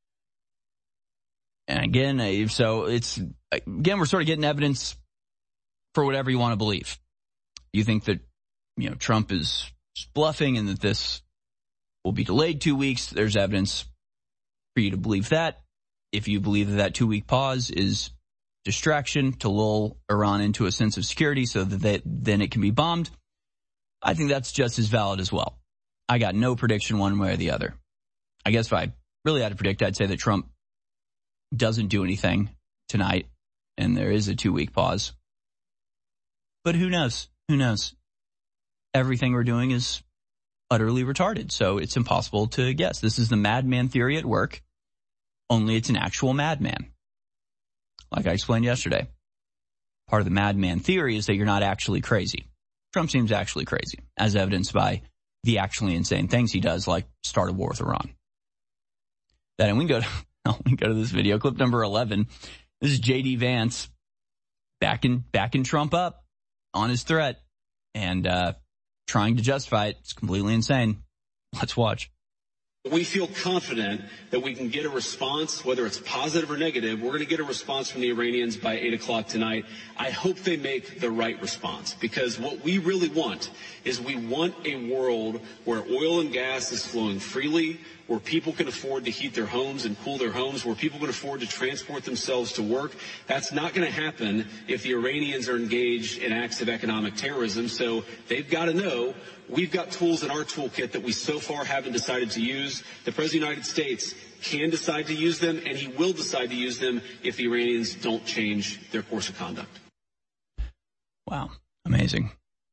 And again, we're sort of getting evidence for whatever you want to believe. You think that, Trump is bluffing and that this will be delayed 2 weeks. There's evidence for you to believe that. If you believe that 2-week pause is distraction to lull Iran into a sense of security so that then it can be bombed, I think that's just as valid as well. I got no prediction one way or the other. I guess if I really had to predict, I'd say that Trump doesn't do anything tonight and there is a 2-week pause. But who knows? Who knows? Everything we're doing is utterly retarded, so it's impossible to guess. This is the madman theory at work, only it's an actual madman. Like I explained yesterday, part of the madman theory is that you're not actually crazy. Trump seems actually crazy, as evidenced by the actually insane things he does, like start a war with Iran. Then we can go to this video, clip number 11. This is J.D. Vance backing Trump up on his threat and trying to justify it. It's completely insane. Let's watch. We feel confident that we can get a response, whether it's positive or negative. We're going to get a response from the Iranians by 8 o'clock tonight. I hope they make the right response, because what we really want is we want a world where oil and gas is flowing freely, where people can afford to heat their homes and cool their homes, where people can afford to transport themselves to work. That's not going to happen if the Iranians are engaged in acts of economic terrorism. So they've got to know we've got tools in our toolkit that we so far haven't decided to use. The President of the United States can decide to use them, and he will decide to use them if the Iranians don't change their course of conduct. Wow. Amazing.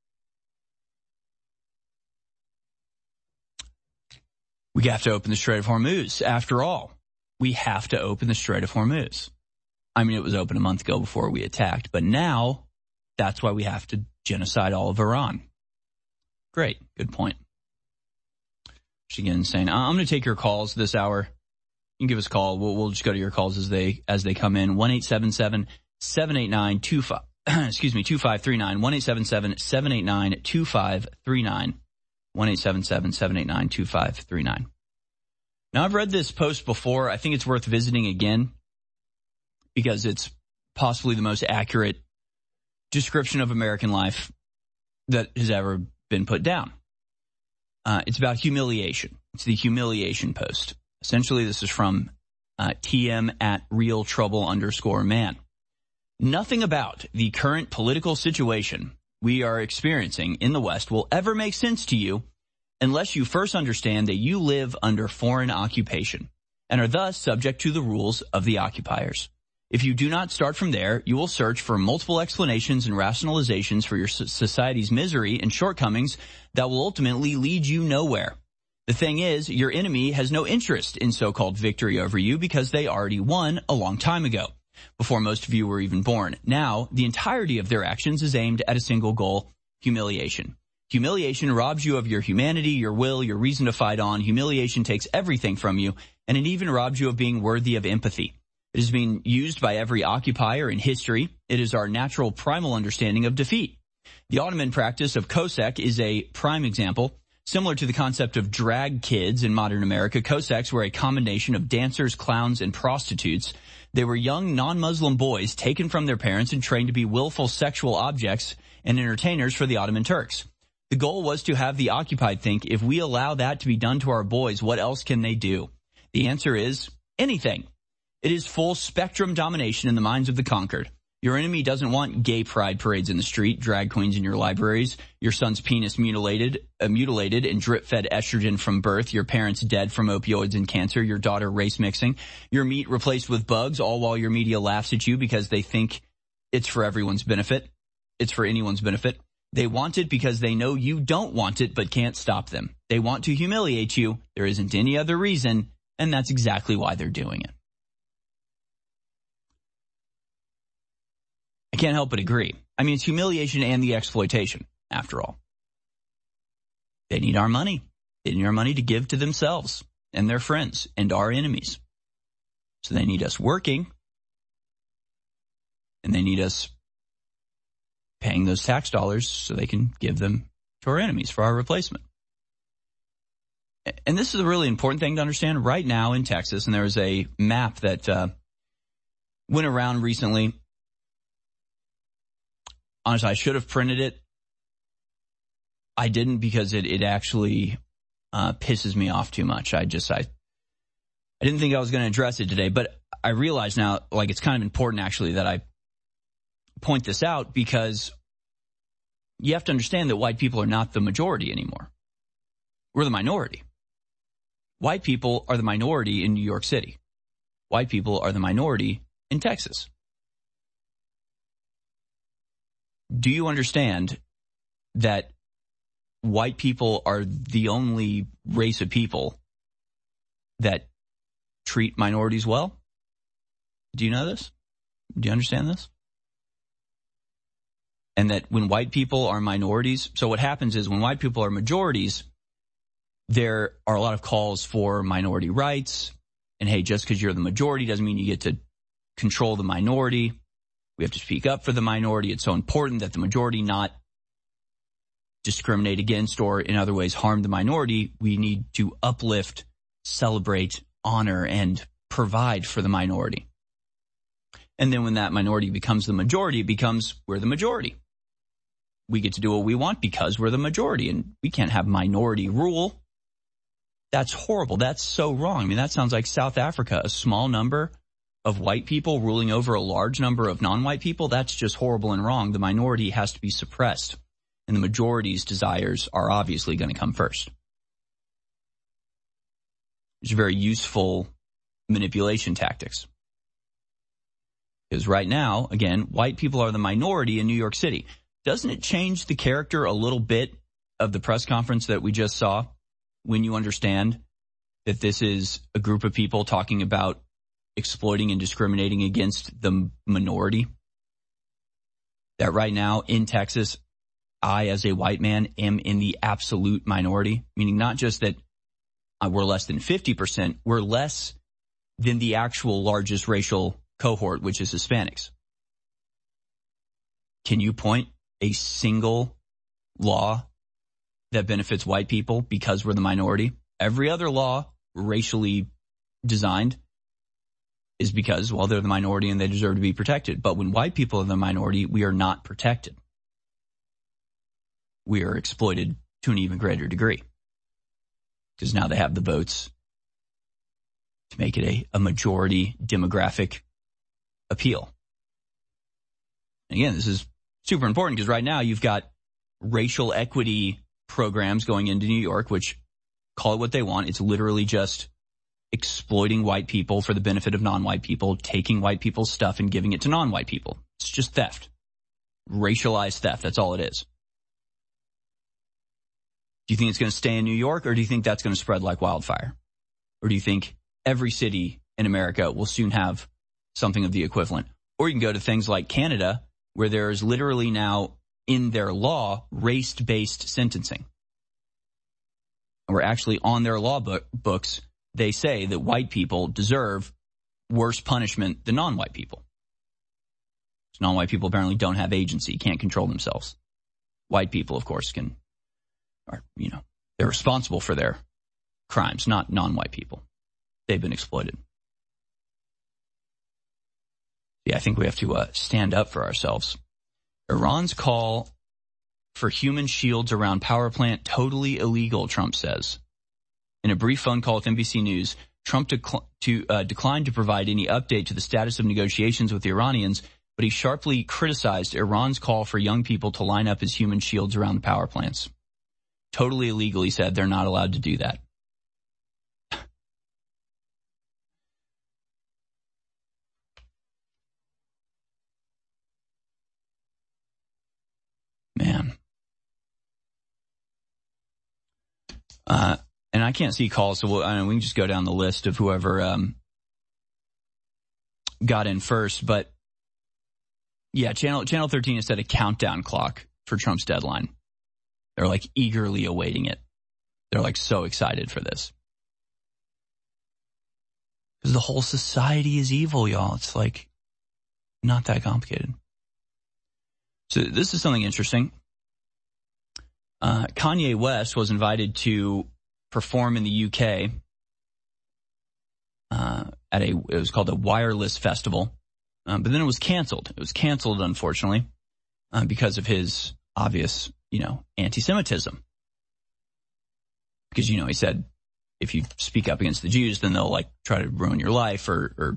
We have to open the Strait of Hormuz. After all, we have to open the Strait of Hormuz. I mean, it was open a month ago before we attacked, but now that's why we have to genocide all of Iran. Great. Good point. She's getting insane. I'm going to take your calls this hour. You can give us a call. We'll just go to your calls as they come in. 1-877-789-2539. 1-877-789-2539. 1-877-789-2539. Now, I've read this post before. I think it's worth visiting again because it's possibly the most accurate description of American life that has ever been put down. It's about humiliation. It's the humiliation post. Essentially, this is from TM at realtrouble_man. Nothing about the current political situation we are experiencing in the West will ever make sense to you unless you first understand that you live under foreign occupation and are thus subject to the rules of the occupiers. If you do not start from there, you will search for multiple explanations and rationalizations for your society's misery and shortcomings that will ultimately lead you nowhere. The thing is, your enemy has no interest in so-called victory over you because they already won a long time ago, before most of you were even born. Now, the entirety of their actions is aimed at a single goal: humiliation. Humiliation robs you of your humanity, your will, your reason to fight on. Humiliation takes everything from you, and it even robs you of being worthy of empathy. It has been used by every occupier in history. It is our natural primal understanding of defeat. The Ottoman practice of Cossack is a prime example. Similar to the concept of drag kids in modern America, Cossacks were a combination of dancers, clowns, and prostitutes. They were young non-Muslim boys taken from their parents and trained to be willful sexual objects and entertainers for the Ottoman Turks. The goal was to have the occupied think, if we allow that to be done to our boys, what else can they do? The answer is anything. It is full spectrum domination in the minds of the conquered. Your enemy doesn't want gay pride parades in the street, drag queens in your libraries, your son's penis mutilated and drip-fed estrogen from birth, your parents dead from opioids and cancer, your daughter race mixing, your meat replaced with bugs, all while your media laughs at you because they think It's for everyone's benefit. It's for anyone's benefit. They want it because they know you don't want it but can't stop them. They want to humiliate you. There isn't any other reason, and that's exactly why they're doing it. I can't help but agree. I mean, it's humiliation and the exploitation, after all. They need our money. They need our money to give to themselves and their friends and our enemies. So they need us working, and they need us paying those tax dollars so they can give them to our enemies for our replacement. And this is a really important thing to understand right now in Texas, and there was a map that went around recently. Honestly, I should have printed it. I didn't because it actually pisses me off too much. I didn't think I was going to address it today, but I realize now, like, it's kind of important actually that I point this out, because you have to understand that white people are not the majority anymore. We're the minority. White people are the minority in New York City. White people are the minority in Texas. Do you understand that white people are the only race of people that treat minorities well? Do you know this? Do you understand this? And that when white people are minorities, so what happens is when white people are majorities, there are a lot of calls for minority rights. And hey, just because you're the majority doesn't mean you get to control the minority. We have to speak up for the minority. It's so important that the majority not discriminate against or in other ways harm the minority. We need to uplift, celebrate, honor, and provide for the minority. And then when that minority becomes the majority, it becomes we're the majority. We get to do what we want because we're the majority, and we can't have minority rule. That's horrible. That's so wrong. I mean, that sounds like South Africa, a small number of white people ruling over a large number of non-white people. That's just horrible and wrong. The minority has to be suppressed, and the majority's desires are obviously going to come first. It's very useful manipulation tactics. Because right now, again, white people are the minority in New York City. Doesn't it change the character a little bit of the press conference that we just saw when you understand that this is a group of people talking about exploiting and discriminating against the minority? That right now in Texas, I, as a white man, am in the absolute minority, meaning not just that we're less than 50%, we're less than the actual largest racial cohort, which is Hispanics. Can you point a single law that benefits white people because we're the minority? Every other law racially designed is because, well, they're the minority and they deserve to be protected. But when white people are the minority, we are not protected. We are exploited to an even greater degree because now they have the votes to make it a majority demographic appeal. And again, this is super important because right now you've got racial equity programs going into New York, which call it what they want. It's literally just exploiting white people for the benefit of non-white people, taking white people's stuff and giving it to non-white people. It's just theft. Racialized theft. That's all it is. Do you think it's going to stay in New York, or do you think that's going to spread like wildfire? Or do you think every city in America will soon have something of the equivalent? Or you can go to things like Canada, where there is literally now in their law race-based sentencing. And we're actually on their law books, they say that white people deserve worse punishment than non-white people. So non-white people apparently don't have agency, can't control themselves. White people, of course, they're responsible for their crimes, not non-white people. They've been exploited. Yeah, I think we have to stand up for ourselves. Iran's call for human shields around power plant totally illegal, Trump says. In a brief phone call with NBC News, Trump declined to provide any update to the status of negotiations with the Iranians, but he sharply criticized Iran's call for young people to line up as human shields around the power plants. Totally illegal, he said. They're not allowed to do that. And I can't see calls, so we can just go down the list of whoever got in first. But yeah, Channel 13 has set a countdown clock for Trump's deadline. They're like eagerly awaiting it. They're like so excited for this. Because the whole society is evil, y'all. It's like not that complicated. So this is something interesting. Kanye West was invited to perform in the UK at it was called a Wireless Festival, but then it was canceled. It was canceled, unfortunately, because of his obvious, anti-Semitism. Because, he said, if you speak up against the Jews, then they'll try to ruin your life or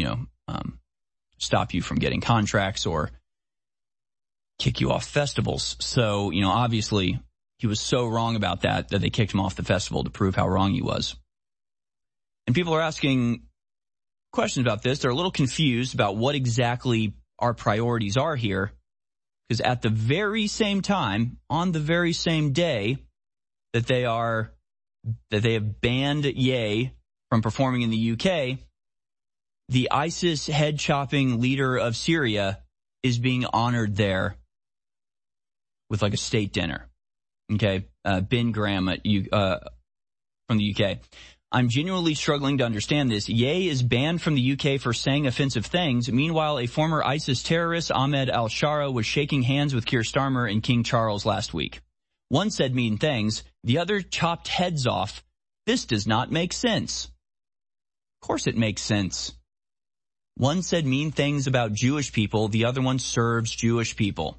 stop you from getting contracts or kick you off festivals. So, obviously he was so wrong about that they kicked him off the festival to prove how wrong he was. And people are asking questions about this. They're a little confused about what exactly our priorities are here. Because at the very same time, on the very same day that they have banned Ye from performing in the UK, the ISIS head-chopping leader of Syria is being honored there with a state dinner. Okay, Ben Graham from the UK. I'm genuinely struggling to understand this. Ye is banned from the UK for saying offensive things. Meanwhile, a former ISIS terrorist, Ahmed al-Shara, was shaking hands with Keir Starmer and King Charles last week. One said mean things. The other chopped heads off. This does not make sense. Of course it makes sense. One said mean things about Jewish people. The other one serves Jewish people.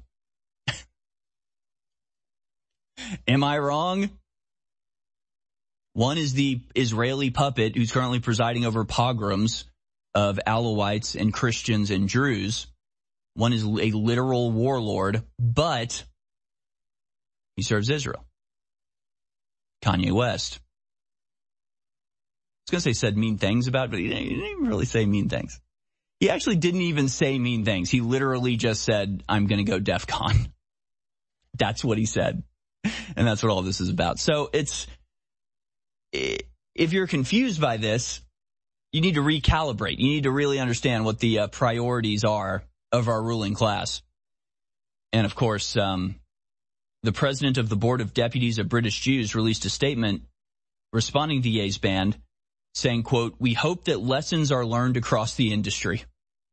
Am I wrong? One is the Israeli puppet who's currently presiding over pogroms of Alawites and Christians and Druze. One is a literal warlord, but he serves Israel. Kanye West. I was going to say said mean things about it, but he didn't even really say mean things. He actually didn't even say mean things. He literally just said, I'm going to go DEF CON. That's what he said. And that's what all this is about. So if you're confused by this, you need to recalibrate. You need to really understand what the priorities are of our ruling class. And of course, the president of the Board of Deputies of British Jews released a statement responding to Ye's ban, saying, quote, "We hope that lessons are learned across the industry."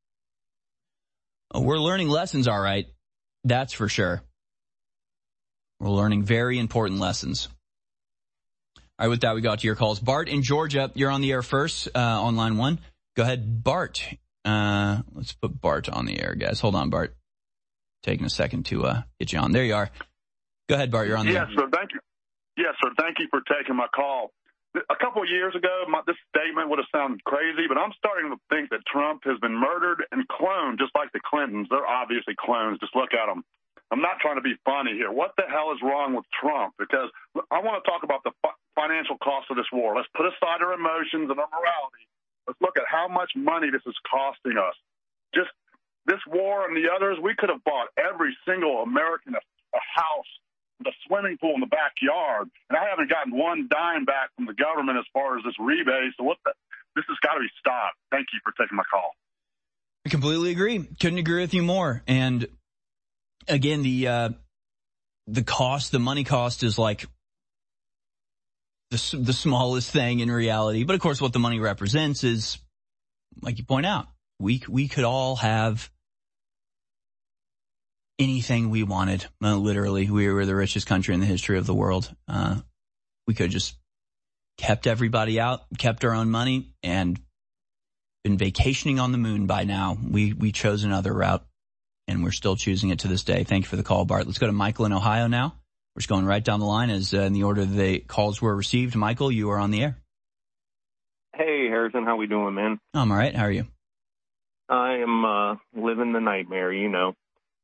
We're learning lessons, all right. That's for sure. We're learning very important lessons. All right, with that, we got to your calls. Bart in Georgia, you're on the air first, on line one. Go ahead, Bart. Let's put Bart on the air, guys. Hold on, Bart. Taking a second to get you on. There you are. Go ahead, Bart. You're on the air. Yes, sir. Thank you. Yes, sir. Thank you for taking my call. A couple of years ago, this statement would have sounded crazy, but I'm starting to think that Trump has been murdered and cloned just like the Clintons. They're obviously clones. Just look at them. I'm not trying to be funny here. What the hell is wrong with Trump? Because I want to talk about the financial cost of this war. Let's put aside our emotions and our morality. Let's look at how much money this is costing us. Just this war and the others, we could have bought every single American a house, a swimming pool in the backyard, and I haven't gotten one dime back from the government as far as this rebate. So this has got to be stopped. Thank you for taking my call. I completely agree. Couldn't agree with you more. And again, the cost, the money cost is like the smallest thing in reality. But of course, what the money represents is, like you point out, we could all have anything we wanted. Literally, we were the richest country in the history of the world. We could have just kept everybody out, kept our own money, and been vacationing on the moon by now. We chose another route, and we're still choosing it to this day. Thank you for the call, Bart. Let's go to Michael in Ohio now. We're just going right down the line as in the order the calls were received. Michael, you are on the air. Hey, Harrison. How we doing, man? I'm all right. How are you? I am living the nightmare, you know.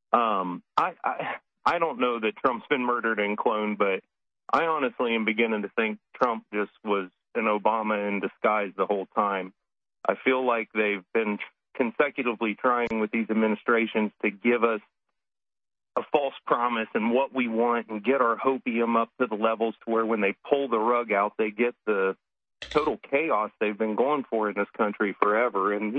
I don't know that Trump's been murdered and cloned, but I honestly am beginning to think Trump just was an Obama in disguise the whole time. I feel like they've been consecutively trying with these administrations to give us a false promise and what we want and get our hopium up to the levels to where when they pull the rug out, they get the total chaos they've been going for in this country forever. And,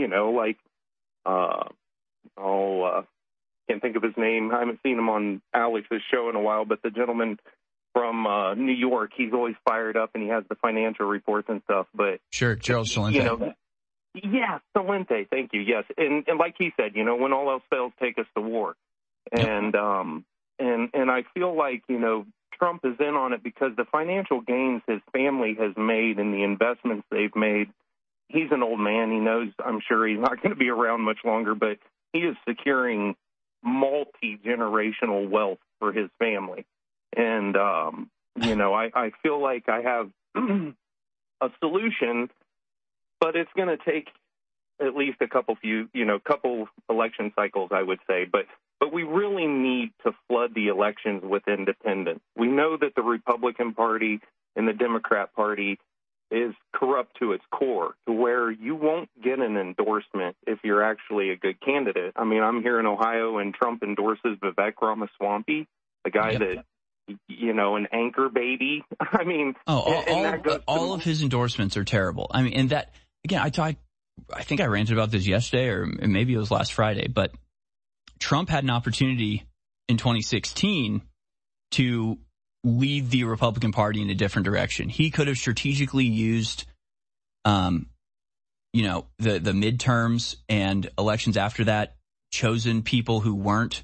can't think of his name. I haven't seen him on Alex's show in a while, but the gentleman from New York, he's always fired up and he has the financial reports and stuff. But sure, Gerald Celente. Yeah, Celente, thank you. Yes, and like he said, when all else fails, take us to war. And I feel like Trump is in on it because the financial gains his family has made and the investments they've made. He's an old man. He knows, I'm sure, he's not going to be around much longer, but he is securing multi-generational wealth for his family. And, I feel like I have a solution, but it's going to take at least a couple election cycles, I would say. But we really need to flood the elections with independents. We know that the Republican Party and the Democrat Party is corrupt to its core, to where you won't get an endorsement if you're actually a good candidate. I mean, I'm here in Ohio, and Trump endorses Vivek Ramaswamy, the guy that, an anchor baby. I mean, all of his endorsements are terrible. I mean, and that, again, I think I ranted about this yesterday, or maybe it was last Friday, but Trump had an opportunity in 2016 to lead the Republican Party in a different direction. He could have strategically used, the midterms and elections after that, chosen people who weren't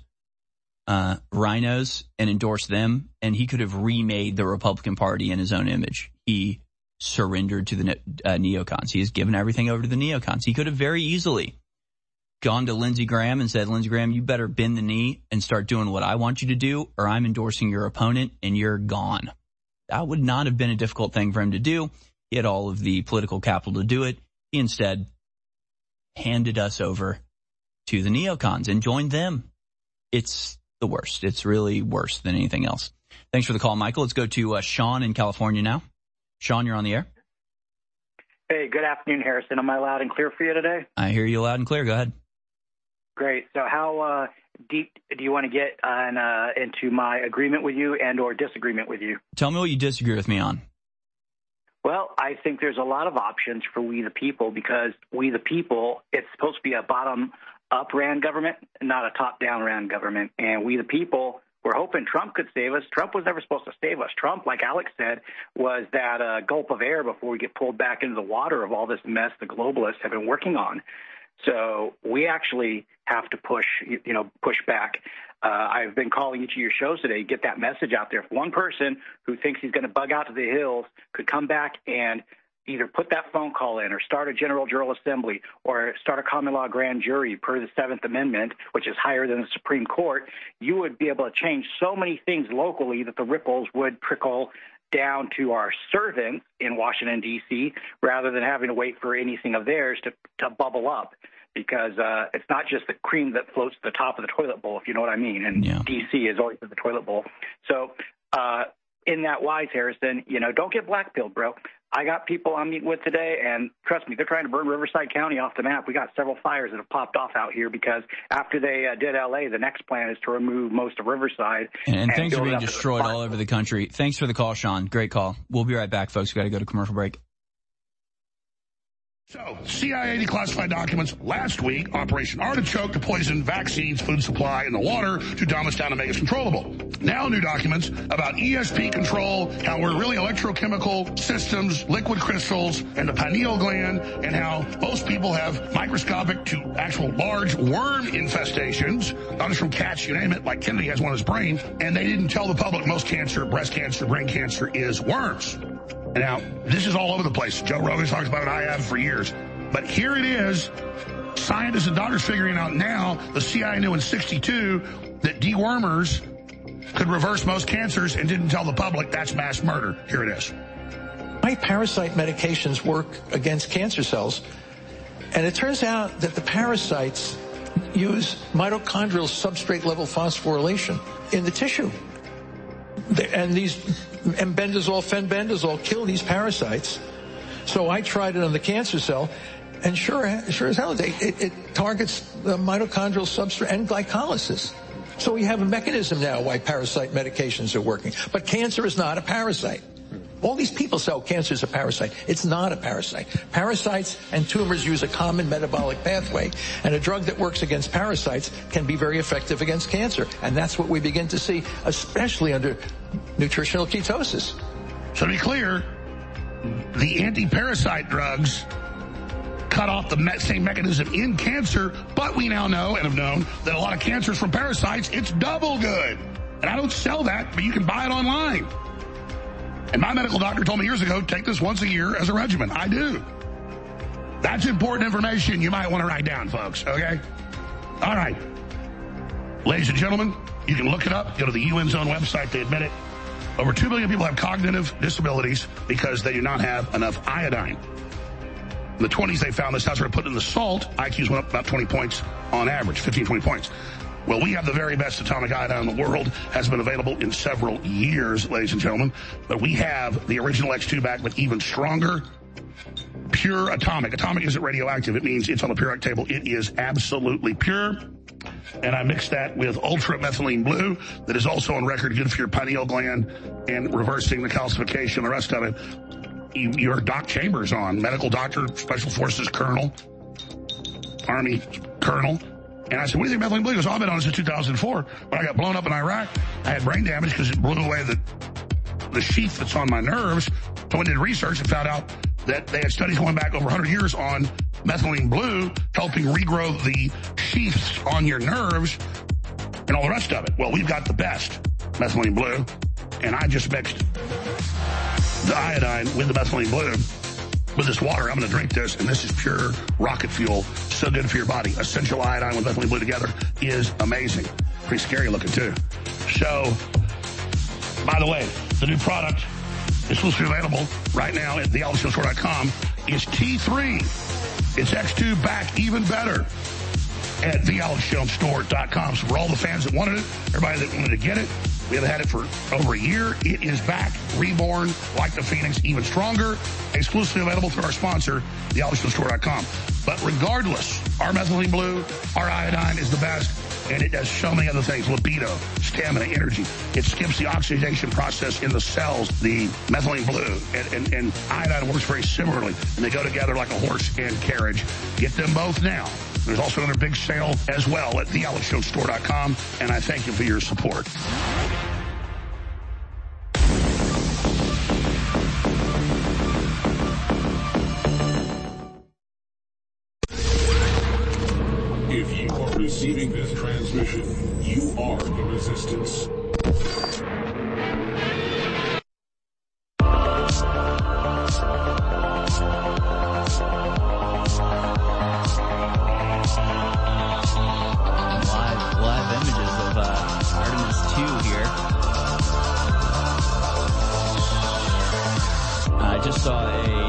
rhinos and endorsed them, and he could have remade the Republican Party in his own image. He surrendered to the neocons. He has given everything over to the neocons. He could have very easily gone to Lindsey Graham and said, Lindsey Graham, you better bend the knee and start doing what I want you to do, or I'm endorsing your opponent and you're gone. That would not have been a difficult thing for him to do. He had all of the political capital to do it. He instead handed us over to the neocons and joined them. It's the worst. It's really worse than anything else. Thanks for the call, Michael. Let's go to Sean in California now. Sean, you're on the air. Hey, good afternoon, Harrison. Am I loud and clear for you today? I hear you loud and clear. Go ahead. Great. So how deep do you want to get into my agreement with you and or disagreement with you? Tell me what you disagree with me on. Well, I think there's a lot of options for we the people, because we the people, it's supposed to be a bottom-up ran government, not a top-down ran government. And we the people, we're hoping Trump could save us. Trump was never supposed to save us. Trump, like Alex said, was that gulp of air before we get pulled back into the water of all this mess the globalists have been working on. So we actually have to push back. I've been calling each of your shows today to get that message out there. If one person who thinks he's going to bug out to the hills could come back and either put that phone call in or start a general assembly or start a common law grand jury per the 7th Amendment, which is higher than the Supreme Court, you would be able to change so many things locally that the ripples would trickle down to our servants in Washington, D.C., rather than having to wait for anything of theirs to bubble up. Because it's not just the cream that floats to the top of the toilet bowl, if you know what I mean. And D.C. is always at the toilet bowl. So in that wise, Harrison, don't get blackpilled, bro. I got people I'm meeting with today, and trust me, they're trying to burn Riverside County off the map. We got several fires that have popped off out here because after they did L.A., the next plan is to remove most of Riverside. And things are being destroyed all over the country. Thanks for the call, Sean. Great call. We'll be right back, folks. We've got to go to commercial break. So, CIA declassified documents last week, Operation Artichoke to poison vaccines, food supply, and the water to dumb us down and make us controllable. Now new documents about ESP control, how we're really electrochemical systems, liquid crystals, and the pineal gland, and how most people have microscopic to actual large worm infestations, not just from cats, you name it, like Kennedy has one in his brain, and they didn't tell the public most cancer, breast cancer, brain cancer is worms. Now, this is all over the place. Joe Rogan talks about it. I have for years. But here it is. Scientists and doctors figuring out now, the CIA knew in 1962 that dewormers could reverse most cancers and didn't tell the public. That's mass murder. Here it is. My parasite medications work against cancer cells. And it turns out that the parasites use mitochondrial substrate level phosphorylation in the tissue. And these embendazole, fenbendazole kill these parasites. So I tried it on the cancer cell, and sure as hell, it targets the mitochondrial substrate and glycolysis. So we have a mechanism now why parasite medications are working. But cancer is not a parasite. All these people say, oh, cancer is a parasite. It's not a parasite. Parasites and tumors use a common metabolic pathway, and a drug that works against parasites can be very effective against cancer. And that's what we begin to see, especially under nutritional ketosis. So to be clear, the anti-parasite drugs cut off the same mechanism in cancer, but we now know and have known that a lot of cancers from parasites, it's double good. And I don't sell that, but you can buy it online. And my medical doctor told me years ago, take this once a year as a regimen. I do. That's important information you might want to write down, folks, okay? All right. Ladies and gentlemen, you can look it up. Go to the UN's own website. They admit it. Over 2 billion people have cognitive disabilities because they do not have enough iodine. In the 20s, they found this. That's where they put in the salt. IQs went up about 20 points on average, 15, 20 points. Well, we have the very best atomic iodine in the world. Has been available in several years, ladies and gentlemen. But we have the original X2 back, but even stronger, pure atomic. Atomic isn't radioactive. It means it's on the periodic table. It is absolutely pure. And I mixed that with Ultra Methylene Blue that is also on record good for your pineal gland and reversing the calcification, the rest of it. Your Doc Chambers on, medical doctor, Special Forces Colonel, Army Colonel. And I said, what do you think methylene blue? He goes, oh, I've been on it since 2004. When I got blown up in Iraq, I had brain damage because it blew away the sheath that's on my nerves. So I did research and found out that they had studies going back over 100 years on methylene blue, helping regrow the sheaths on your nerves and all the rest of it. Well, we've got the best methylene blue, and I just mixed the iodine with the methylene blue with this water. I'm going to drink this, and this is pure rocket fuel. So good for your body. Essential iodine with methylene blue together is amazing. Pretty scary looking, too. So, by the way, the new product is supposed to be available right now at thealexjonesstore.com is T3. It's X2 back even better at thealexjonesstore.com. So for all the fans that wanted it, everybody that wanted to get it, we have had it for over a year. It is back, reborn, like the Phoenix, even stronger, exclusively available through our sponsor, thealexjonesstore.com. But regardless, our methylene blue, our iodine is the best, and it does so many other things. Libido, stamina, energy. It skips the oxidation process in the cells, the methylene blue, and iodine works very similarly, and they go together like a horse and carriage. Get them both now. There's also another big sale as well at thealexjonesstore.com, and I thank you for your support. If you are receiving this transmission, you are the resistance. Live images of Artemis 2 here. I just saw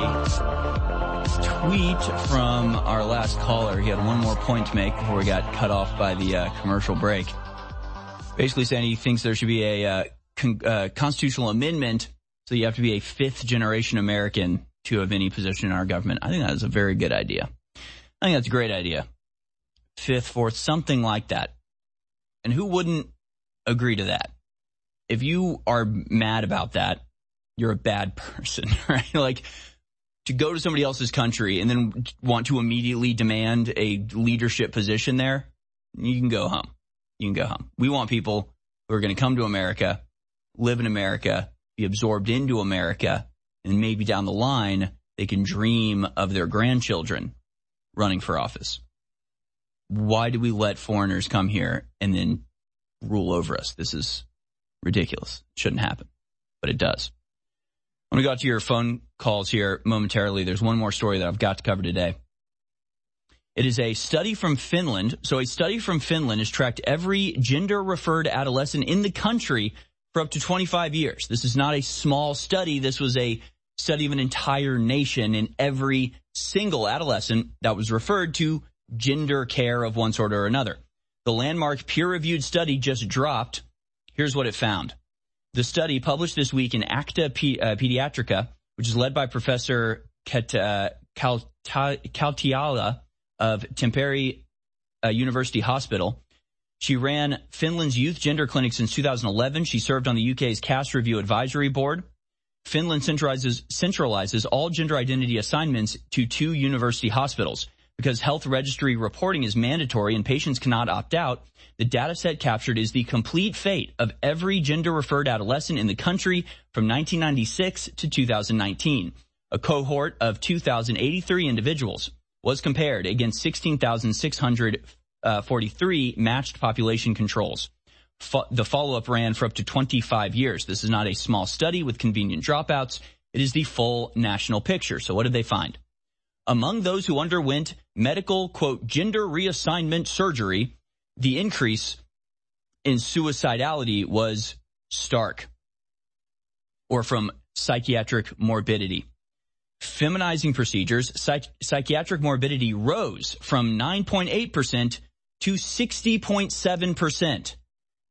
a tweet from our last caller. He had one more point to make before we got cut off by the commercial break. Basically saying he thinks there should be a constitutional amendment so you have to be a fifth-generation American to have any position in our government. I think that is a very good idea. I think that's a great idea. Fifth, fourth, something like that. And who wouldn't agree to that? If you are mad about that, you're a bad person, right? Like, to go to somebody else's country and then want to immediately demand a leadership position there, you can go home. You can go home. We want people who are going to come to America, live in America, be absorbed into America, and maybe down the line, they can dream of their grandchildren running for office. Why do we let foreigners come here and then rule over us? This is ridiculous. It shouldn't happen, but it does. I'm going to go out to your phone calls here momentarily. There's one more story that I've got to cover today. It is a study from Finland. So a study from Finland has tracked every gender-referred adolescent in the country for up to 25 years. This is not a small study. This was a study of an entire nation, and every single adolescent that was referred to gender care of one sort or another. The landmark peer-reviewed study just dropped. Here's what it found. The study, published this week in Acta Pediatrica, which is led by Professor Kautiala of Tampere University Hospital, She ran Finland's youth gender clinic since 2011. She served on the UK's Caste Review Advisory Board. Finland centralizes all gender identity assignments to 2 university hospitals. Because health registry reporting is mandatory and patients cannot opt out, the data set captured is the complete fate of every gender-referred adolescent in the country from 1996 to 2019. A cohort of 2,083 individuals was compared against 16,643 matched population controls. The follow-up ran for up to 25 years. This is not a small study with convenient dropouts. It is the full national picture. So what did they find? Among those who underwent medical, quote, gender reassignment surgery, the increase in suicidality was stark, or from psychiatric morbidity. Feminizing procedures, psychiatric morbidity rose from 9.8% to 60.7%.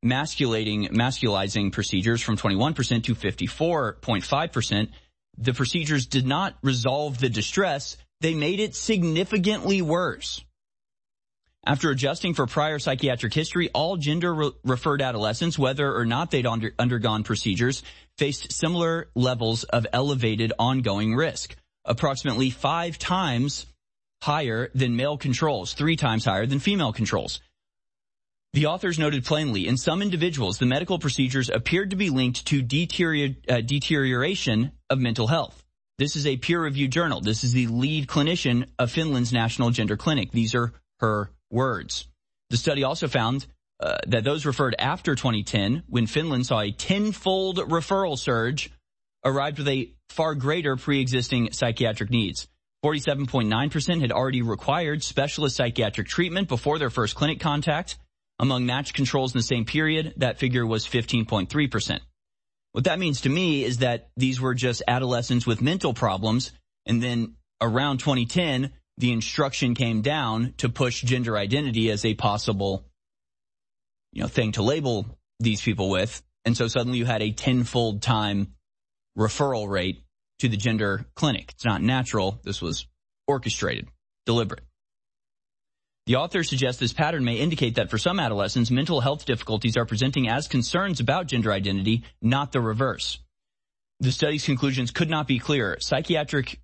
Masculizing procedures from 21% to 54.5%. The procedures did not resolve the distress. They made it significantly worse. After adjusting for prior psychiatric history, all gender-referred adolescents, whether or not they'd undergone procedures, faced similar levels of elevated ongoing risk, approximately 5 times higher than male controls, 3 times higher than female controls. The authors noted plainly, in some individuals, the medical procedures appeared to be linked to deterioration of mental health. This is a peer-reviewed journal. This is the lead clinician of Finland's National Gender Clinic. These are her words. The study also found that those referred after 2010, when Finland saw a 10-fold referral surge, arrived with a far greater pre-existing psychiatric needs. 47.9% had already required specialist psychiatric treatment before their first clinic contact. Among matched controls in the same period, that figure was 15.3%. What that means to me is that these were just adolescents with mental problems, and then around 2010, the instruction came down to push gender identity as a possible, thing to label these people with. And so suddenly you had a 10-fold time referral rate to the gender clinic. It's not natural. This was orchestrated, deliberate. The author suggests this pattern may indicate that for some adolescents, mental health difficulties are presenting as concerns about gender identity, not the reverse. The study's conclusions could not be clearer. Psychiatric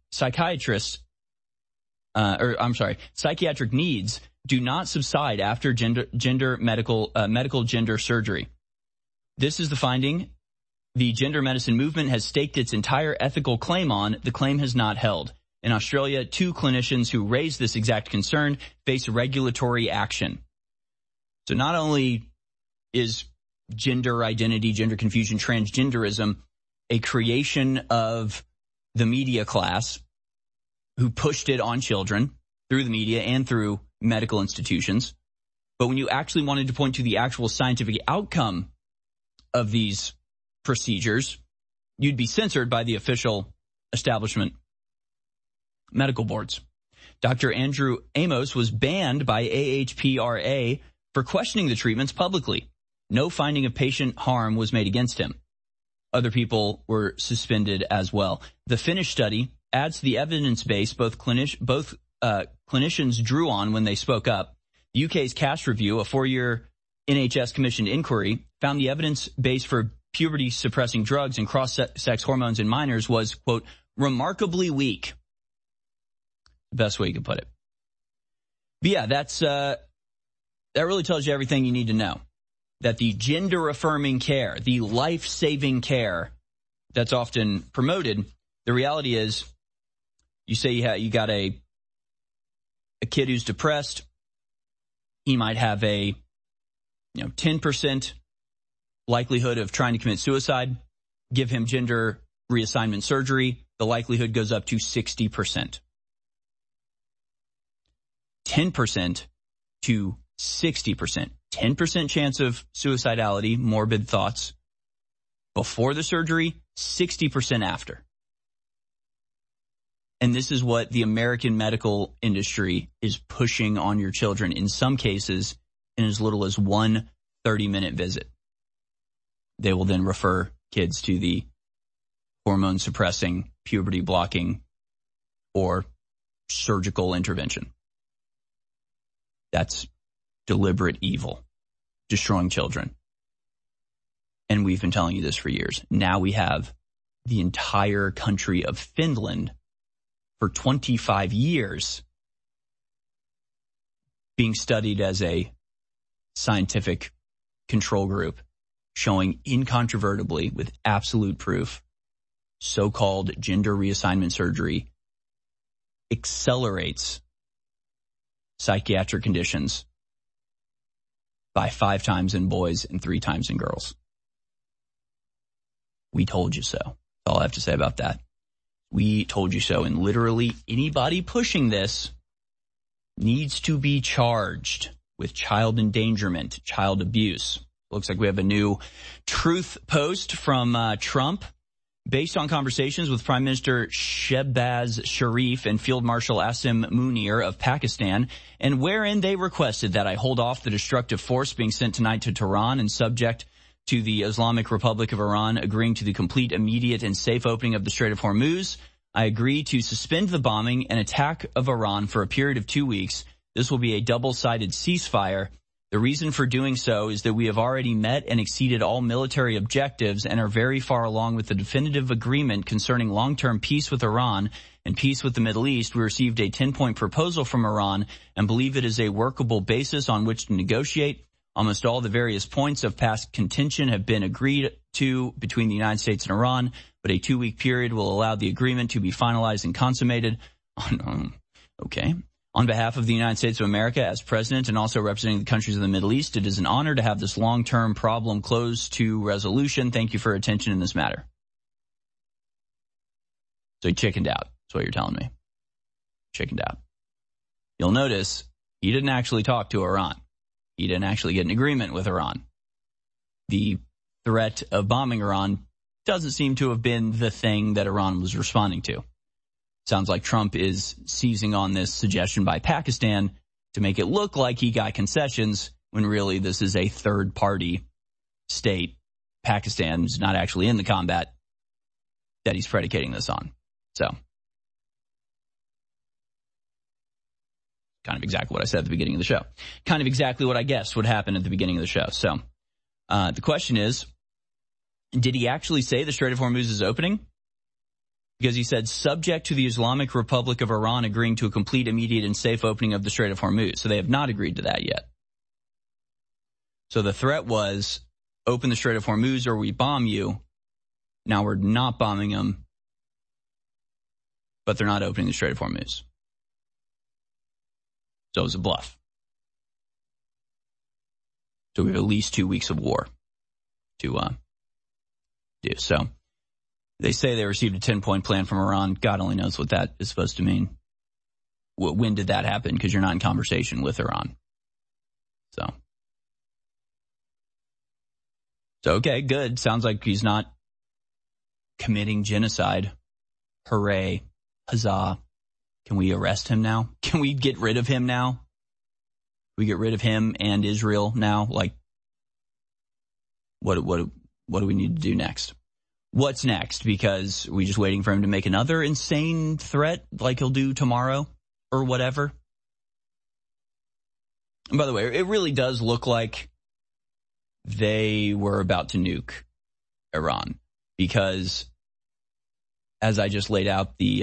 needs do not subside after medical gender surgery. This is the finding the gender medicine movement has staked its entire ethical claim on. The claim has not held. In Australia, 2 clinicians who raised this exact concern face regulatory action. So not only is gender identity, gender confusion, transgenderism a creation of the media class who pushed it on children through the media and through medical institutions, but when you actually wanted to point to the actual scientific outcome of these procedures, you'd be censored by the official establishment medical boards. Dr. Andrew Amos was banned by AHPRA for questioning the treatments publicly. No finding of patient harm was made against him. Other people were suspended as well. The Finnish study adds to the evidence base both clinicians drew on when they spoke up. The UK's Caste Review, a 4-year NHS-commissioned inquiry, found the evidence base for puberty-suppressing drugs and cross-sex hormones in minors was, quote, remarkably weak. Best way you could put it. But yeah, that really tells you everything you need to know. That the gender-affirming care, the life-saving care that's often promoted, the reality is, you say you got a kid who's depressed, he might have a 10% likelihood of trying to commit suicide. Give him gender reassignment surgery, the likelihood goes up to 60%. 10% to 60%. 10% chance of suicidality, morbid thoughts before the surgery, 60% after. And this is what the American medical industry is pushing on your children, in some cases in as little as one 30-minute visit. They will then refer kids to the hormone-suppressing, puberty-blocking, or surgical intervention. That's deliberate evil. destroying children. And we've been telling you this for years. Now we have the entire country of Finland for 25 years being studied as a scientific control group, showing incontrovertibly with absolute proof so-called gender reassignment surgery accelerates psychiatric conditions by 5 times in boys and 3 times in girls. We told you so. That's all I have to say about that. We told you so. And literally anybody pushing this needs to be charged with child endangerment, child abuse. Looks like we have a new truth post from Trump based on conversations with Prime Minister Shehbaz Sharif and Field Marshal Asim Munir of Pakistan, and wherein they requested that I hold off the destructive force being sent tonight to Tehran and subject to the Islamic Republic of Iran agreeing to the complete, immediate, and safe opening of the Strait of Hormuz. I agree to suspend the bombing and attack of Iran for a period of 2 weeks. This will be a double-sided ceasefire. The reason for doing so is that we have already met and exceeded all military objectives and are very far along with the definitive agreement concerning long-term peace with Iran and peace with the Middle East. We received a 10-point proposal from Iran and believe it is a workable basis on which to negotiate. Almost all the various points of past contention have been agreed to between the United States and Iran, but a 2-week period will allow the agreement to be finalized and consummated. Okay. On behalf of the United States of America as president and also representing the countries of the Middle East, it is an honor to have this long-term problem closed to resolution. Thank you for your attention in this matter. So he chickened out. That's what you're telling me. Chickened out. You'll notice he didn't actually talk to Iran. He didn't actually get an agreement with Iran. The threat of bombing Iran doesn't seem to have been the thing that Iran was responding to. Sounds like Trump is seizing on this suggestion by Pakistan to make it look like he got concessions when really this is a third-party state. Pakistan's not actually in the combat that he's predicating this on. So, kind of exactly what I said at the beginning of the show. Kind of exactly what I guessed would happen at the beginning of the show. So, the question is, did he actually say the Strait of Hormuz is opening? Because he said, subject to the Islamic Republic of Iran agreeing to a complete, immediate, and safe opening of the Strait of Hormuz. So they have not agreed to that yet. So the threat was, open the Strait of Hormuz or we bomb you. Now we're not bombing them, but they're not opening the Strait of Hormuz. So it was a bluff. So we have at least 2 weeks of war to do. So they say they received a 10-point plan from Iran. God only knows what that is supposed to mean. When did that happen? Because you're not in conversation with Iran. So okay, good. Sounds like he's not committing genocide. Hooray. Huzzah. Can we arrest him now? Can we get rid of him now? Can we get rid of him and Israel now? Like, what do we need to do next? What's next? Because we just waiting for him to make another insane threat like he'll do tomorrow or whatever. And by the way, it really does look like they were about to nuke Iran because as I just laid out the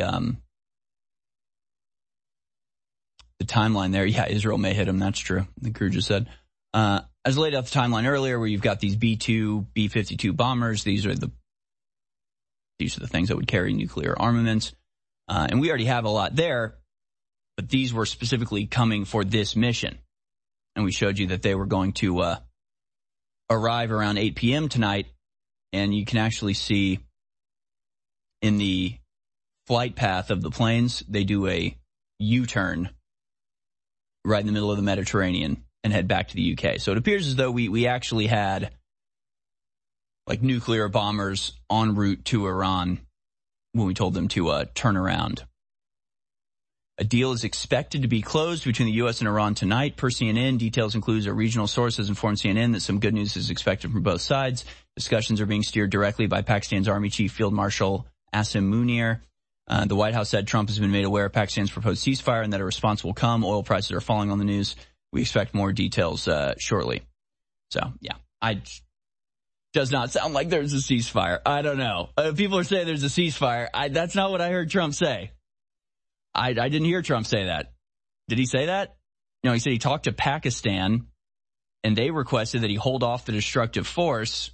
timeline there, yeah, Israel may hit him. That's true. The crew just said. As I laid out the timeline earlier where you've got these B-2, B-52 bombers. These are the things that would carry nuclear armaments. And we already have a lot there, but these were specifically coming for this mission. And we showed you that they were going to arrive around 8 p.m. tonight. And you can actually see in the flight path of the planes, they do a U-turn right in the middle of the Mediterranean and head back to the UK. So it appears as though we actually had like nuclear bombers en route to Iran when we told them to turn around. A deal is expected to be closed between the U.S. and Iran tonight. Per CNN, details includes a regional source has informed CNN that some good news is expected from both sides. Discussions are being steered directly by Pakistan's Army Chief Field Marshal Asim Munir. The White House said Trump has been made aware of Pakistan's proposed ceasefire and that a response will come. Oil prices are falling on the news. We expect more details shortly. So, yeah, does not sound like there's a ceasefire. I don't know. People are saying there's a ceasefire. That's not what I heard Trump say. I didn't hear Trump say that. Did he say that? No, he said he talked to Pakistan, and they requested that he hold off the destructive force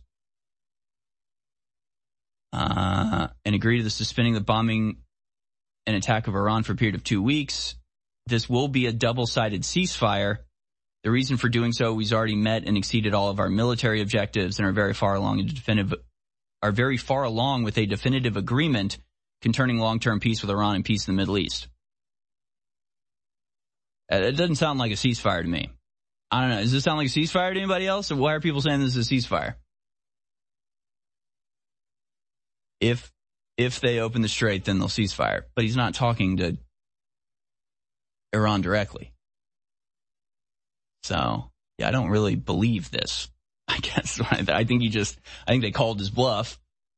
and agree to the suspending the bombing and attack of Iran for a period of 2 weeks. This will be a double-sided ceasefire. The reason for doing so, we've already met and exceeded all of our military objectives and are very far along with a definitive agreement concerning long-term peace with Iran and peace in the Middle East. It doesn't sound like a ceasefire to me. I don't know. Does this sound like a ceasefire to anybody else? Or why are people saying this is a ceasefire? If they open the strait, then they'll ceasefire. But he's not talking to Iran directly. So, yeah, I don't really believe this. I guess I think they called his bluff.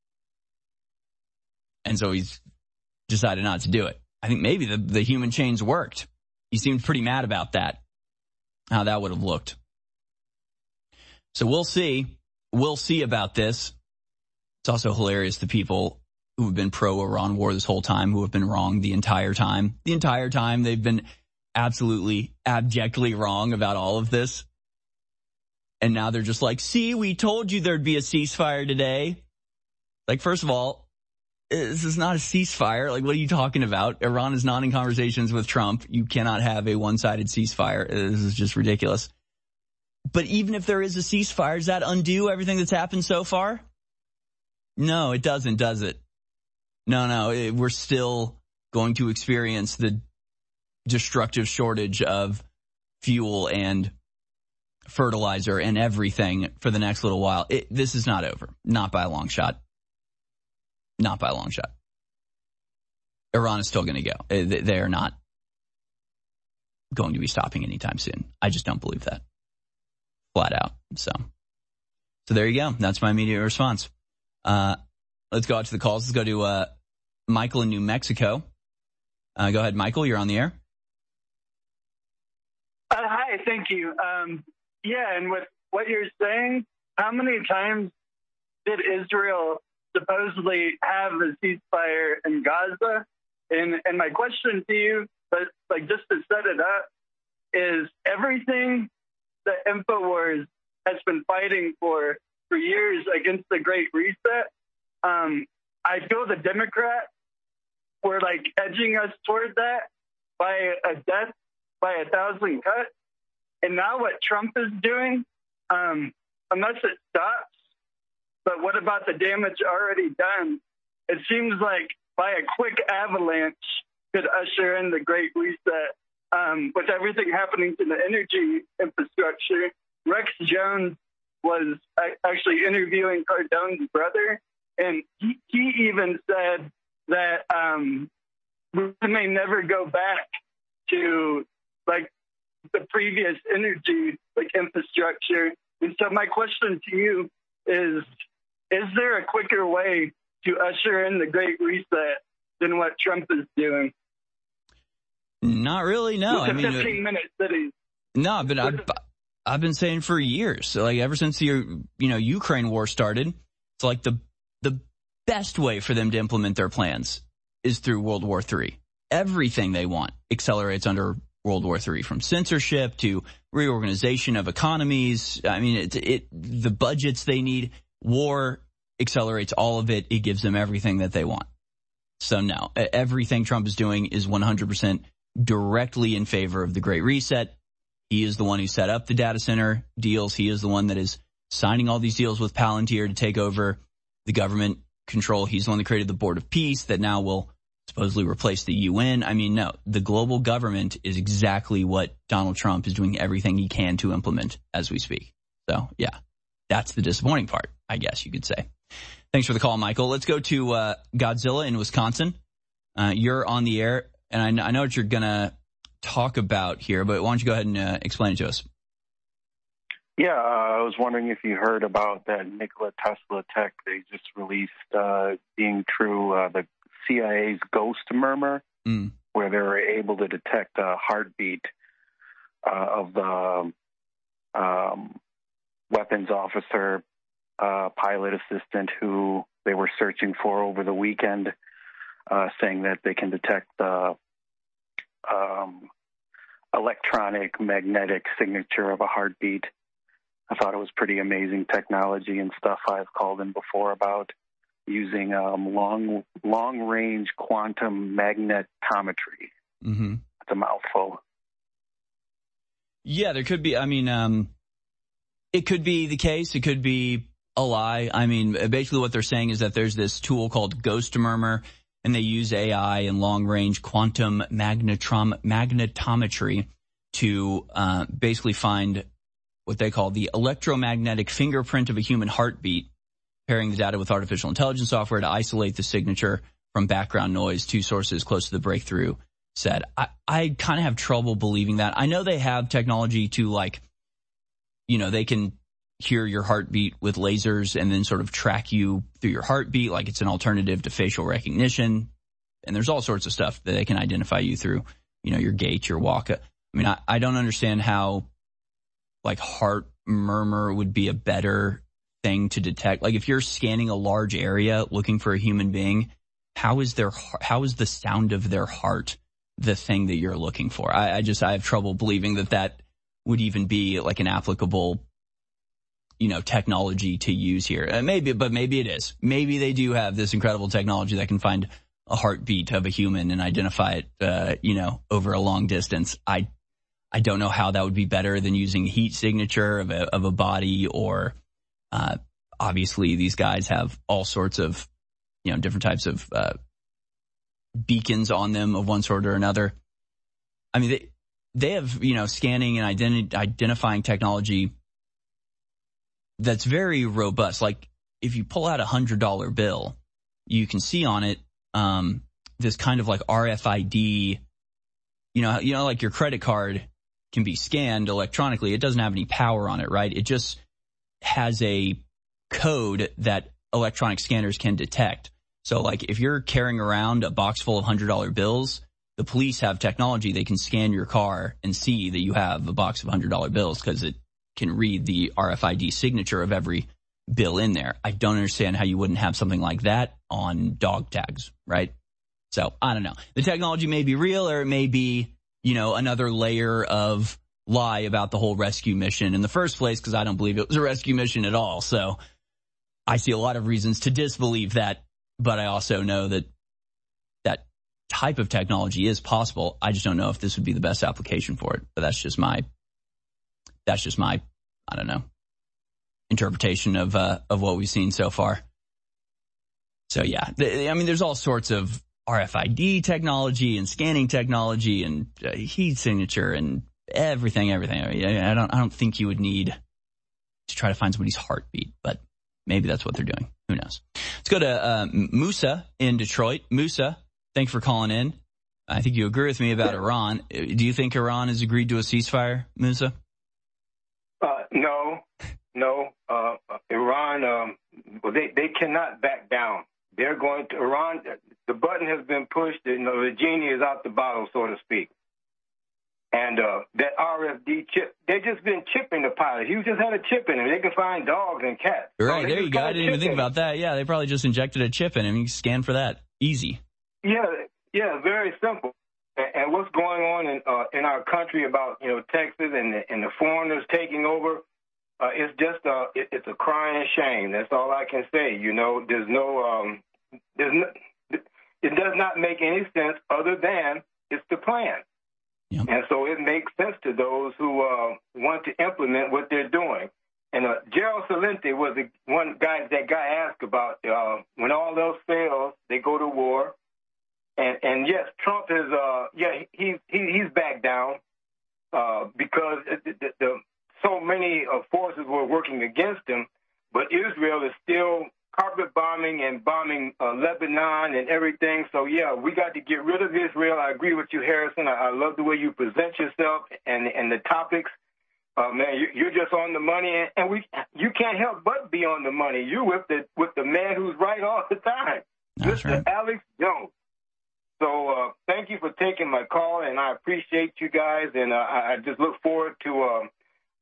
And so he's decided not to do it. I think maybe the human chains worked. He seemed pretty mad about that, how that would have looked. So we'll see. We'll see about this. It's also hilarious, the people who have been pro-Iran war this whole time, who have been wrong the entire time. The entire time they've been absolutely, abjectly wrong about all of this. And now they're just like, see, we told you there'd be a ceasefire today. Like, first of all, this is not a ceasefire. Like, what are you talking about? Iran is not in conversations with Trump. You cannot have a one-sided ceasefire. This is just ridiculous. But even if there is a ceasefire, does that undo everything that's happened so far? No, it doesn't, does it? No, we're still going to experience the destructive shortage of fuel and fertilizer and everything for the next little while. This is not over. Not by a long shot. Not by a long shot. Iran is still going to go. They are not going to be stopping anytime soon. I just don't believe that. Flat out. So there you go. That's my immediate response. Let's go out to the calls. Let's go to Michael in New Mexico. Go ahead, Michael. You're on the air. Hi, thank you. And with what you're saying, how many times did Israel supposedly have a ceasefire in Gaza? And my question to you, but like just to set it up, is everything that InfoWars has been fighting for years against the Great Reset. I feel the Democrats were like edging us toward that by a death by 1,000 cuts. And now what Trump is doing, unless it stops, but what about the damage already done? It seems like by a quick avalanche could usher in the Great Reset. With everything happening to the energy infrastructure, Rex Jones was actually interviewing Cardone's brother, and he even said that we may never go back to like the previous energy infrastructure. And so my question to you is there a quicker way to usher in the Great Reset than what Trump is doing? Not really, no. With the 15-minute cities. No, but I've been saying for years, so like ever since the Ukraine war started, it's like the best way for them to implement their plans is through World War III. Everything they want accelerates under World War III, from censorship to reorganization of economies. I mean, the budgets they need. War accelerates all of it. It gives them everything that they want. So no, everything Trump is doing is 100% directly in favor of the Great Reset. He is the one who set up the data center deals. He is the one that is signing all these deals with Palantir to take over the government control. He's the one that created the Board of Peace that now will supposedly replace the UN. I mean, no, the global government is exactly what Donald Trump is doing everything he can to implement as we speak. So, yeah, that's the disappointing part, I guess you could say. Thanks for the call, Michael. Let's go to Godzilla in Wisconsin. You're on the air, and I know what you're going to talk about here, but why don't you go ahead and explain it to us? Yeah, I was wondering if you heard about that Nikola Tesla tech they just released being true, the CIA's ghost murmur, where they were able to detect a heartbeat of the weapons officer, pilot assistant who they were searching for over the weekend, saying that they can detect electronic magnetic signature of a heartbeat. I thought it was pretty amazing technology and stuff I've called in before about using long-range quantum magnetometry. Mm-hmm. It's a mouthful. Yeah, there could be. I mean, it could be the case. It could be a lie. I mean, basically what they're saying is that there's this tool called Ghost Murmur, and they use AI and long-range quantum magnetometry to basically find what they call the electromagnetic fingerprint of a human heartbeat, pairing the data with artificial intelligence software to isolate the signature from background noise. Two sources close to the breakthrough said. I kind of have trouble believing that. I know they have technology to, like, you know, they can hear your heartbeat with lasers and then sort of track you through your heartbeat, like it's an alternative to facial recognition. And there's all sorts of stuff that they can identify you through, you know, your gait, your walk. I mean, I don't understand how, like, heart murmur would be a better thing to detect. Like, if you're scanning a large area looking for a human being, how is the sound of their heart the thing that you're looking for? I have trouble believing that would even be like an applicable, you know, technology to use here. Maybe it is. Maybe they do have this incredible technology that can find a heartbeat of a human and identify it, you know, over a long distance. I don't know how that would be better than using heat signature of a body, or obviously these guys have all sorts of, you know, different types of beacons on them of one sort or another. I mean, they have, you know, scanning and identifying technology that's very robust. Like, if you pull out $100 bill, you can see on it this kind of like RFID, you know, like your credit card can be scanned electronically. It doesn't have any power on it, right? It just has a code that electronic scanners can detect. So, like, if you're carrying around a box full of $100 bills, the police have technology. They can scan your car and see that you have a box of $100 bills because it can read the RFID signature of every bill in there. I don't understand how you wouldn't have something like that on dog tags, right? So, I don't know. The technology may be real, or it may be, you know, another layer of lie about the whole rescue mission in the first place, because I don't believe it was a rescue mission at all. So I see a lot of reasons to disbelieve that, but I also know that that type of technology is possible. I just don't know if this would be the best application for it. But that's just my, I don't know, interpretation of what we've seen so far. So yeah, I mean, there's all sorts of RFID technology and scanning technology and heat signature and everything. I mean, I don't think you would need to try to find somebody's heartbeat, but maybe that's what they're doing. Who knows? Let's go to Musa in Detroit. Musa, thanks for calling in. I think you agree with me about Iran. Do you think Iran has agreed to a ceasefire, Musa? No. Iran, they cannot back down. They're going to Iran. The button has been pushed. You know, the genie is out the bottle, so to speak. And that RFD chip, they've just been chipping the pilot. He just had a chip in him. They can find dogs and cats. Right, there you go. I didn't even think about that. Yeah, they probably just injected a chip in him. You can scan for that. Easy. Yeah, very simple. And what's going on in our country about, you know, Texas and the foreigners taking over, it's just it's a crying shame. That's all I can say. You know, it does not make any sense other than it's the plan. Yep. And so it makes sense to those who want to implement what they're doing. And Gerald Celente was the one guy that guy asked about when all else fails, they go to war. And yes, Trump is he's backed down because so many forces were working against him. But Israel is still carpet bombing and bombing Lebanon and everything. So, yeah, we got to get rid of Israel. I agree with you, Harrison. I love the way you present yourself and the topics. Man, you're just on the money, and you can't help but be on the money. You're with the man who's right all the time, That's Mr. right. Alex Jones. So thank you for taking my call, and I appreciate you guys, and I just look forward to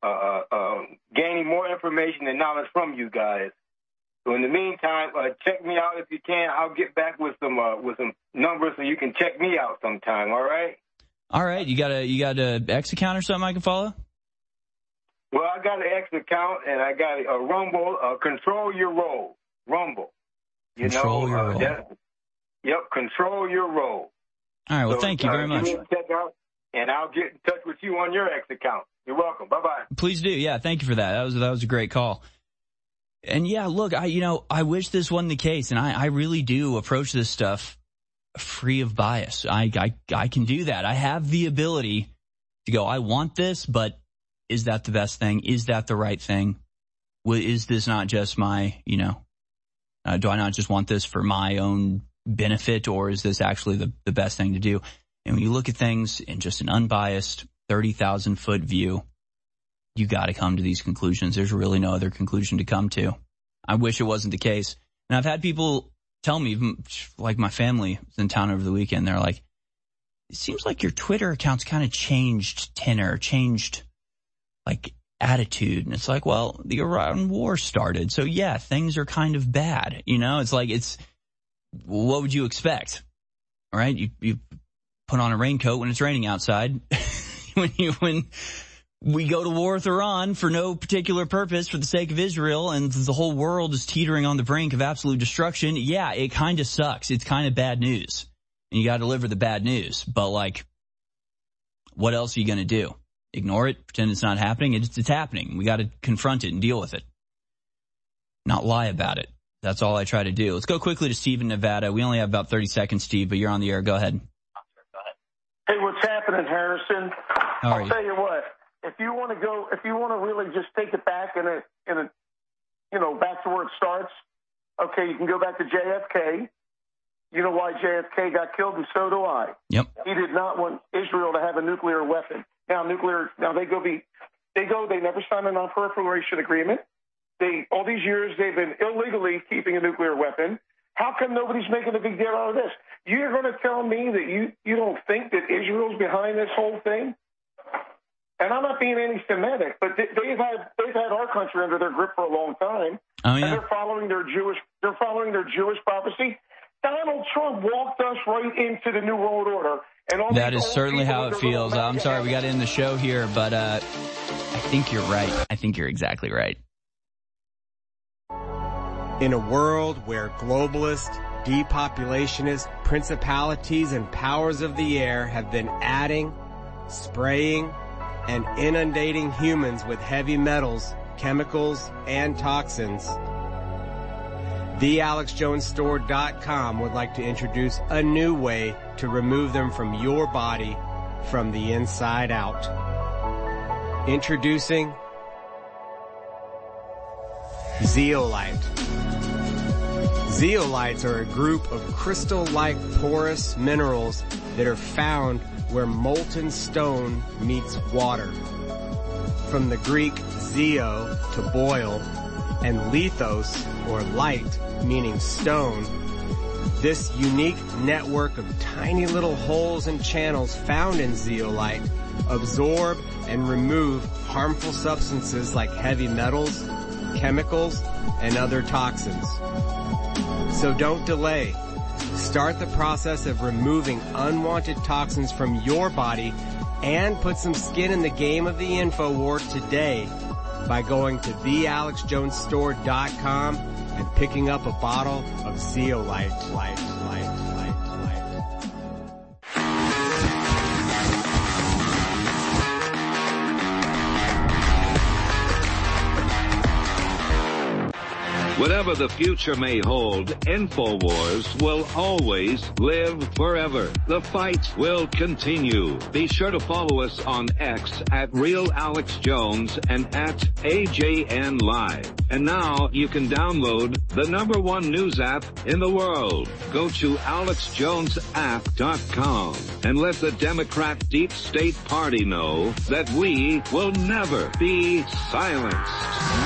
gaining more information and knowledge from you guys. So in the meantime, check me out if you can. I'll get back with some numbers so you can check me out sometime. All right. All right. You got a X account or something I can follow? Well, I got an X account and I got a Rumble. Control Your Role. Rumble. Control Your Role. Yep. Control Your Role. All right. Well, thank you very much. Check out, and I'll get in touch with you on your X account. You're welcome. Bye-bye. Please do. Yeah. Thank you for that. That was a great call. And yeah, look, I wish this wasn't the case, and I really do approach this stuff free of bias. I can do that. I have the ability to go, I want this, but is that the best thing? Is that the right thing? Is this not just my, do I not just want this for my own benefit, or is this actually the best thing to do? And when you look at things in just an unbiased 30,000-foot view, you got to come to these conclusions. There's really no other conclusion to come to. I wish it wasn't the case. And I've had people tell me, like my family was in town over the weekend, they're like, it seems like your Twitter account's kind of changed tenor, changed like attitude. And it's like, well, the Iran war started. So yeah, things are kind of bad. It's like, what would you expect? All right. You put on a raincoat when it's raining outside. when we go to war with Iran for no particular purpose, for the sake of Israel, and the whole world is teetering on the brink of absolute destruction, yeah, it kind of sucks. It's kind of bad news. And you got to deliver the bad news. But, like, what else are you going to do? Ignore it? Pretend it's not happening? It's happening. We got to confront it and deal with it. Not lie about it. That's all I try to do. Let's go quickly to Steve in Nevada. We only have about 30 seconds, Steve, but you're on the air. Go ahead. Hey, what's happening, Harrison? I'll tell you what. If you want to really just take it back back to where it starts, okay, you can go back to JFK. You know why JFK got killed, and so do I. Yep. He did not want Israel to have a nuclear weapon. Now they never signed a non-proliferation agreement. All these years they've been illegally keeping a nuclear weapon. How come nobody's making a big deal out of this? You're going to tell me that you don't think that Israel's behind this whole thing? And I'm not being anti-Semitic, but they've had our country under their grip for a long time. Oh, yeah. And they're following their Jewish prophecy. Donald Trump walked us right into the New World Order. And that is certainly how it feels. I'm sorry we got to end the show here, but I think you're right. I think you're exactly right. In a world where globalists, depopulationists, principalities, and powers of the air have been adding, spraying, and inundating humans with heavy metals, chemicals, and toxins, TheAlexJonesStore.com would like to introduce a new way to remove them from your body from the inside out. Introducing Zeolite. Zeolites are a group of crystal-like porous minerals that are found where molten stone meets water. From the Greek zeo, to boil, and lithos, or light, meaning stone, this unique network of tiny little holes and channels found in zeolite absorb and remove harmful substances like heavy metals, chemicals, and other toxins. So don't delay. Start the process of removing unwanted toxins from your body and put some skin in the game of the InfoWar today by going to TheAlexJonesStore.com and picking up a bottle of Zeolite. Whatever the future may hold, InfoWars will always live forever. The fight will continue. Be sure to follow us on X at RealAlexJones and at AJN Live. And now you can download the #1 news app in the world. Go to AlexJonesApp.com and let the Democrat Deep State Party know that we will never be silenced.